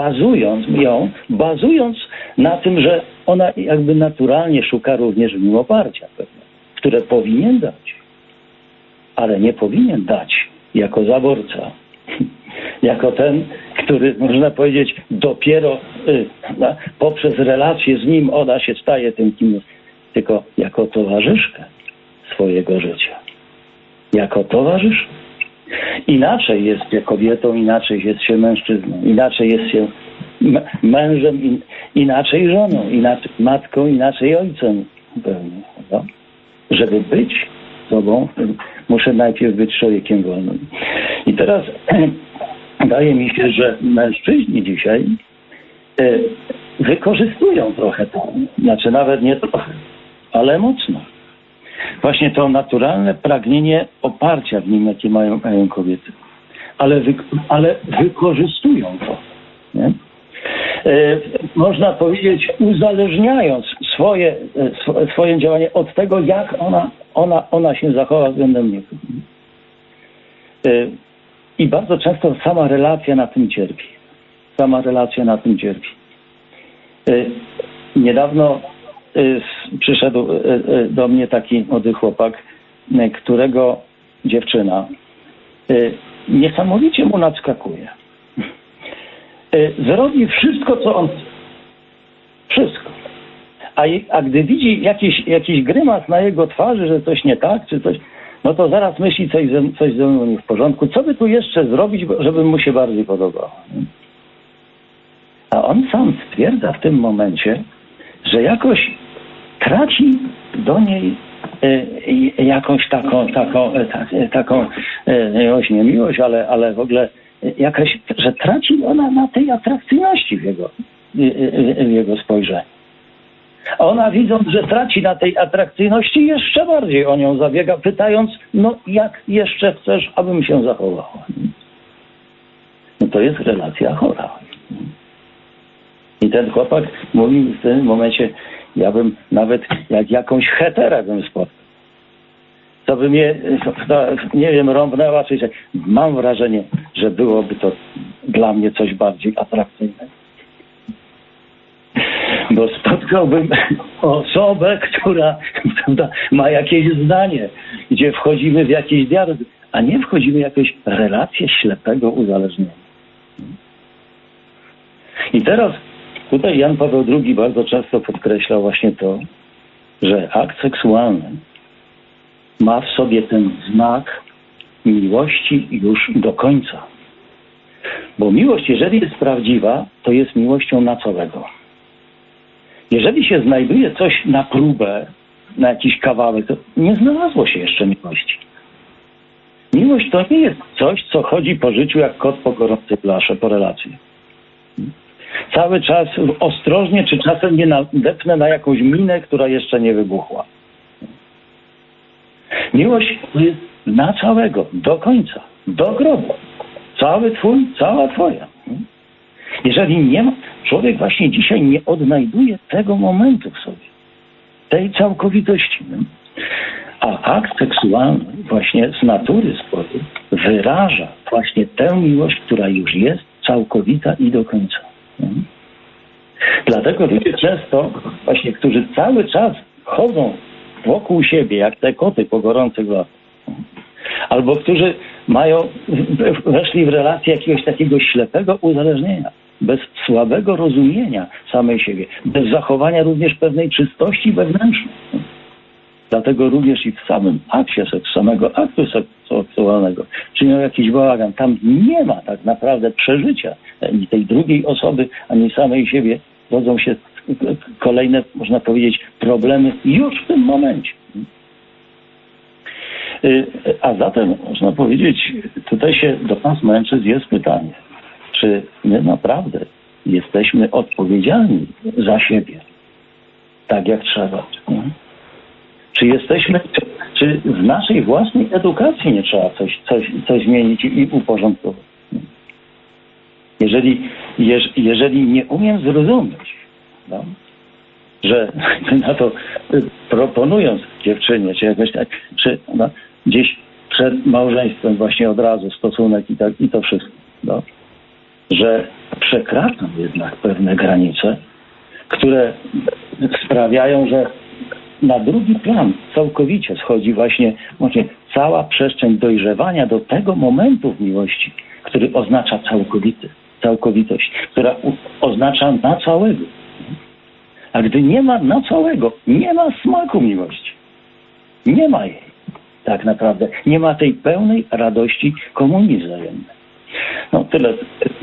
bazując na tym, że ona jakby naturalnie szuka również miłoparcia pewnego, które powinien dać. Ale nie powinien dać jako zaborca. Jako ten, który, można powiedzieć, dopiero poprzez relacje z nim ona się staje tym, kim jest. Tylko jako towarzyszkę swojego życia. Jako towarzysz. Inaczej jest się kobietą, inaczej jest się mężczyzną, inaczej jest się mężem, inaczej żoną, inaczej matką, inaczej ojcem. Pewnie, no? Żeby być sobą, muszę najpierw być człowiekiem wolnym. I teraz wydaje mi się, że mężczyźni dzisiaj wykorzystują trochę to, znaczy nawet nie trochę, ale mocno. Właśnie to naturalne pragnienie oparcia w nim, jakie mają kobiety. Ale wykorzystują to. Nie? Można powiedzieć, uzależniając swoje działanie od tego, jak ona się zachowa względem niego. I bardzo często sama relacja na tym cierpi. Niedawno przyszedł do mnie taki młody chłopak, którego dziewczyna niesamowicie mu nadskakuje. Zrobi wszystko, co on chce. Wszystko. A gdy widzi jakiś grymas na jego twarzy, że coś nie tak, czy coś, no to zaraz myśli, coś ze mną nie w porządku. Co by tu jeszcze zrobić, żeby mu się bardziej podobało? A on sam stwierdza w tym momencie, że jakoś traci do niej jakąś taką nie miłość, ale w ogóle jakaś, że traci ona na tej atrakcyjności w jego spojrzeniu. A ona, widząc, że traci na tej atrakcyjności, jeszcze bardziej o nią zabiega, pytając, no jak jeszcze chcesz, abym się zachowała? No to jest relacja chora. I ten chłopak mówił w tym momencie, ja bym nawet jak jakąś heterę bym spotkał. To by mnie, nie wiem, rąbnęła, czy mam wrażenie, że byłoby to dla mnie coś bardziej atrakcyjnego. Bo spotkałbym osobę, która ma jakieś zdanie, gdzie wchodzimy w jakiś dialog, a nie wchodzimy w jakąś relację ślepego uzależnienia. I teraz tutaj Jan Paweł II bardzo często podkreślał właśnie to, że akt seksualny ma w sobie ten znak miłości już do końca. Bo miłość, jeżeli jest prawdziwa, to jest miłością na całego. Jeżeli się znajduje coś na próbę, na jakiś kawałek, to nie znalazło się jeszcze miłości. Miłość to nie jest coś, co chodzi po życiu jak kot po gorącej blasze, po relacji. Cały czas ostrożnie, czy czasem nie nadepnę na jakąś minę, która jeszcze nie wybuchła. Miłość to jest na całego, do końca, do grobu. Cały twój, cała twoja. Jeżeli nie ma, człowiek właśnie dzisiaj nie odnajduje tego momentu w sobie, tej całkowitości. A akt seksualny właśnie z natury swojej wyraża właśnie tę miłość, która już jest całkowita i do końca. Dlatego ludzie często właśnie, którzy cały czas chodzą wokół siebie, jak te koty po gorących latach, albo którzy weszli w relację jakiegoś takiego ślepego uzależnienia, bez słabego rozumienia samej siebie, bez zachowania również pewnej czystości wewnętrznej. Dlatego również i w samym akcie samego aktu seksualnego czynią jakiś bałagan. Tam nie ma tak naprawdę przeżycia ani tej drugiej osoby, ani samej siebie. Rodzą się kolejne, można powiedzieć, problemy już w tym momencie. A zatem, można powiedzieć, tutaj się do nas mężczyzn jest pytanie, czy my naprawdę jesteśmy odpowiedzialni za siebie, tak jak trzeba. Czy w naszej własnej edukacji nie trzeba coś zmienić i uporządkować? Jeżeli nie umiem zrozumieć, no, że na to proponując dziewczynie, czy jakoś tak, czy no, gdzieś przed małżeństwem właśnie od razu stosunek i to wszystko, no, że przekraczam jednak pewne granice, które sprawiają, że na drugi plan całkowicie schodzi właśnie cała przestrzeń dojrzewania do tego momentu w miłości, który oznacza całkowitość, która oznacza na całego. A gdy nie ma na całego, nie ma smaku miłości. Nie ma jej tak naprawdę. Nie ma tej pełnej radości komunii wzajemnej. No tyle.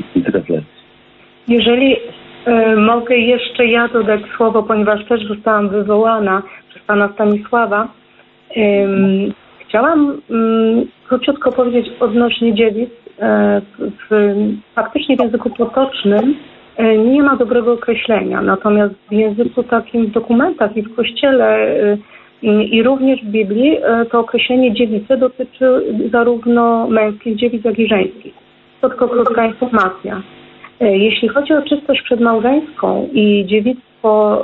Jeżeli mogę jeszcze ja dodać słowo, ponieważ też zostałam wywołana przez pana Stanisława. Chciałam króciutko powiedzieć odnośnie dziewic. Faktycznie w języku potocznym nie ma dobrego określenia, natomiast w języku takim w dokumentach i w Kościele i również w Biblii to określenie dziewicy dotyczy zarówno męskich dziewic, jak i żeńskich. To tylko krótka informacja. Jeśli chodzi o czystość przedmałżeńską i dziewictwo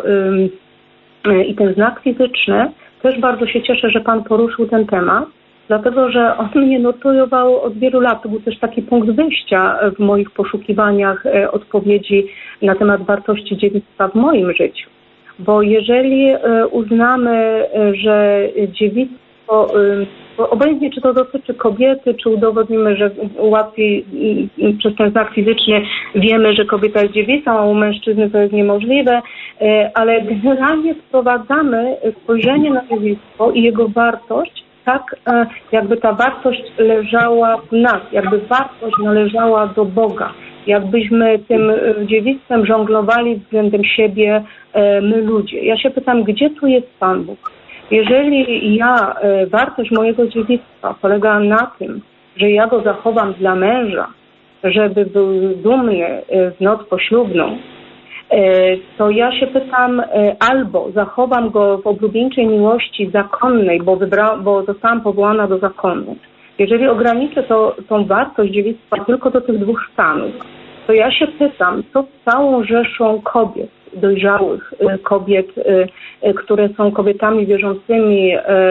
i ten znak fizyczny, też bardzo się cieszę, że Pan poruszył ten temat, dlatego że on mnie notował od wielu lat. To był też taki punkt wyjścia w moich poszukiwaniach odpowiedzi na temat wartości dziewictwa w moim życiu. Bo jeżeli uznamy, że dziewictwo, obojętnie czy to dotyczy kobiety, czy udowodnimy, że łatwiej przez ten znak fizyczny wiemy, że kobieta jest dziewicą, a u mężczyzny to jest niemożliwe, ale generalnie sprowadzamy spojrzenie na dziewictwo i jego wartość tak, jakby ta wartość leżała w nas, jakby wartość należała do Boga. Jakbyśmy tym dziewictwem żonglowali względem siebie my ludzie. Ja się pytam, gdzie tu jest Pan Bóg? Jeżeli wartość mojego dziewictwa polega na tym, że ja go zachowam dla męża, żeby był dumny w noc poślubną, to ja się pytam, albo zachowam go w oblubieńczej miłości zakonnej, bo zostałam powołana do zakonu. Jeżeli ograniczę tą wartość dziewictwa tylko do tych dwóch stanów, to ja się pytam, co z całą rzeszą kobiet, dojrzałych kobiet, które są kobietami wierzącymi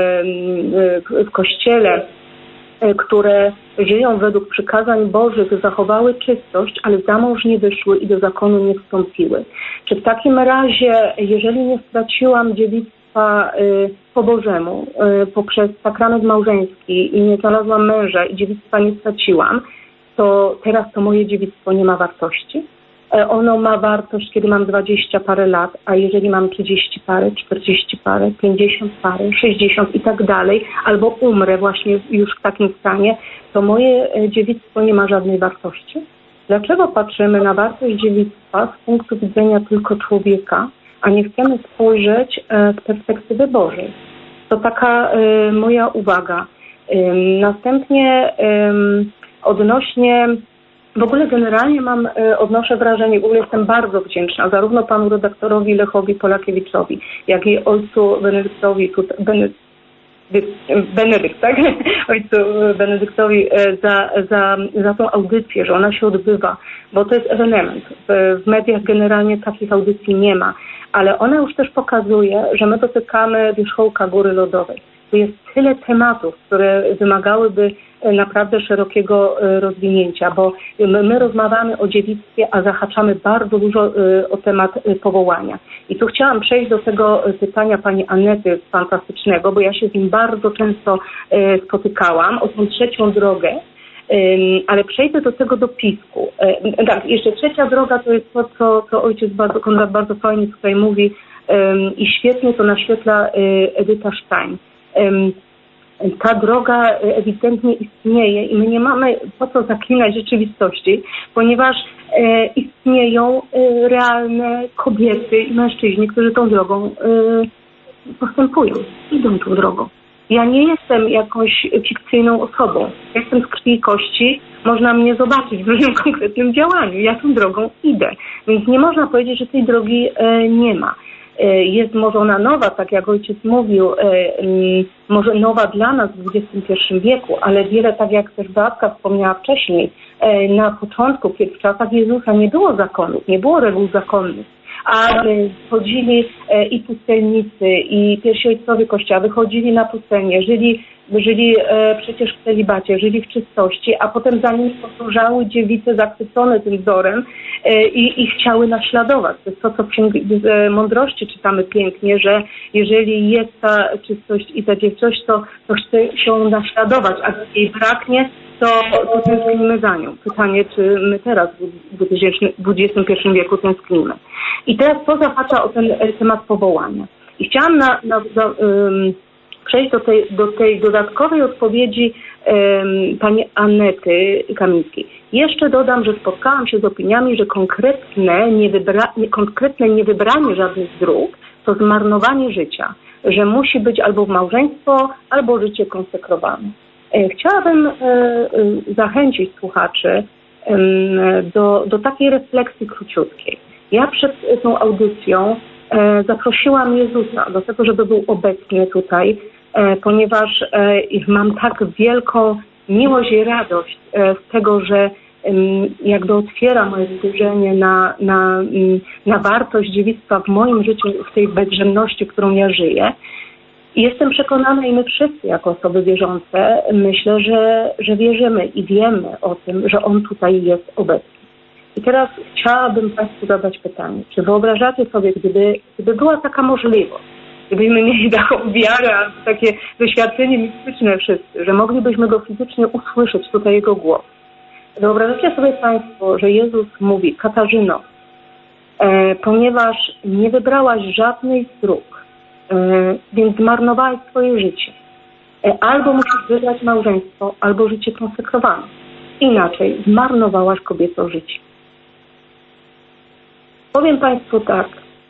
w Kościele, które żyją według przykazań Bożych, zachowały czystość, ale za mąż nie wyszły i do zakonu nie wstąpiły. Czy w takim razie, jeżeli nie straciłam dziewictwa po Bożemu, poprzez sakrament małżeński i nie znalazłam męża i dziewictwa nie straciłam, to teraz to moje dziewictwo nie ma wartości? Ono ma wartość, kiedy mam 20 parę lat, a jeżeli mam 30 parę, 40 parę, 50 parę, 60 i tak dalej, albo umrę właśnie już w takim stanie, to moje dziewictwo nie ma żadnej wartości. Dlaczego patrzymy na wartość dziewictwa z punktu widzenia tylko człowieka, a nie chcemy spojrzeć z perspektywy Bożej? To taka moja uwaga. Następnie odnośnie... W ogóle generalnie odnoszę wrażenie, w ogóle jestem bardzo wdzięczna zarówno panu redaktorowi Lechowi Polakiewiczowi, jak i ojcu Benedyktowi, tak? Ojcu Benedyktowi za tą audycję, że ona się odbywa, bo to jest ewenement. W mediach generalnie takich audycji nie ma, ale ona już też pokazuje, że my dotykamy wierzchołka góry lodowej. Tu jest tyle tematów, które wymagałyby naprawdę szerokiego rozwinięcia, bo my rozmawiamy o dziewictwie, a zahaczamy bardzo dużo o temat powołania. I tu chciałam przejść do tego pytania pani Anety fantastycznego, bo ja się z nim bardzo często spotykałam, o tą trzecią drogę, ale przejdę do tego dopisku. Tak, jeszcze trzecia droga to jest to, co ojciec Konrad bardzo fajnie tutaj mówi i świetnie to naświetla Edyta Stein. Ta droga ewidentnie istnieje i my nie mamy po co zaklinać rzeczywistości, ponieważ istnieją realne kobiety i mężczyźni, którzy tą drogą postępują, idą tą drogą. Ja nie jestem jakąś fikcyjną osobą. Jestem z krwi i kości. Można mnie zobaczyć w różnym konkretnym działaniu. Ja tą drogą idę. Więc nie można powiedzieć, że tej drogi nie ma. jest może ona nowa, tak jak ojciec mówił, może nowa dla nas w XXI wieku, ale wiele, tak jak też Beatka wspomniała wcześniej, na początku, kiedy w czasach Jezusa nie było zakonów, nie było reguł zakonnych, a chodzili i pustelnicy, i pierwsi ojcowie Kościoła wychodzili na pustelnię, żyli przecież w celibacie, żyli w czystości, a potem za nimi podążały dziewice zachwycone tym wzorem i chciały naśladować. To jest to, co w Księdze Mądrości czytamy pięknie, że jeżeli jest ta czystość i ta dziewczość, to chce się naśladować, a gdy jej braknie, to tęsknimy za nią. Pytanie, czy my teraz w XXI wieku tęsknimy. I teraz to zahacza o ten temat powołania. I chciałam przejść do tej dodatkowej odpowiedzi pani Anety Kamińskiej. Jeszcze dodam, że spotkałam się z opiniami, że konkretne niewybranie żadnych dróg to zmarnowanie życia, że musi być albo małżeństwo, albo życie konsekrowane. Chciałabym zachęcić słuchaczy do takiej refleksji króciutkiej. Ja przed tą audycją zaprosiłam Jezusa do tego, żeby był obecny tutaj, ponieważ mam tak wielką miłość i radość z tego, że jakby otwiera moje spojrzenie na wartość dziewictwa w moim życiu, w tej bezżenności, którą ja żyję. I jestem przekonana, i my wszyscy jako osoby wierzące, myślę, że wierzymy i wiemy o tym, że On tutaj jest obecny. I teraz chciałabym Państwu zadać pytanie, czy wyobrażacie sobie, gdyby była taka możliwość, gdybyśmy mieli taką wiarę, takie doświadczenie mistyczne wszyscy, że moglibyśmy Go fizycznie usłyszeć, tutaj Jego głos. Wyobrażacie sobie Państwo, że Jezus mówi: Katarzyno, ponieważ nie wybrałaś żadnej z dróg, więc zmarnowałaś swoje życie. Albo musisz wybrać małżeństwo, albo życie konsekrowane. Inaczej zmarnowałaś kobieco życie. Powiem Państwu tak,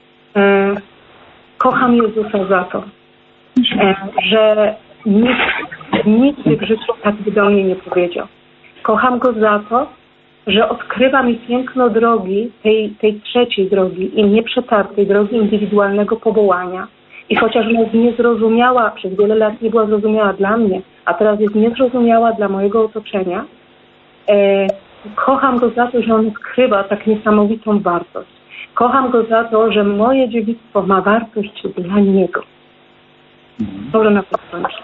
kocham Jezusa za to, że nigdy w życiu tak do mnie nie powiedział. Kocham Go za to, że odkrywa mi piękno drogi, tej trzeciej drogi i nieprzetartej drogi indywidualnego powołania. I chociaż jest niezrozumiała, przez wiele lat nie była zrozumiała dla mnie, a teraz jest niezrozumiała dla mojego otoczenia, kocham Go za to, że On odkrywa tak niesamowitą wartość. Kocham Go za to, że moje dziewictwo ma wartość dla Niego. Może na to skończę.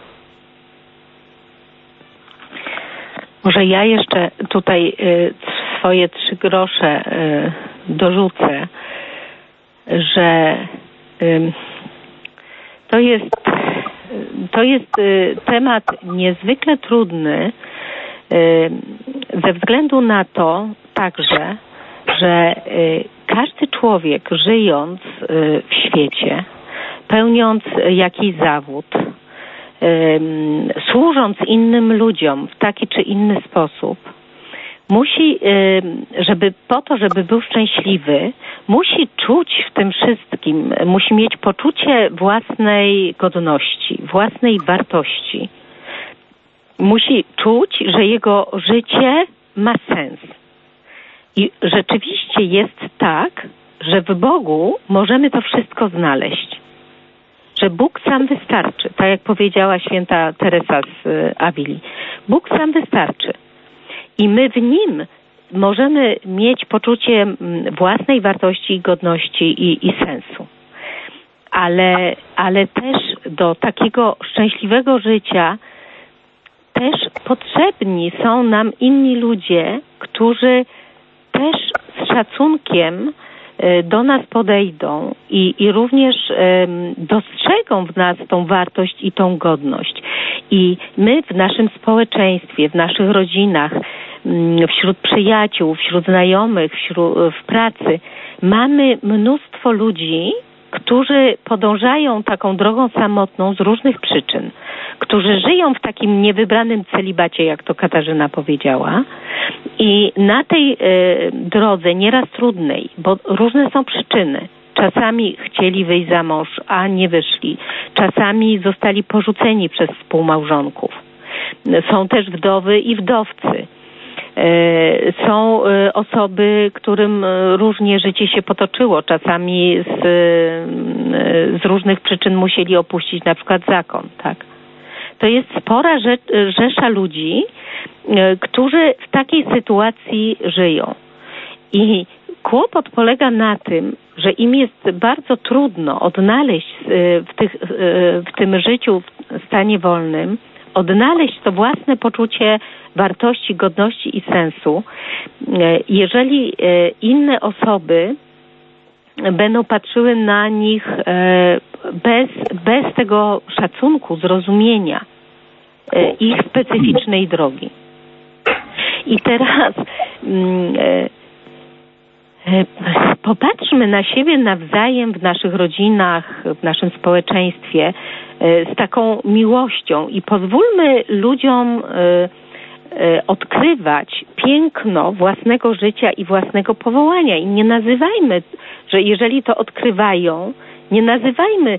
Może ja jeszcze tutaj swoje 3 grosze dorzucę, że to jest temat niezwykle trudny ze względu na to także, że każdy człowiek żyjąc w świecie, pełniąc jakiś zawód, służąc innym ludziom w taki czy inny sposób, musi, żeby był szczęśliwy, musi czuć w tym wszystkim, musi mieć poczucie własnej godności, własnej wartości. Musi czuć, że jego życie ma sens. I rzeczywiście jest tak, że w Bogu możemy to wszystko znaleźć. Że Bóg sam wystarczy. Tak jak powiedziała święta Teresa z Awili. Bóg sam wystarczy. I my w Nim możemy mieć poczucie własnej wartości, godności i sensu. Ale też do takiego szczęśliwego życia też potrzebni są nam inni ludzie, którzy też z szacunkiem do nas podejdą i również dostrzegą w nas tą wartość i tą godność. I my w naszym społeczeństwie, w naszych rodzinach, wśród przyjaciół, wśród znajomych, w pracy mamy mnóstwo ludzi, którzy podążają taką drogą samotną z różnych przyczyn, którzy żyją w takim niewybranym celibacie, jak to Katarzyna powiedziała, i na tej drodze nieraz trudnej, bo różne są przyczyny. Czasami chcieli wyjść za mąż, a nie wyszli. Czasami zostali porzuceni przez współmałżonków. Są też wdowy i wdowcy. Są osoby, którym różnie życie się potoczyło. Czasami z różnych przyczyn musieli opuścić na przykład zakon, tak? To jest spora rzesza ludzi, którzy w takiej sytuacji żyją. I kłopot polega na tym, że im jest bardzo trudno odnaleźć w tym życiu w stanie wolnym, odnaleźć to własne poczucie wartości, godności i sensu, jeżeli inne osoby będą patrzyły na nich bez tego szacunku, zrozumienia ich specyficznej drogi. I teraz popatrzmy na siebie nawzajem w naszych rodzinach, w naszym społeczeństwie z taką miłością i pozwólmy ludziom odkrywać piękno własnego życia i własnego powołania. I nie nazywajmy, że jeżeli to odkrywają, nie nazywajmy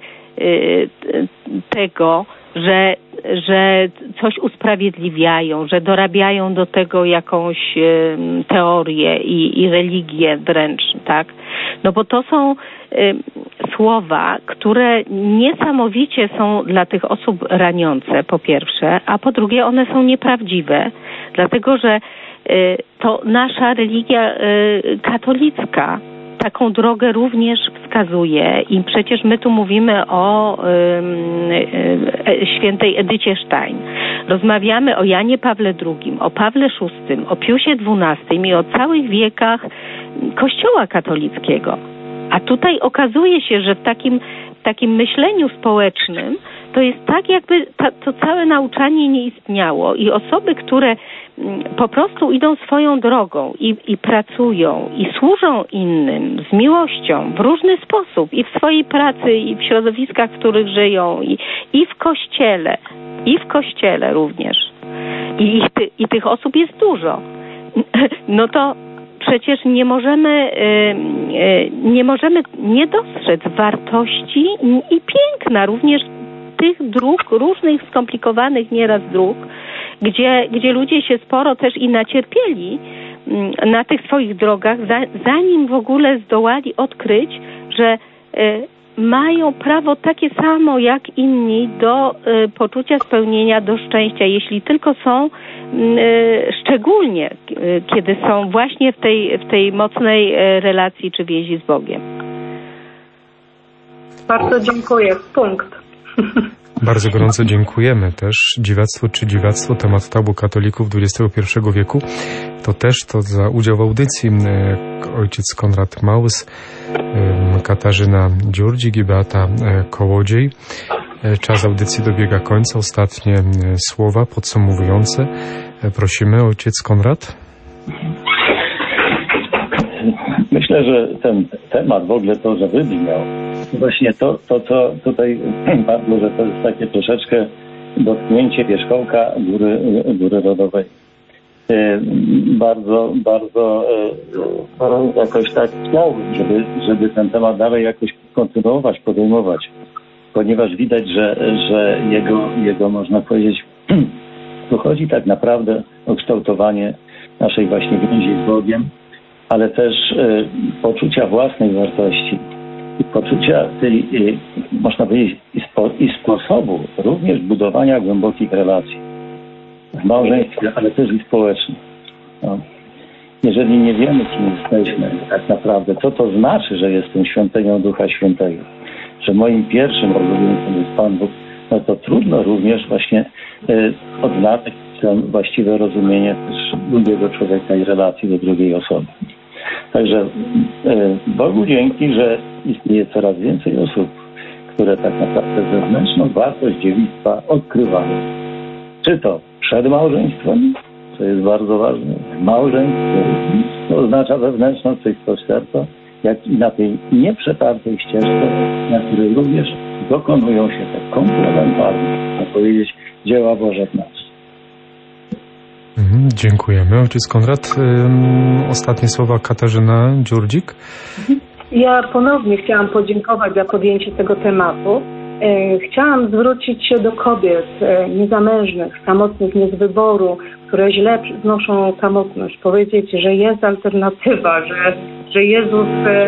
tego, że coś usprawiedliwiają, że dorabiają do tego jakąś teorię i religię wręcz, tak? No bo to są słowa, które niesamowicie są dla tych osób raniące, po pierwsze, a po drugie one są nieprawdziwe, dlatego że to nasza religia katolicka taką drogę również wskazuje i przecież my tu mówimy o świętej Edycie Stein. Rozmawiamy o Janie Pawle II, o Pawle VI, o Piusie XII i o całych wiekach Kościoła katolickiego. A tutaj okazuje się, że w takim myśleniu społecznym to jest tak, jakby to całe nauczanie nie istniało i osoby, które po prostu idą swoją drogą i pracują i służą innym z miłością w różny sposób i w swojej pracy i w środowiskach, w których żyją i w kościele również. I tych osób jest dużo. No to przecież nie możemy nie dostrzec wartości i piękna również tych dróg, różnych skomplikowanych nieraz dróg, gdzie ludzie się sporo też i nacierpieli na tych swoich drogach, zanim w ogóle zdołali odkryć, że mają prawo takie samo jak inni do poczucia spełnienia, do szczęścia, jeśli tylko są, szczególnie kiedy są właśnie w tej mocnej relacji czy więzi z Bogiem. Bardzo dziękuję. Punkt. Bardzo gorąco dziękujemy też. Dziwactwo czy dziwactwo, temat tabu katolików XXI wieku. To też za udział w audycji ojciec Konrad Małys, Katarzyna Dziurdzik i Beata Kołodziej. Czas audycji dobiega końca. Ostatnie słowa podsumowujące. Prosimy, ojciec Konrad. Myślę, że ten temat w ogóle to, że wybrzmiał, właśnie to co tutaj padło, że to jest takie troszeczkę dotknięcie wierzchołka góry rodowej. Bardzo jakoś tak chciałbym, żeby ten temat dalej jakoś kontynuować, podejmować, ponieważ widać, że jego można powiedzieć, tu chodzi tak naprawdę o kształtowanie naszej właśnie więzi z Bogiem, ale też poczucia własnej wartości i poczucia tej, można powiedzieć, i sposobu również budowania głębokich relacji w małżeństwie, ale też i społecznie. No. Jeżeli nie wiemy, kim jesteśmy tak naprawdę, co to znaczy, że jestem świątynią Ducha Świętego, że moim pierwszym obowiązkiem jest Pan Bóg, no to trudno również właśnie odnaleźć właściwe rozumienie też drugiego człowieka i relacji do drugiej osoby. Także Bogu dzięki, że istnieje coraz więcej osób, które tak naprawdę wewnętrzną wartość dziewictwa odkrywają. Czy to przed małżeństwem, co jest bardzo ważne, małżeństwo, to oznacza wewnętrzną czystość serca, jak i na tej nieprzetartej ścieżce, na której również dokonują się te komplementarne, można powiedzieć, dzieła Boże w nas. Dziękujemy. Ojciec Konrad, ostatnie słowa Katarzyna Dziurdzik. Ja ponownie chciałam podziękować za podjęcie tego tematu. Chciałam zwrócić się do kobiet niezamężnych, samotnych, nie z wyboru, które źle znoszą samotność, powiedzieć, że jest alternatywa, że Jezus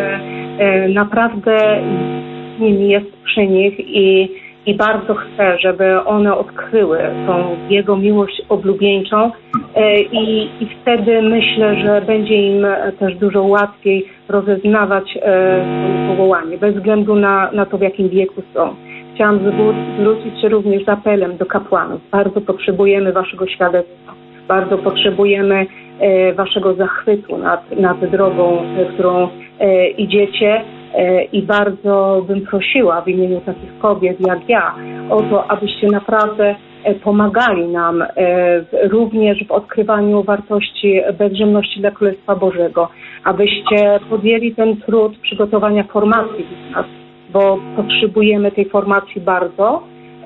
naprawdę z nimi jest przy nich i bardzo chce, żeby one odkryły tą Jego miłość oblubieńczą i wtedy myślę, że będzie im też dużo łatwiej rozeznawać swoje powołanie, bez względu na to, w jakim wieku są. Chciałam zwrócić się również z apelem do kapłanów. Bardzo potrzebujemy waszego świadectwa, bardzo potrzebujemy waszego zachwytu nad drogą, którą idziecie. I bardzo bym prosiła w imieniu takich kobiet jak ja o to, abyście naprawdę pomagali nam również w odkrywaniu wartości bezżenności dla Królestwa Bożego, abyście podjęli ten trud przygotowania formacji w nas, bo potrzebujemy tej formacji bardzo.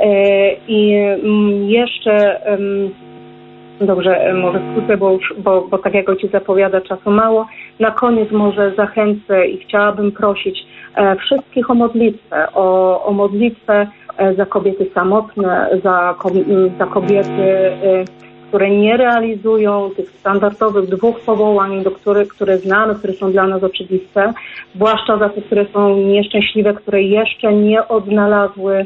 I jeszcze dobrze, może skrócę, bo tak jak Ojciec zapowiada, czasu mało. Na koniec może zachęcę i chciałabym prosić wszystkich o modlitwę, o modlitwę za kobiety samotne, za kobiety, które nie realizują tych standardowych 2 powołań, które znamy, które są dla nas oczywiste, zwłaszcza za te, które są nieszczęśliwe, które jeszcze nie odnalazły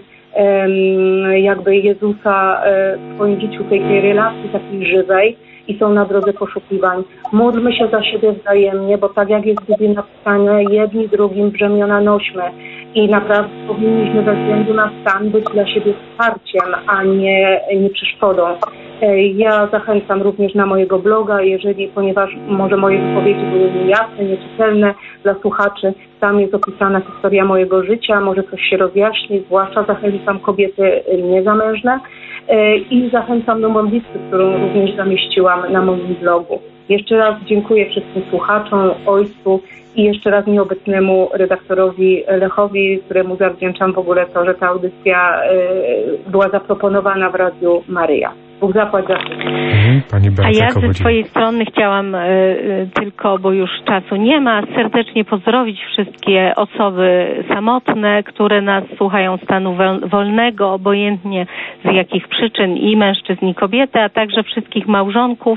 jakby Jezusa w swoim życiu, tej relacji takiej żywej i są na drodze poszukiwań. Módlmy się za siebie wzajemnie, bo tak jak jest w Biblii napisane, jedni drugim brzemiona nośmy i naprawdę powinniśmy ze względu na stan być dla siebie wsparciem, a nie przeszkodą. Ja zachęcam również na mojego bloga, ponieważ może moje wypowiedzi były niejasne, nieczytelne dla słuchaczy, tam jest opisana historia mojego życia, może coś się rozjaśni, zwłaszcza zachęcam kobiety niezamężne i zachęcam do modlitwy, którą również zamieściłam na moim blogu. Jeszcze raz dziękuję wszystkim słuchaczom, Ojcu i jeszcze raz nieobecnemu redaktorowi Lechowi, któremu zawdzięczam w ogóle to, że ta audycja była zaproponowana w Radiu Maryja. Bóg zapłać za wszystko. A ja ze swojej strony chciałam tylko, bo już czasu nie ma, serdecznie pozdrowić wszystkie osoby samotne, które nas słuchają stanu wolnego, obojętnie z jakich przyczyn, i mężczyzn, i kobiety, a także wszystkich małżonków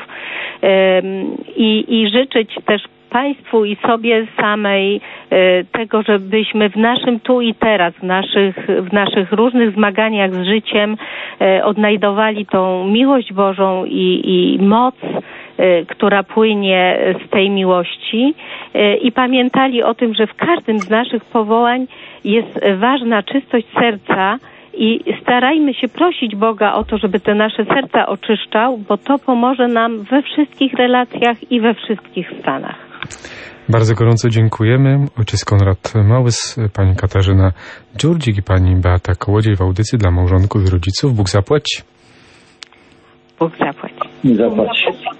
i życzyć też Państwu i sobie samej tego, żebyśmy w naszym tu i teraz, w naszych różnych zmaganiach z życiem odnajdowali tą miłość Bożą i moc, która płynie z tej miłości i pamiętali o tym, że w każdym z naszych powołań jest ważna czystość serca i starajmy się prosić Boga o to, żeby te nasze serca oczyszczał, bo to pomoże nam we wszystkich relacjach i we wszystkich stanach. Bardzo gorąco dziękujemy. Ojciec Konrad Małys, pani Katarzyna Dziurdzik i pani Beata Kołodziej w audycji dla małżonków i rodziców. Bóg zapłać. Bóg zapłać. Zapłać.